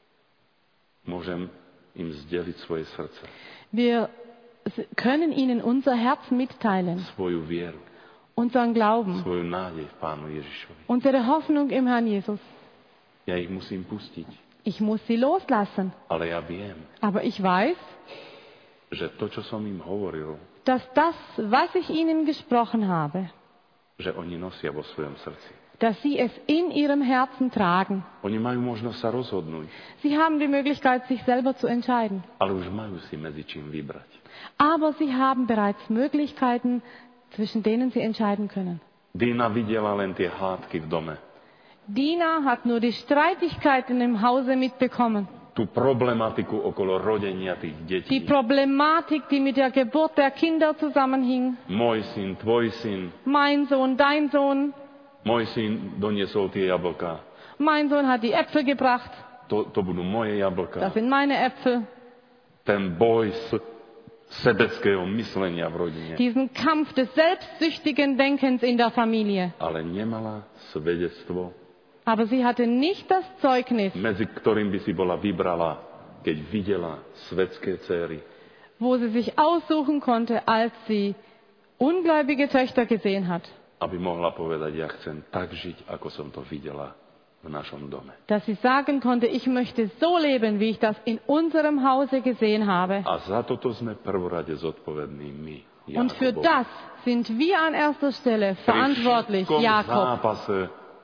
Speaker 1: Môžem im zdeliť svoje srdce,
Speaker 2: Wir können ihnen unser Herz mitteilen,
Speaker 1: svoju vieru,
Speaker 2: unseren Glauben,
Speaker 1: svoju nádej v Pánu Ježišovi.
Speaker 2: unsere Hoffnung im Herrn Jesus.
Speaker 1: Ja ich musím pustiť,
Speaker 2: Ich muss sie loslassen.
Speaker 1: ale ja viem,
Speaker 2: Aber ich weiß,
Speaker 1: že to, čo som im hovoril,
Speaker 2: dass das, was ich ihnen gesprochen habe,
Speaker 1: že oni nosia vo svojom srdci.
Speaker 2: dass sie es in ihrem Herzen tragen.
Speaker 1: Oni majú možnosť sa rozhodnúť,
Speaker 2: Sie haben die Möglichkeit, sich selber zu entscheiden.
Speaker 1: ale už majú si medzi čím vybrať.
Speaker 2: Aber sie haben bereits Möglichkeiten, zwischen denen sie entscheiden können.
Speaker 1: Dina videla len tie hádky v dome.
Speaker 2: Dina hat nur die Streitigkeiten im Hause mitbekommen.
Speaker 1: Tú problematiku okolo rodenia tých detí.
Speaker 2: Die Problematik, die mit der Geburt der Kinder zusammenhing.
Speaker 1: Môj syn, tvoj syn,
Speaker 2: Mein Sohn, dein Sohn.
Speaker 1: môj syn doniesol tie jablká.
Speaker 2: Mein Sohn hat die Äpfel gebracht.
Speaker 1: To budú moje jablká.
Speaker 2: Das sind meine Äpfel.
Speaker 1: Ten boj sebeckého myslenia v rodine.
Speaker 2: Diesen Kampf des selbstsüchtigen Denkens in der Familie.
Speaker 1: Ale nemala svedectvo,
Speaker 2: Aber sie hatte nicht das Zeugnis,
Speaker 1: medzi ktorým by si bola vybrala, keď videla svetské céry.
Speaker 2: wo sie sich aussuchen konnte, als sie ungläubige Töchter gesehen hat.
Speaker 1: Aby mohla povedať, ja chcem tak žiť, ako som to videla v našom dome.
Speaker 2: Dass sie sagen konnte, ich möchte so leben, wie ich das in unserem Hause gesehen habe.
Speaker 1: A za toto sme prvorade zodpovední my,
Speaker 2: Und für
Speaker 1: Jakob.
Speaker 2: das sind wir an erster Stelle verantwortlich,
Speaker 1: Pri všetkom
Speaker 2: Jakob.
Speaker 1: zápase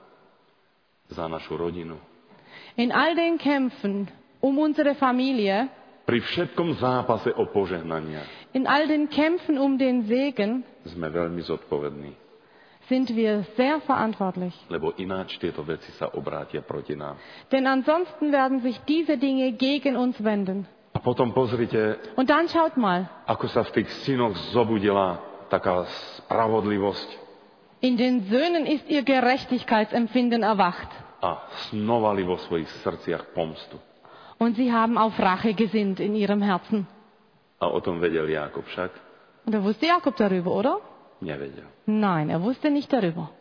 Speaker 1: za našu rodinu.
Speaker 2: In all den Kämpfen um unsere Familie,
Speaker 1: Pri všetkom zápase o požehnania
Speaker 2: in all den Kämpfen um den Segen,
Speaker 1: sme veľmi zodpovední,
Speaker 2: sind wir sehr verantwortlich.
Speaker 1: lebo ináč tieto veci sa obrátia proti nám.
Speaker 2: Denn ansonsten werden sich diese Dinge gegen uns wenden.
Speaker 1: A potom pozrite,
Speaker 2: Und dann schaut mal,
Speaker 1: ako sa v tých synoch zobudila taká spravodlivosť
Speaker 2: in den Söhnen ist ihr Gerechtigkeitsempfinden erwacht.
Speaker 1: a snovali vo svojich srdciach pomstu.
Speaker 2: Und sie haben auf Rache gesinnt in ihrem Herzen.
Speaker 1: A o tom vedel Jákob však?
Speaker 2: Und da wusste Jakob darüber, oder?
Speaker 1: Nevedel.
Speaker 2: Nein, er wusste nicht darüber.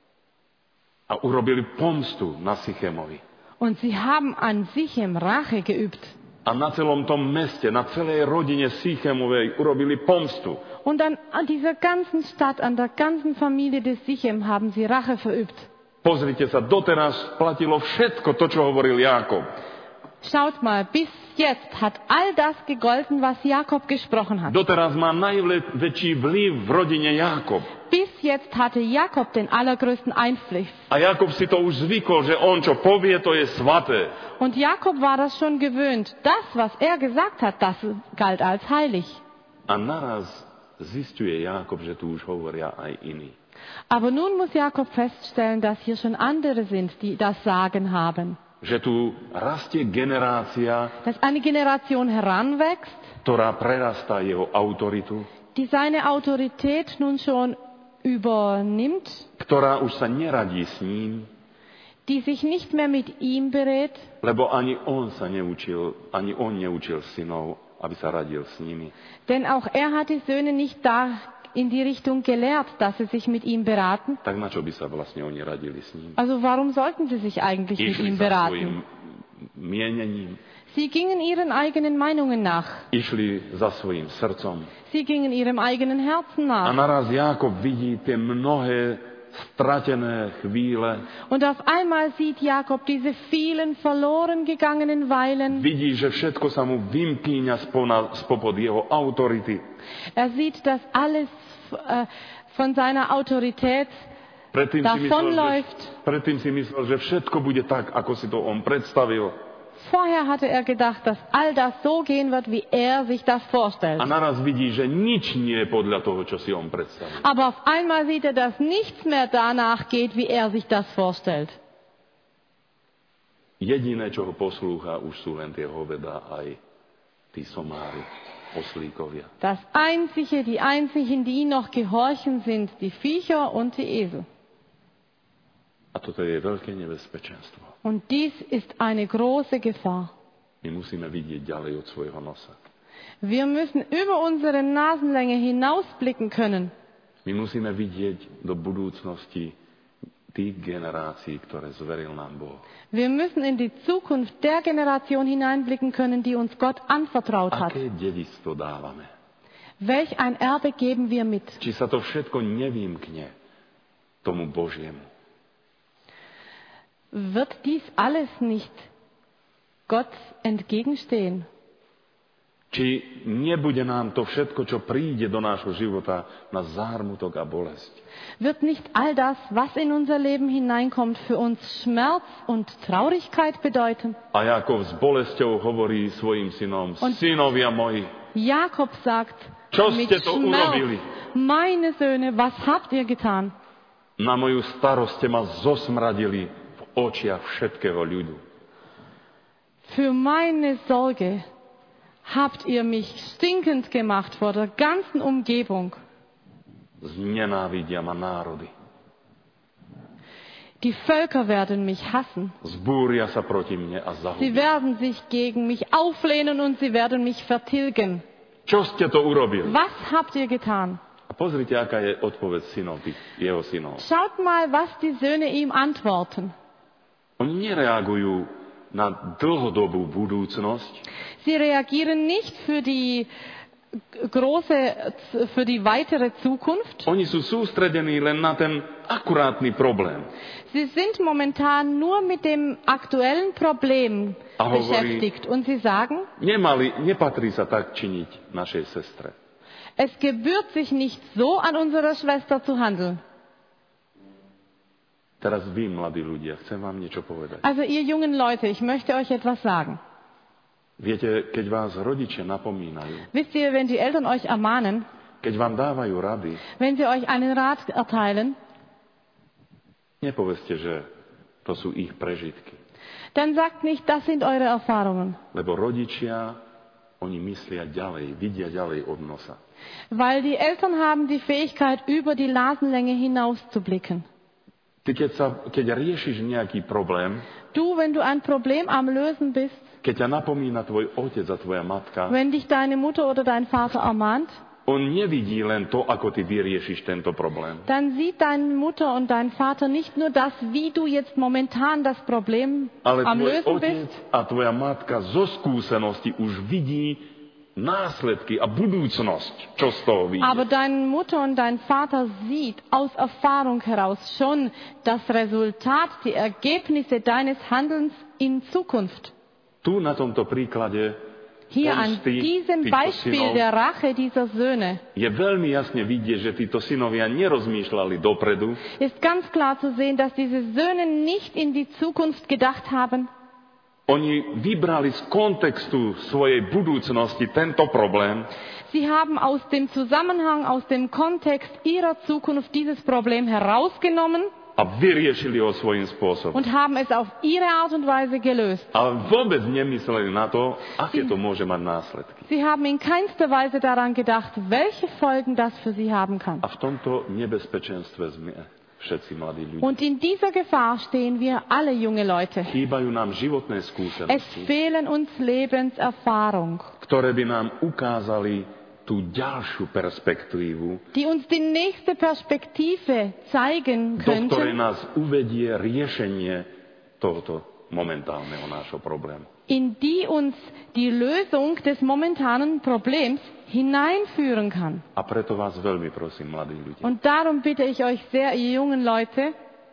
Speaker 1: A urobili pomstu na Sychemovi.
Speaker 2: Und sie haben an Sichem Rache geübt.
Speaker 1: A na celom tom meste, na celej rodine Sychemovej urobili pomstu.
Speaker 2: Und an dieser ganzen Stadt, an der ganzen Familie des Sichem haben sie Rache verübt.
Speaker 1: Pozrite sa, doteraz platilo všetko to, čo hovoril Jákob.
Speaker 2: Schaut mal, bis jetzt hat all das gegolten, was Jakob gesprochen hat.
Speaker 1: Doteraz má najväčší vplyv v rodine Jákob.
Speaker 2: Bis jetzt hatte Jakob den allergrößten Einfluss.
Speaker 1: A Jákob si to už zvykol, že on, čo povie, to je svaté.
Speaker 2: Und Jakob war das schon gewöhnt. Das, was er gesagt hat, das galt als heilig.
Speaker 1: A naraz zisťuje Jákob, že tu už hovoria aj iní.
Speaker 2: Aber nun muss Jakob feststellen, dass hier schon andere sind, die das Sagen haben.
Speaker 1: Že tu rastie generácia,
Speaker 2: Dass eine Generation heranwächst,
Speaker 1: ktorá prerastá jeho autoritu,
Speaker 2: die seine Autorität nun schon übernimmt,
Speaker 1: ktorá už sa neradí s ním,
Speaker 2: die sich nicht mehr mit ihm berät,
Speaker 1: lebo ani on neučil synov, aby sa radil s nimi.
Speaker 2: denn auch er hat die Söhne nicht da in die Richtung gelehrt, dass sie sich mit ihm beraten.
Speaker 1: Tak na čo by sa vlastne oni radili s ním?
Speaker 2: Also warum sollten sie sich eigentlich mit
Speaker 1: Išli
Speaker 2: ihm
Speaker 1: za svojim
Speaker 2: beraten?
Speaker 1: mienením,
Speaker 2: Sie gingen ihren eigenen Meinungen nach.
Speaker 1: išli za svojim srdcom.
Speaker 2: Sie gingen ihrem eigenen Herzen
Speaker 1: A
Speaker 2: nach.
Speaker 1: naraz Jákob vidí tie mnohé stratené chvíle.
Speaker 2: Und auf einmal sieht Jakob diese vielen verloren gegangenen Weilen.
Speaker 1: Vidí, že všetko sa mu vymkýňa spopod jeho autority.
Speaker 2: Er sieht, dass alles von seiner Autorität
Speaker 1: Predtým si myslel, že všetko bude tak, ako si to on predstavil.
Speaker 2: Vorher hatte er gedacht, dass all das so gehen wird, wie er sich das vorstellt.
Speaker 1: A naraz vidí, že nič nie je podľa toho, čo si on predstavil.
Speaker 2: Aber auf einmal sieht er, dass nichts mehr danach geht, wie er sich das vorstellt.
Speaker 1: Jediné, čo ho poslúcha, už sú len tie hoveda aj tí somári, oslíkovia.
Speaker 2: Die einzigen, die ihm noch gehorchen, sind die Viecher und die Esel.
Speaker 1: A toto je veľké nebezpečenstvo.
Speaker 2: Und dies ist eine große Gefahr.
Speaker 1: My musíme vidieť ďalej od svojho nosa.
Speaker 2: Wir müssen über unsere Nasenlänge hinausblicken können.
Speaker 1: My musíme vidieť do budúcnosti tých generácií, ktoré zveril nám Boh.
Speaker 2: Wir müssen in die Zukunft der Generation hineinblicken können, die uns Gott anvertraut hat.
Speaker 1: Aké dedičstvo dávame?
Speaker 2: Welch ein Erbe geben wir mit?
Speaker 1: Či sa to všetko nevymkne tomu Božiemu?
Speaker 2: Wird dies alles nicht Gott entgegenstehen?
Speaker 1: Či nebude nám to všetko, čo príde do nášho života, na zármutok a bolesť?
Speaker 2: Wird nicht all das, was in unser Leben hineinkommt, für uns Schmerz und Traurigkeit bedeuten?
Speaker 1: A Jákov s bolesťou hovorí svojim synom: synovia moji,
Speaker 2: Jakob sagt mit
Speaker 1: urobili?
Speaker 2: Schmerz: meine Söhne, was habt ihr getan?
Speaker 1: Na moju starosť ste ma zosmradili v očiach všetkého ľudu.
Speaker 2: Für meine Sorge habt ihr mich stinkend gemacht vor der ganzen Umgebung.
Speaker 1: Znenávidia ma národy.
Speaker 2: Die Völker werden mich hassen.
Speaker 1: Zbúria sa proti mne a zahubia.
Speaker 2: Sie werden sich gegen mich auflehnen und sie werden mich vertilgen.
Speaker 1: Čo ste to urobili?
Speaker 2: Was habt ihr getan?
Speaker 1: A pozrite, aká je odpoveď jeho synov.
Speaker 2: Schaut mal, was die Söhne ihm antworten.
Speaker 1: Oni nereagujú na dlhodobú budúcnosť.
Speaker 2: Sie reagieren nicht für die weitere Zukunft.
Speaker 1: Oni sú sústredení len na ten akurátny problém.
Speaker 2: Sie sind momentan nur mit dem aktuellen Problem beschäftigt und sie sagen,
Speaker 1: nepatrí sa tak činiť našej sestre.
Speaker 2: Es gebührt sich nicht so, an unserer Schwester zu handeln.
Speaker 1: Teraz vy, mladí ľudia, chcem vám niečo povedať.
Speaker 2: Also ihr jungen Leute, ich möchte euch etwas sagen.
Speaker 1: Viete, keď vás rodičia napomínajú,
Speaker 2: Wisst ihr, wenn die Eltern euch ermahnen,
Speaker 1: keď vám dávajú rady,
Speaker 2: wenn sie euch einen Rat erteilen,
Speaker 1: nepovedzte, že to sú ich prežitky.
Speaker 2: dann sagt nicht, das sind eure Erfahrungen.
Speaker 1: Lebo rodičia, oni myslia ďalej, vidia ďalej od nosa.
Speaker 2: Weil die Eltern haben die Fähigkeit, über die Nasenlänge hinaus zu blicken.
Speaker 1: Ty, keď riešiš nejaký problém,
Speaker 2: Du, wenn du ein Problem am Lösen bist,
Speaker 1: keď ťa napomína tvoj otec a tvoja matka,
Speaker 2: wenn dich deine Mutter oder dein Vater ermahnt,
Speaker 1: on nevidí len to, ako ty vyriešiš tento problém.
Speaker 2: dann sieht deine Mutter und dein Vater nicht nur das, wie du jetzt momentan das Problem
Speaker 1: Ale
Speaker 2: am
Speaker 1: tvoj
Speaker 2: Lösen
Speaker 1: otec
Speaker 2: bist,
Speaker 1: a tvoja matka zo skúsenosti už vidí následky a budúcnosť, čo z toho vyjde.
Speaker 2: aber deine Mutter und dein Vater sieht aus Erfahrung heraus schon das Resultat, die Ergebnisse deines Handelns in Zukunft.
Speaker 1: Tu na tomto príklade
Speaker 2: Hier an diesem Beispiel der Rache dieser Söhne
Speaker 1: je veľmi jasne vidieť, že títo synovia nerozmýšľali dopredu,
Speaker 2: ist ganz klar zu sehen, dass diese Söhne nicht in die Zukunft gedacht haben.
Speaker 1: oni vybrali z kontextu svojej budúcnosti tento problém
Speaker 2: Sie haben aus dem Zusammenhang, aus dem Kontext ihrer Zukunft dieses Problem herausgenommen
Speaker 1: a vyriešili ho svojím spôsobom.
Speaker 2: und haben es auf ihre Art und Weise gelöst.
Speaker 1: Ale vôbec nemysleli na to, aké to môže mať následky.
Speaker 2: Sie haben in keinster Weise daran gedacht, welche Folgen das für sie haben kann.
Speaker 1: A v tomto nebezpečenstve sme všetci mladí ľudia.
Speaker 2: Und in dieser Gefahr stehen wir alle junge Leute.
Speaker 1: Chýbajú nám životné
Speaker 2: Es
Speaker 1: skúsenosti,
Speaker 2: fehlen uns Lebenserfahrung,
Speaker 1: ktoré by nám ukázali tú ďalšiu perspektívu,
Speaker 2: die uns die nächste Perspektive zeigen
Speaker 1: do ktorej
Speaker 2: könnten,
Speaker 1: nás uvedie riešenie tohoto momentálneho nášho problému.
Speaker 2: in die uns die Lösung des momentanen Problems hineinführen kann.
Speaker 1: A preto vás veľmi prosím, mladí ľudia,
Speaker 2: Und darum bitte ich euch sehr, ihr jungen Leute,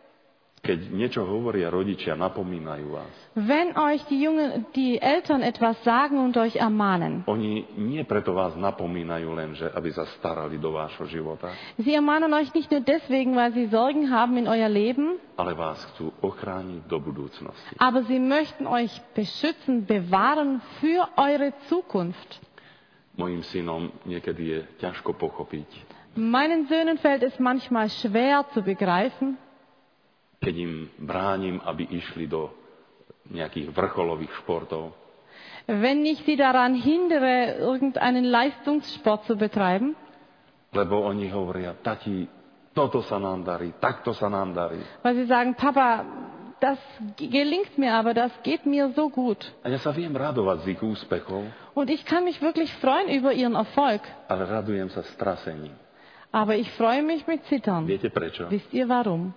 Speaker 1: keď niečo hovoria rodičia, napomínajú vás.
Speaker 2: wenn euch die Eltern etwas sagen und euch ermahnen,
Speaker 1: Oni nie preto vás napomínajú len, že aby sa starali do vášho života,
Speaker 2: sie ermahnen euch nicht nur deswegen, weil sie Sorgen haben in euer Leben,
Speaker 1: ale vás chcú ochrániť do budúcnosti.
Speaker 2: aber sie möchten euch beschützen, bewahren für eure Zukunft.
Speaker 1: Mojim synom niekedy je ťažko pochopiť,
Speaker 2: Meinen Söhnen fällt es manchmal schwer zu begreifen,
Speaker 1: keď im bránim, aby išli do nejakých vrcholových športov,
Speaker 2: wenn ich sie daran hindere, irgendeinen Leistungssport zu betreiben,
Speaker 1: lebo oni hovoria, tati, toto sa nám darí, takto sa nám darí.
Speaker 2: weil sie sagen, Papa, das gelingt mir, aber das geht mir so gut.
Speaker 1: A ja sa viem radovať z ich úspechov,
Speaker 2: Und ich kann mich wirklich freuen über ihren Erfolg,
Speaker 1: ale radujem sa strasením.
Speaker 2: aber ich freue mich mit Zittern.
Speaker 1: Viete prečo?
Speaker 2: Wisst ihr warum?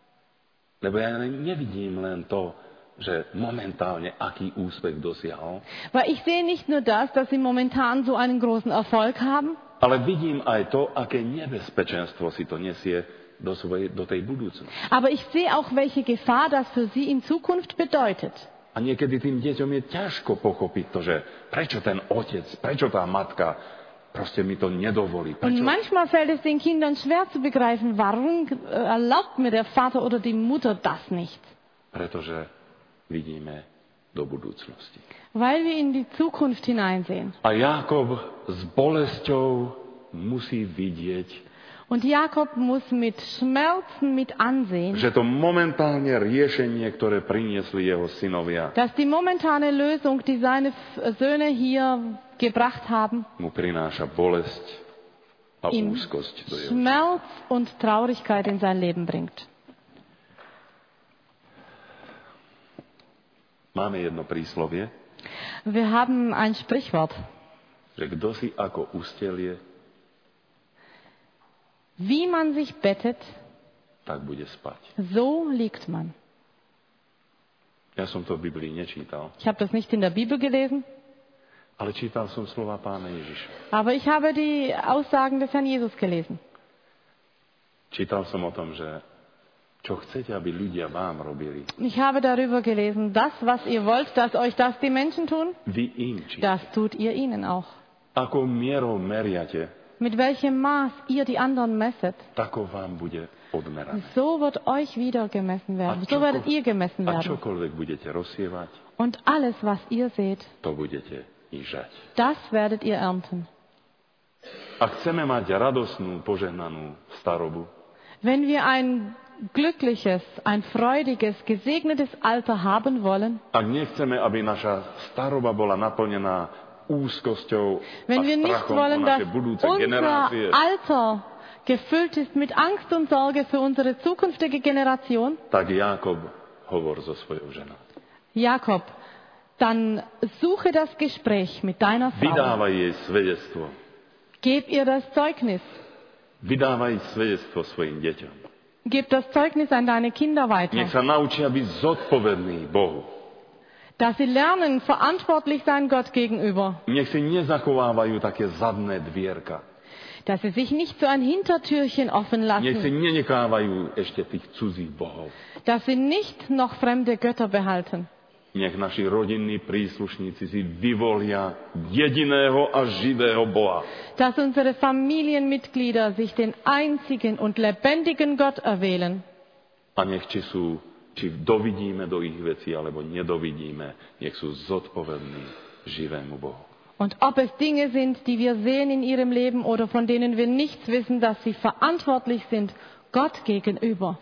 Speaker 1: Lebo ja nevidím len to, že momentálne aký úspech dosiahol,
Speaker 2: Weil ich sehe nicht nur das, dass sie momentan so einen großen Erfolg haben,
Speaker 1: ale vidím aj to, aké nebezpečenstvo si to nesie do tej budúcnosti.
Speaker 2: aber ich sehe auch, welche Gefahr das für sie in Zukunft bedeutet.
Speaker 1: A niekedy tým deťom je ťažko pochopiť to, že prečo ten otec, prečo tá matka proste mi to nedovolí.
Speaker 2: Und
Speaker 1: Prečo?
Speaker 2: manchmal fällt es den Kindern schwer zu begreifen, warum erlaubt mir der Vater oder die Mutter das nicht.
Speaker 1: Pretože vidíme do budúcnosti.
Speaker 2: Weil wir in die Zukunft hineinsehen.
Speaker 1: A Jákob s bolesťou musí vidieť,
Speaker 2: Und Jakob muss mit Schmerzen mit ansehen,
Speaker 1: že to momentálne riešenie, ktoré priniesli jeho synovia,
Speaker 2: dass die momentane Lösung, die seine Söhne hier gebracht haben,
Speaker 1: mu prináša bolesť a
Speaker 2: ihm
Speaker 1: úzkosť do jeho.
Speaker 2: Schmerz und Traurigkeit in sein Leben bringt.
Speaker 1: Máme jedno príslovie,
Speaker 2: Wir haben ein Sprichwort.
Speaker 1: že kto si ako ustelie,
Speaker 2: Wie man sich bettet,
Speaker 1: tak bude spať.
Speaker 2: so liegt man.
Speaker 1: Ja som to v Biblii nečítal,
Speaker 2: Ich habe das nicht in der Bibel gelesen,
Speaker 1: ale čítal som slova Pána Ježiša.
Speaker 2: aber ich habe die Aussagen des Herrn Jesus gelesen.
Speaker 1: Čítal som o tom, že čo chcete, aby ľudia vám robili,
Speaker 2: Ich habe darüber gelesen, das, was ihr wollt, dass euch das die Menschen tun,
Speaker 1: vy im čítate.
Speaker 2: das tut ihr ihnen auch.
Speaker 1: Ako mierou meriate,
Speaker 2: Mit welchem Maß ihr die anderen messet,
Speaker 1: tako vám bude odmerané.
Speaker 2: so wird euch wieder gemessen werden. So werdet ihr gemessen
Speaker 1: A
Speaker 2: werden.
Speaker 1: čokoľvek budete rozsievať,
Speaker 2: Und alles, was ihr seht,
Speaker 1: to budete i žať.
Speaker 2: das werdet ihr ernten.
Speaker 1: Ak chceme mať radosnú, požehnanú starobu,
Speaker 2: Wenn wir ein glückliches, ein freudiges, gesegnetes Alter haben wollen,
Speaker 1: ak nechceme, aby naša staroba bola naplnená úzkosťou
Speaker 2: wenn
Speaker 1: a
Speaker 2: wir nicht
Speaker 1: strachom o
Speaker 2: wollen, dass
Speaker 1: naše budúce
Speaker 2: unser
Speaker 1: generácie,
Speaker 2: Alter gefüllt ist mit Angst und Sorge für unsere zukünftige Generation,
Speaker 1: tak Jákob hovor so svojou ženou.
Speaker 2: Jakob, dann suche das Gespräch mit deiner Frau.
Speaker 1: Vydávaj jej svedectvo.
Speaker 2: Gib ihr das Zeugnis.
Speaker 1: Vydávaj svedectvo svojim deťom.
Speaker 2: Gib das Zeugnis an deine Kinder
Speaker 1: Nech
Speaker 2: weiter.
Speaker 1: sa naučia byť zodpovední Bohu.
Speaker 2: Dass sie lernen, verantwortlich sein Gott gegenüber.
Speaker 1: Nech si nezachovávajú také zadné dvierka.
Speaker 2: Dass sie sich nicht so ein Hintertürchen offen
Speaker 1: Nech si
Speaker 2: lassen.
Speaker 1: nenechávajú ešte tých cudzích bohov.
Speaker 2: Dass sie nicht noch fremde Götter behalten.
Speaker 1: Nech naši rodinní príslušníci si vyvolia jediného a živého Boha.
Speaker 2: Dass unsere Familienmitglieder sich den einzigen und lebendigen Gott erwählen.
Speaker 1: A nech či dovidíme do ich vecí, alebo nedovidíme, nech sú zodpovední živému Bohu.
Speaker 2: Und ob es Dinge sind, die wir sehen in ihrem Leben oder von denen wir nichts wissen, dass sie verantwortlich sind Gott gegenüber.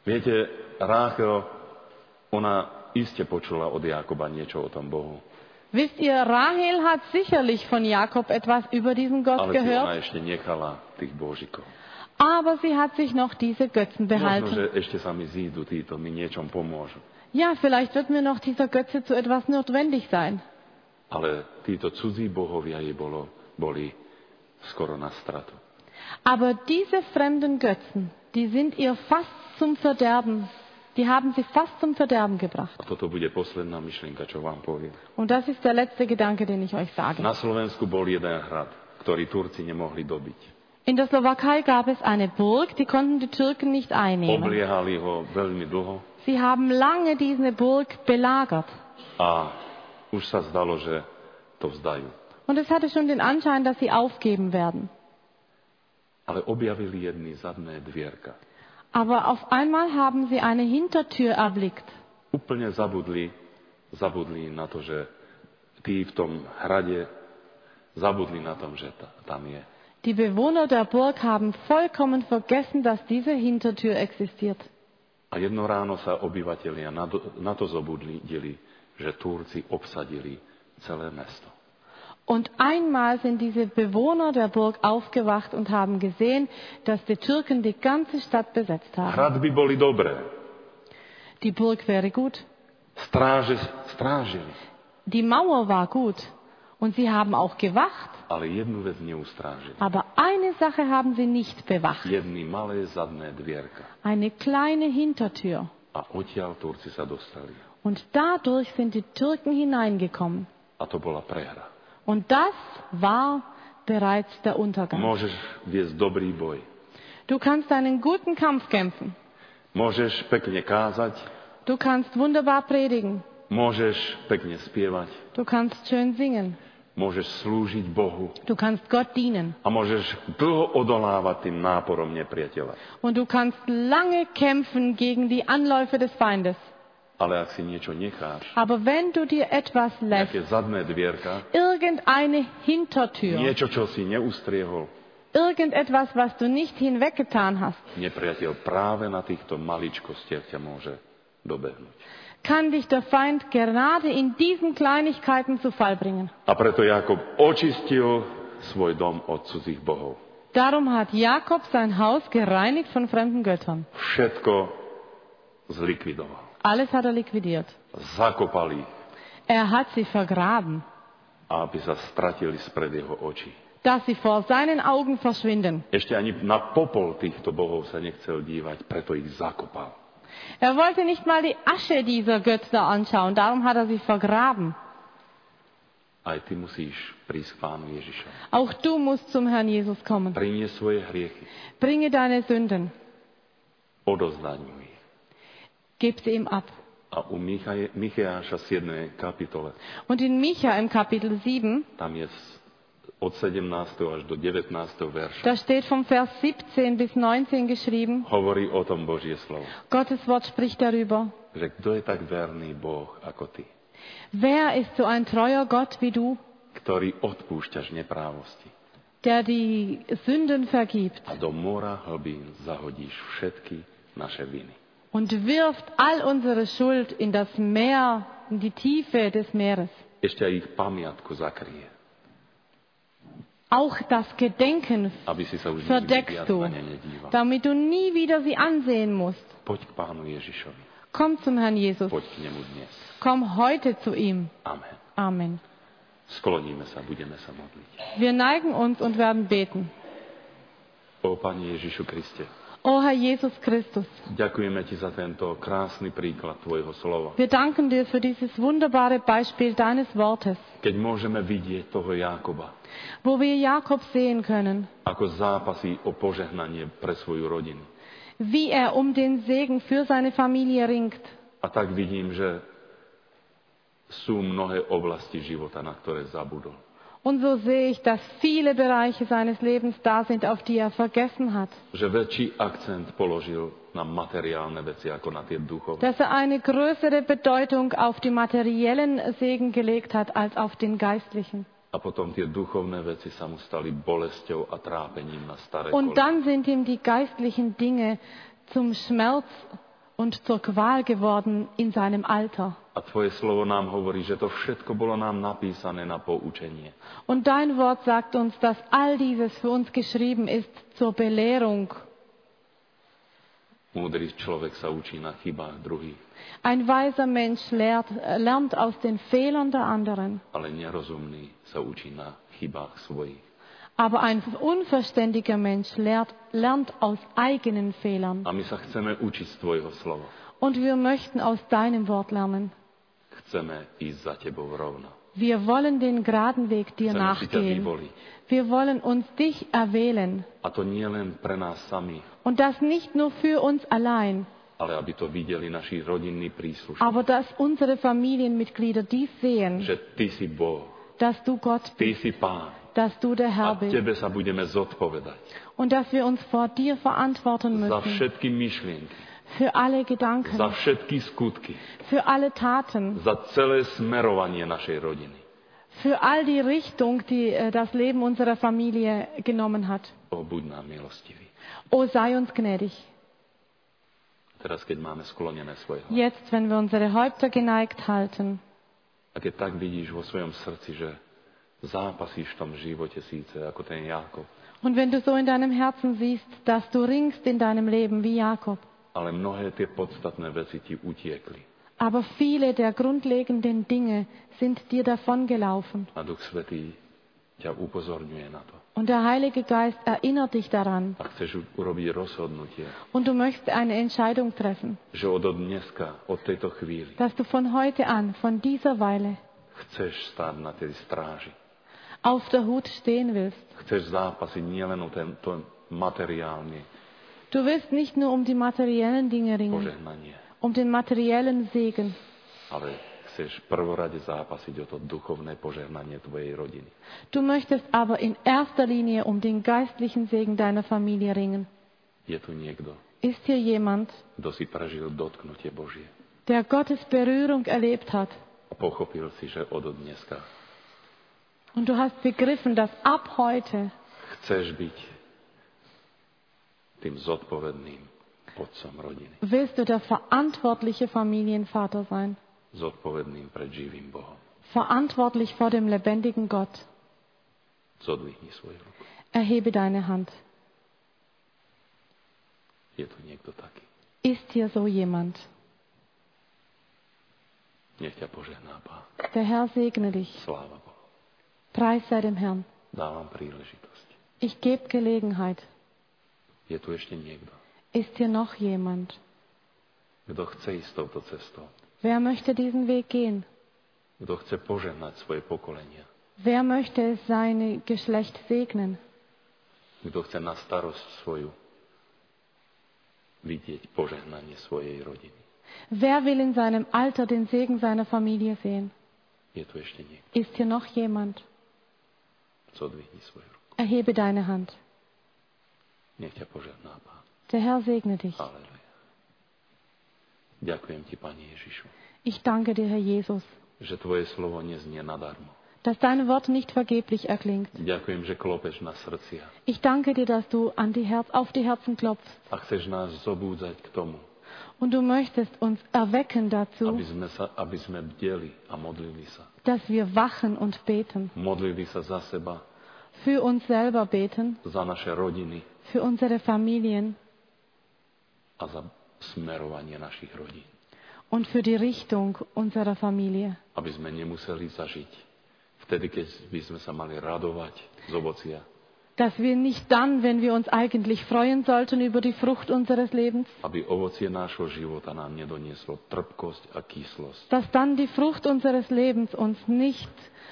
Speaker 1: Viete, Ráchel, ona iste počula od Jákoba niečo o tom Bohu.
Speaker 2: Wisst ihr, Rahel hat sicherlich von Jakob etwas über diesen Gott
Speaker 1: Ale si ona
Speaker 2: gehört,
Speaker 1: ešte nechala tých božikov.
Speaker 2: aber sie hat sich noch diese Götzen
Speaker 1: Možno,
Speaker 2: behalten.
Speaker 1: že ešte sa mi zídu títo, mi niečom pomôžu.
Speaker 2: Ja, vielleicht wird mir noch dieser Götze zu etwas notwendig sein.
Speaker 1: Ale títo cudzí bohovia jej boli skoro na stratu.
Speaker 2: Aber diese fremden Götzen, die sind ihr fast zum Verderben, die haben sie fast zum Verderben gebracht.
Speaker 1: A toto bude posledná myšlienka, čo vám poviem.
Speaker 2: Und das ist der letzte Gedanke, den ich euch sage.
Speaker 1: Na Slovensku bol jeden hrad, ktorý Turci nemohli dobiť.
Speaker 2: In der Slowakei gab es eine Burg, die konnten die Türken nicht einnehmen.
Speaker 1: Obliehali ho veľmi dlho
Speaker 2: Sie haben lange diese Burg belagert.
Speaker 1: a už sa zdalo, že to vzdajú.
Speaker 2: Und es hatte schon den Anschein, dass sie aufgeben werden.
Speaker 1: Ale objavili jedny zadné dvierka.
Speaker 2: Aber auf einmal haben sie eine Hintertür erblickt.
Speaker 1: Úplne zabudli na to, že tí v tom hrade zabudli na tom, že tam je.
Speaker 2: Die Bewohner der Burg haben vollkommen vergessen, dass diese Hintertür existiert.
Speaker 1: A jedno ráno sa obyvatelia na to zobudili, že Turci obsadili celé mesto.
Speaker 2: Und einmal sind diese Bewohner der Burg aufgewacht und haben gesehen, dass die Türken die ganze Stadt besetzt haben.
Speaker 1: Hrad by boli dobré.
Speaker 2: Die Burg wäre gut.
Speaker 1: Strážili.
Speaker 2: Die Mauer war gut. Und sie haben auch gewacht.
Speaker 1: Ale jednu vec neustrážili.
Speaker 2: Aber eine Sache haben sie nicht bewacht.
Speaker 1: Jedny malé zadné dvierka.
Speaker 2: Eine kleine Hintertür.
Speaker 1: A odtiaľ Turci sa dostali.
Speaker 2: Und dadurch sind die Türken hineingekommen.
Speaker 1: A to bola prehra.
Speaker 2: Und das war bereits der Untergang.
Speaker 1: Môžeš viesť dobrý boj.
Speaker 2: Du kannst einen guten Kampf kämpfen.
Speaker 1: Môžeš pekne kázať.
Speaker 2: Du kannst wunderbar predigen.
Speaker 1: Môžeš pekne spievať.
Speaker 2: Du kannst schön singen.
Speaker 1: Môžeš slúžiť Bohu.
Speaker 2: Du kannst Gott dienen.
Speaker 1: A môžeš dlho odolávať tým náporom nepriateľa.
Speaker 2: Und du kannst lange kämpfen gegen die Anläufe des Feindes.
Speaker 1: Ale ak si niečo necháš,
Speaker 2: Aber wenn du dir etwas lässt,
Speaker 1: nejaké zadné dvierka,
Speaker 2: irgendeine Hintertür,
Speaker 1: niečo, čo si neustriehol,
Speaker 2: irgendetwas, was du nicht hinweggetan hast,
Speaker 1: nepriateľ práve na týchto maličkostiach ťa môže dobehnúť.
Speaker 2: kann dich der Feind gerade in diesen Kleinigkeiten zu Fall bringen.
Speaker 1: A preto Jakob očistil svoj dom od cudzích bohov.
Speaker 2: Darum hat Jakob sein Haus gereinigt von fremden Göttern.
Speaker 1: Všetko zlikvidoval.
Speaker 2: Alles hat er liquidiert.
Speaker 1: Zakopal ich,
Speaker 2: Er hat sie vergraben,
Speaker 1: aby sa stratili spred jeho očí.
Speaker 2: dass sie vor seinen Augen verschwinden.
Speaker 1: Ešte ani na popol týchto bohov sa nechcel dívať, preto ich zakopal.
Speaker 2: Er wollte nicht mal die Asche dieser Götter anschauen, darum hat er sie vergraben.
Speaker 1: Aj ty musíš prísť k Pánu Ježišovi.
Speaker 2: Auch du musst zum Herrn Jesus kommen.
Speaker 1: Priniesť svoje hriechy.
Speaker 2: Bringe deine Sünden,
Speaker 1: Odovzdaj mu ich.
Speaker 2: gib sie ihm ab.
Speaker 1: A u Micheáša 7. kapitole,
Speaker 2: Und in Micha im Kapitel 7,
Speaker 1: tam je od 17. až do 19. verša,
Speaker 2: da steht vom Vers 17 bis 19 geschrieben,
Speaker 1: hovorí o tom Božie slovo.
Speaker 2: Gottes Wort spricht darüber.
Speaker 1: Že kto je tak verný Boh ako ty,
Speaker 2: Wer ist so ein treuer Gott wie du,
Speaker 1: ktorý odpúšťaš neprávosti
Speaker 2: der die Sünden vergibt
Speaker 1: a do mora hlbín zahodíš všetky naše viny.
Speaker 2: und wirft all unsere Schuld in das Meer, in die Tiefe des Meeres.
Speaker 1: Ešte aj ich pamiatku zakrie,
Speaker 2: Auch das Gedenken
Speaker 1: aby si sa už nikdy
Speaker 2: verdeckst
Speaker 1: viac
Speaker 2: du,
Speaker 1: na ne nedíval.
Speaker 2: damit du nie wieder sie ansehen musst.
Speaker 1: Poď k Pánu Ježišovi.
Speaker 2: Komm zum Herrn Jesus.
Speaker 1: Poď k nemu dnes.
Speaker 2: Komm heute zu ihm.
Speaker 1: Amen.
Speaker 2: Amen.
Speaker 1: Skloníme sa, budeme sa modliť.
Speaker 2: Wir neigen uns und werden beten.
Speaker 1: O Pane Ježišu Kriste,
Speaker 2: O Herr Jesus Christus,
Speaker 1: ďakujeme Ti za tento krásny príklad Tvojho slova.
Speaker 2: wir danken dir für dieses wunderbare Beispiel deines Wortes,
Speaker 1: Keď môžeme vidieť toho Jákoba,
Speaker 2: wo wir Jakob sehen können,
Speaker 1: ako zápasí o požehnanie pre svoju rodinu.
Speaker 2: wie er um den Segen für seine Familie ringt.
Speaker 1: A tak vidím, že sú mnohé oblasti života, na ktoré zabudol.
Speaker 2: Und so sehe ich, dass viele Bereiche seines Lebens da sind, auf die er vergessen hat.
Speaker 1: Že väčší akcent položil na materiálne veci ako na tie duchovné.
Speaker 2: Dass er eine größere Bedeutung auf die materiellen Segen gelegt hat, als auf den geistlichen.
Speaker 1: A potom tie duchovné veci sa mu stali bolesťou a trápením na staré
Speaker 2: Und
Speaker 1: kolena.
Speaker 2: dann sind ihm die geistlichen Dinge zum Schmerz und zur Qual geworden in seinem Alter.
Speaker 1: A tvoje slovo nám hovorí, že to všetko bolo nám napísané na poučenie.
Speaker 2: Und dein Wort sagt uns, dass all dieses für uns geschrieben ist zur Belehrung.
Speaker 1: Múdry človek sa učí na chybách druhých,
Speaker 2: Ein weiser Mensch lernt aus den Fehlern der anderen.
Speaker 1: ale nerozumný sa učí na chybách svojich.
Speaker 2: Aber ein unverständiger Mensch lernt aus eigenen Fehlern.
Speaker 1: A my sa chceme učiť z tvojho slova.
Speaker 2: Und wir möchten aus deinem Wort lernen.
Speaker 1: Chceme ísť za tebou rovno.
Speaker 2: Wir wollen den geraden Weg dir
Speaker 1: Chceme si ťa
Speaker 2: nachgehen.
Speaker 1: vyvoliť.
Speaker 2: Wir wollen uns dich erwählen.
Speaker 1: A to nie len pre nás samých,
Speaker 2: Und das nicht nur für uns allein,
Speaker 1: ale aby to videli naši rodinní príslušníci.
Speaker 2: aber dass unsere Familienmitglieder dies sehen,
Speaker 1: Že ty si Boh,
Speaker 2: dass du Gott
Speaker 1: ty
Speaker 2: bist,
Speaker 1: si Pán.
Speaker 2: dass du der
Speaker 1: A
Speaker 2: Herr bist
Speaker 1: tebe sa budeme zodpovedať
Speaker 2: und dass wir uns vor dir verantworten
Speaker 1: za
Speaker 2: müssen
Speaker 1: všetky myšlienky,
Speaker 2: für alle
Speaker 1: za
Speaker 2: Gedanken,
Speaker 1: všetky skutky,
Speaker 2: für alle Taten,
Speaker 1: za celé smerovanie našej rodiny.
Speaker 2: für all die Richtung, die das Leben unserer Familie genommen hat.
Speaker 1: O, buď nám milostivý.
Speaker 2: O, sei uns gnädig.
Speaker 1: Teraz, keď máme sklonené svoje hlavy.
Speaker 2: Jetzt, wenn wir unsere Häupter geneigt halten,
Speaker 1: A keď tak vidíš vo svojom srdci, že zápasíš v tom živote síce ako ten Jákob,
Speaker 2: und wenn du so in deinem Herzen siehst, dass du ringst in deinem Leben wie Jakob,
Speaker 1: ale mnohé tie podstatné veci ti utiekli.
Speaker 2: aber viele der grundlegenden Dinge sind dir davongelaufen.
Speaker 1: A Duch Svätý ťa upozorňuje na to.
Speaker 2: Und der Heilige Geist erinnert dich daran.
Speaker 1: A chceš urobiť rozhodnutie,
Speaker 2: Und du möchtest eine Entscheidung treffen,
Speaker 1: že od dneska, od tejto chvíli,
Speaker 2: dass du von heute an, von dieser Weile,
Speaker 1: chceš stáť na tej stráži.
Speaker 2: auf der Hut stehen willst.
Speaker 1: Chceš zápasiť nielen o tento materiálne
Speaker 2: Du willst nicht nur um die materiellen Dinge ringen,
Speaker 1: požehnanie,
Speaker 2: um den materiellen Segen,
Speaker 1: ale chceš prvorade zápasiť o to duchovné požehnanie tvojej rodiny.
Speaker 2: du möchtest aber in erster Linie um den geistlichen Segen deiner Familie ringen.
Speaker 1: Je tu niekto,
Speaker 2: Ist hier jemand,
Speaker 1: kto si prežil dotknutie Božie
Speaker 2: der Gottes Berührung erlebt hat?
Speaker 1: a pochopil si, že od dneska
Speaker 2: Und du hast begriffen, dass ab heute
Speaker 1: chceš byť tým zodpovedným otcom rodiny.
Speaker 2: willst du der verantwortliche Familienvater sein,
Speaker 1: Zodpovedným pred živým Bohom.
Speaker 2: verantwortlich vor dem lebendigen Gott.
Speaker 1: Zodvihni svoju ruku.
Speaker 2: Erhebe deine Hand.
Speaker 1: Je tu niekto taký.
Speaker 2: Ist hier so jemand?
Speaker 1: Nech ťa požehná Pán.
Speaker 2: Der Herr segne dich.
Speaker 1: Sláva Bohu.
Speaker 2: Preis sei dem Herrn.
Speaker 1: Dávam príležitosť.
Speaker 2: Ich gebe Gelegenheit.
Speaker 1: Je tu ešte niekto,
Speaker 2: Ist hier noch jemand?
Speaker 1: kto chce ísť touto cestou.
Speaker 2: Wer möchte diesen Weg gehen?
Speaker 1: Kto chce požehnať svoje pokolenia.
Speaker 2: Wer möchte sein Geschlecht segnen?
Speaker 1: Kto chce na starosť svoju vidieť požehnanie svojej rodiny.
Speaker 2: Wer will in seinem Alter den Segen seiner Familie sehen?
Speaker 1: Je tu ešte niekto.
Speaker 2: Ist hier noch jemand?
Speaker 1: Zodvihni svoju ruku.
Speaker 2: Erhebe deine Hand.
Speaker 1: Nech ťa požehná Pán.
Speaker 2: Der Herr segne dich.
Speaker 1: Aleluja. Ďakujem ti, Pane Ježišu,
Speaker 2: Ich danke dir, Herr Jesus,
Speaker 1: že tvoje slovo neznie nadarmo.
Speaker 2: dass dein Wort nicht vergeblich erklingt.
Speaker 1: Ďakujem, že klopeš na srdcia
Speaker 2: Ich danke dir, dass du auf die Herzen klopfst.
Speaker 1: a chceš nás zobúdzať k tomu,
Speaker 2: Und du möchtest uns erwecken dazu,
Speaker 1: aby sme bdeli a modlili sa.
Speaker 2: dass wir wachen und beten.
Speaker 1: Modlili sa za seba,
Speaker 2: Für uns selber beten,
Speaker 1: za naše rodiny
Speaker 2: für unsere Familien
Speaker 1: a za smerovanie našich rodín.
Speaker 2: und für die Richtung unserer Familie.
Speaker 1: Aby sme nemuseli zažiť vtedy, keď by sme sa mali radovať z ovocia,
Speaker 2: Dass wir nicht dann, wenn wir uns eigentlich freuen sollten über die Frucht unseres Lebens,
Speaker 1: aby ovocie nášho života nám nedonieslo trpkosť a kyslosť,
Speaker 2: dass dann die Frucht unseres Lebens uns nicht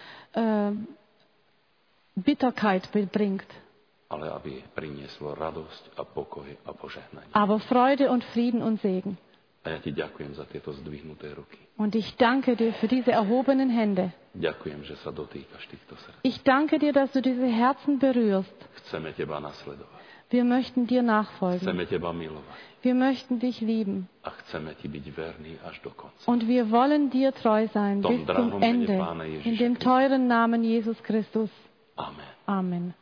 Speaker 2: Bitterkeit bringt,
Speaker 1: ale aby prinieslo radosť a pokoj a požehnanie.
Speaker 2: aber Freude und Frieden und Segen.
Speaker 1: A ja ti ďakujem za tieto zdvihnuté ruky.
Speaker 2: Und ich danke dir für diese erhobenen Hände.
Speaker 1: Ďakujem, že sa dotýkaš týchto srdc.
Speaker 2: Ich danke dir, dass du diese Herzen berührst.
Speaker 1: Chceme teba nasledovať.
Speaker 2: Wir möchten dir nachfolgen.
Speaker 1: Chceme teba milovať.
Speaker 2: Wir möchten dich lieben.
Speaker 1: A chceme ti byť verní až do konca.
Speaker 2: Und wir wollen dir treu sein
Speaker 1: Tom
Speaker 2: bis zum
Speaker 1: drahom mene
Speaker 2: Ende.
Speaker 1: Pána Ježiša
Speaker 2: In dem
Speaker 1: Krista.
Speaker 2: teuren Namen Jesus Christus.
Speaker 1: Amen.
Speaker 2: Amen.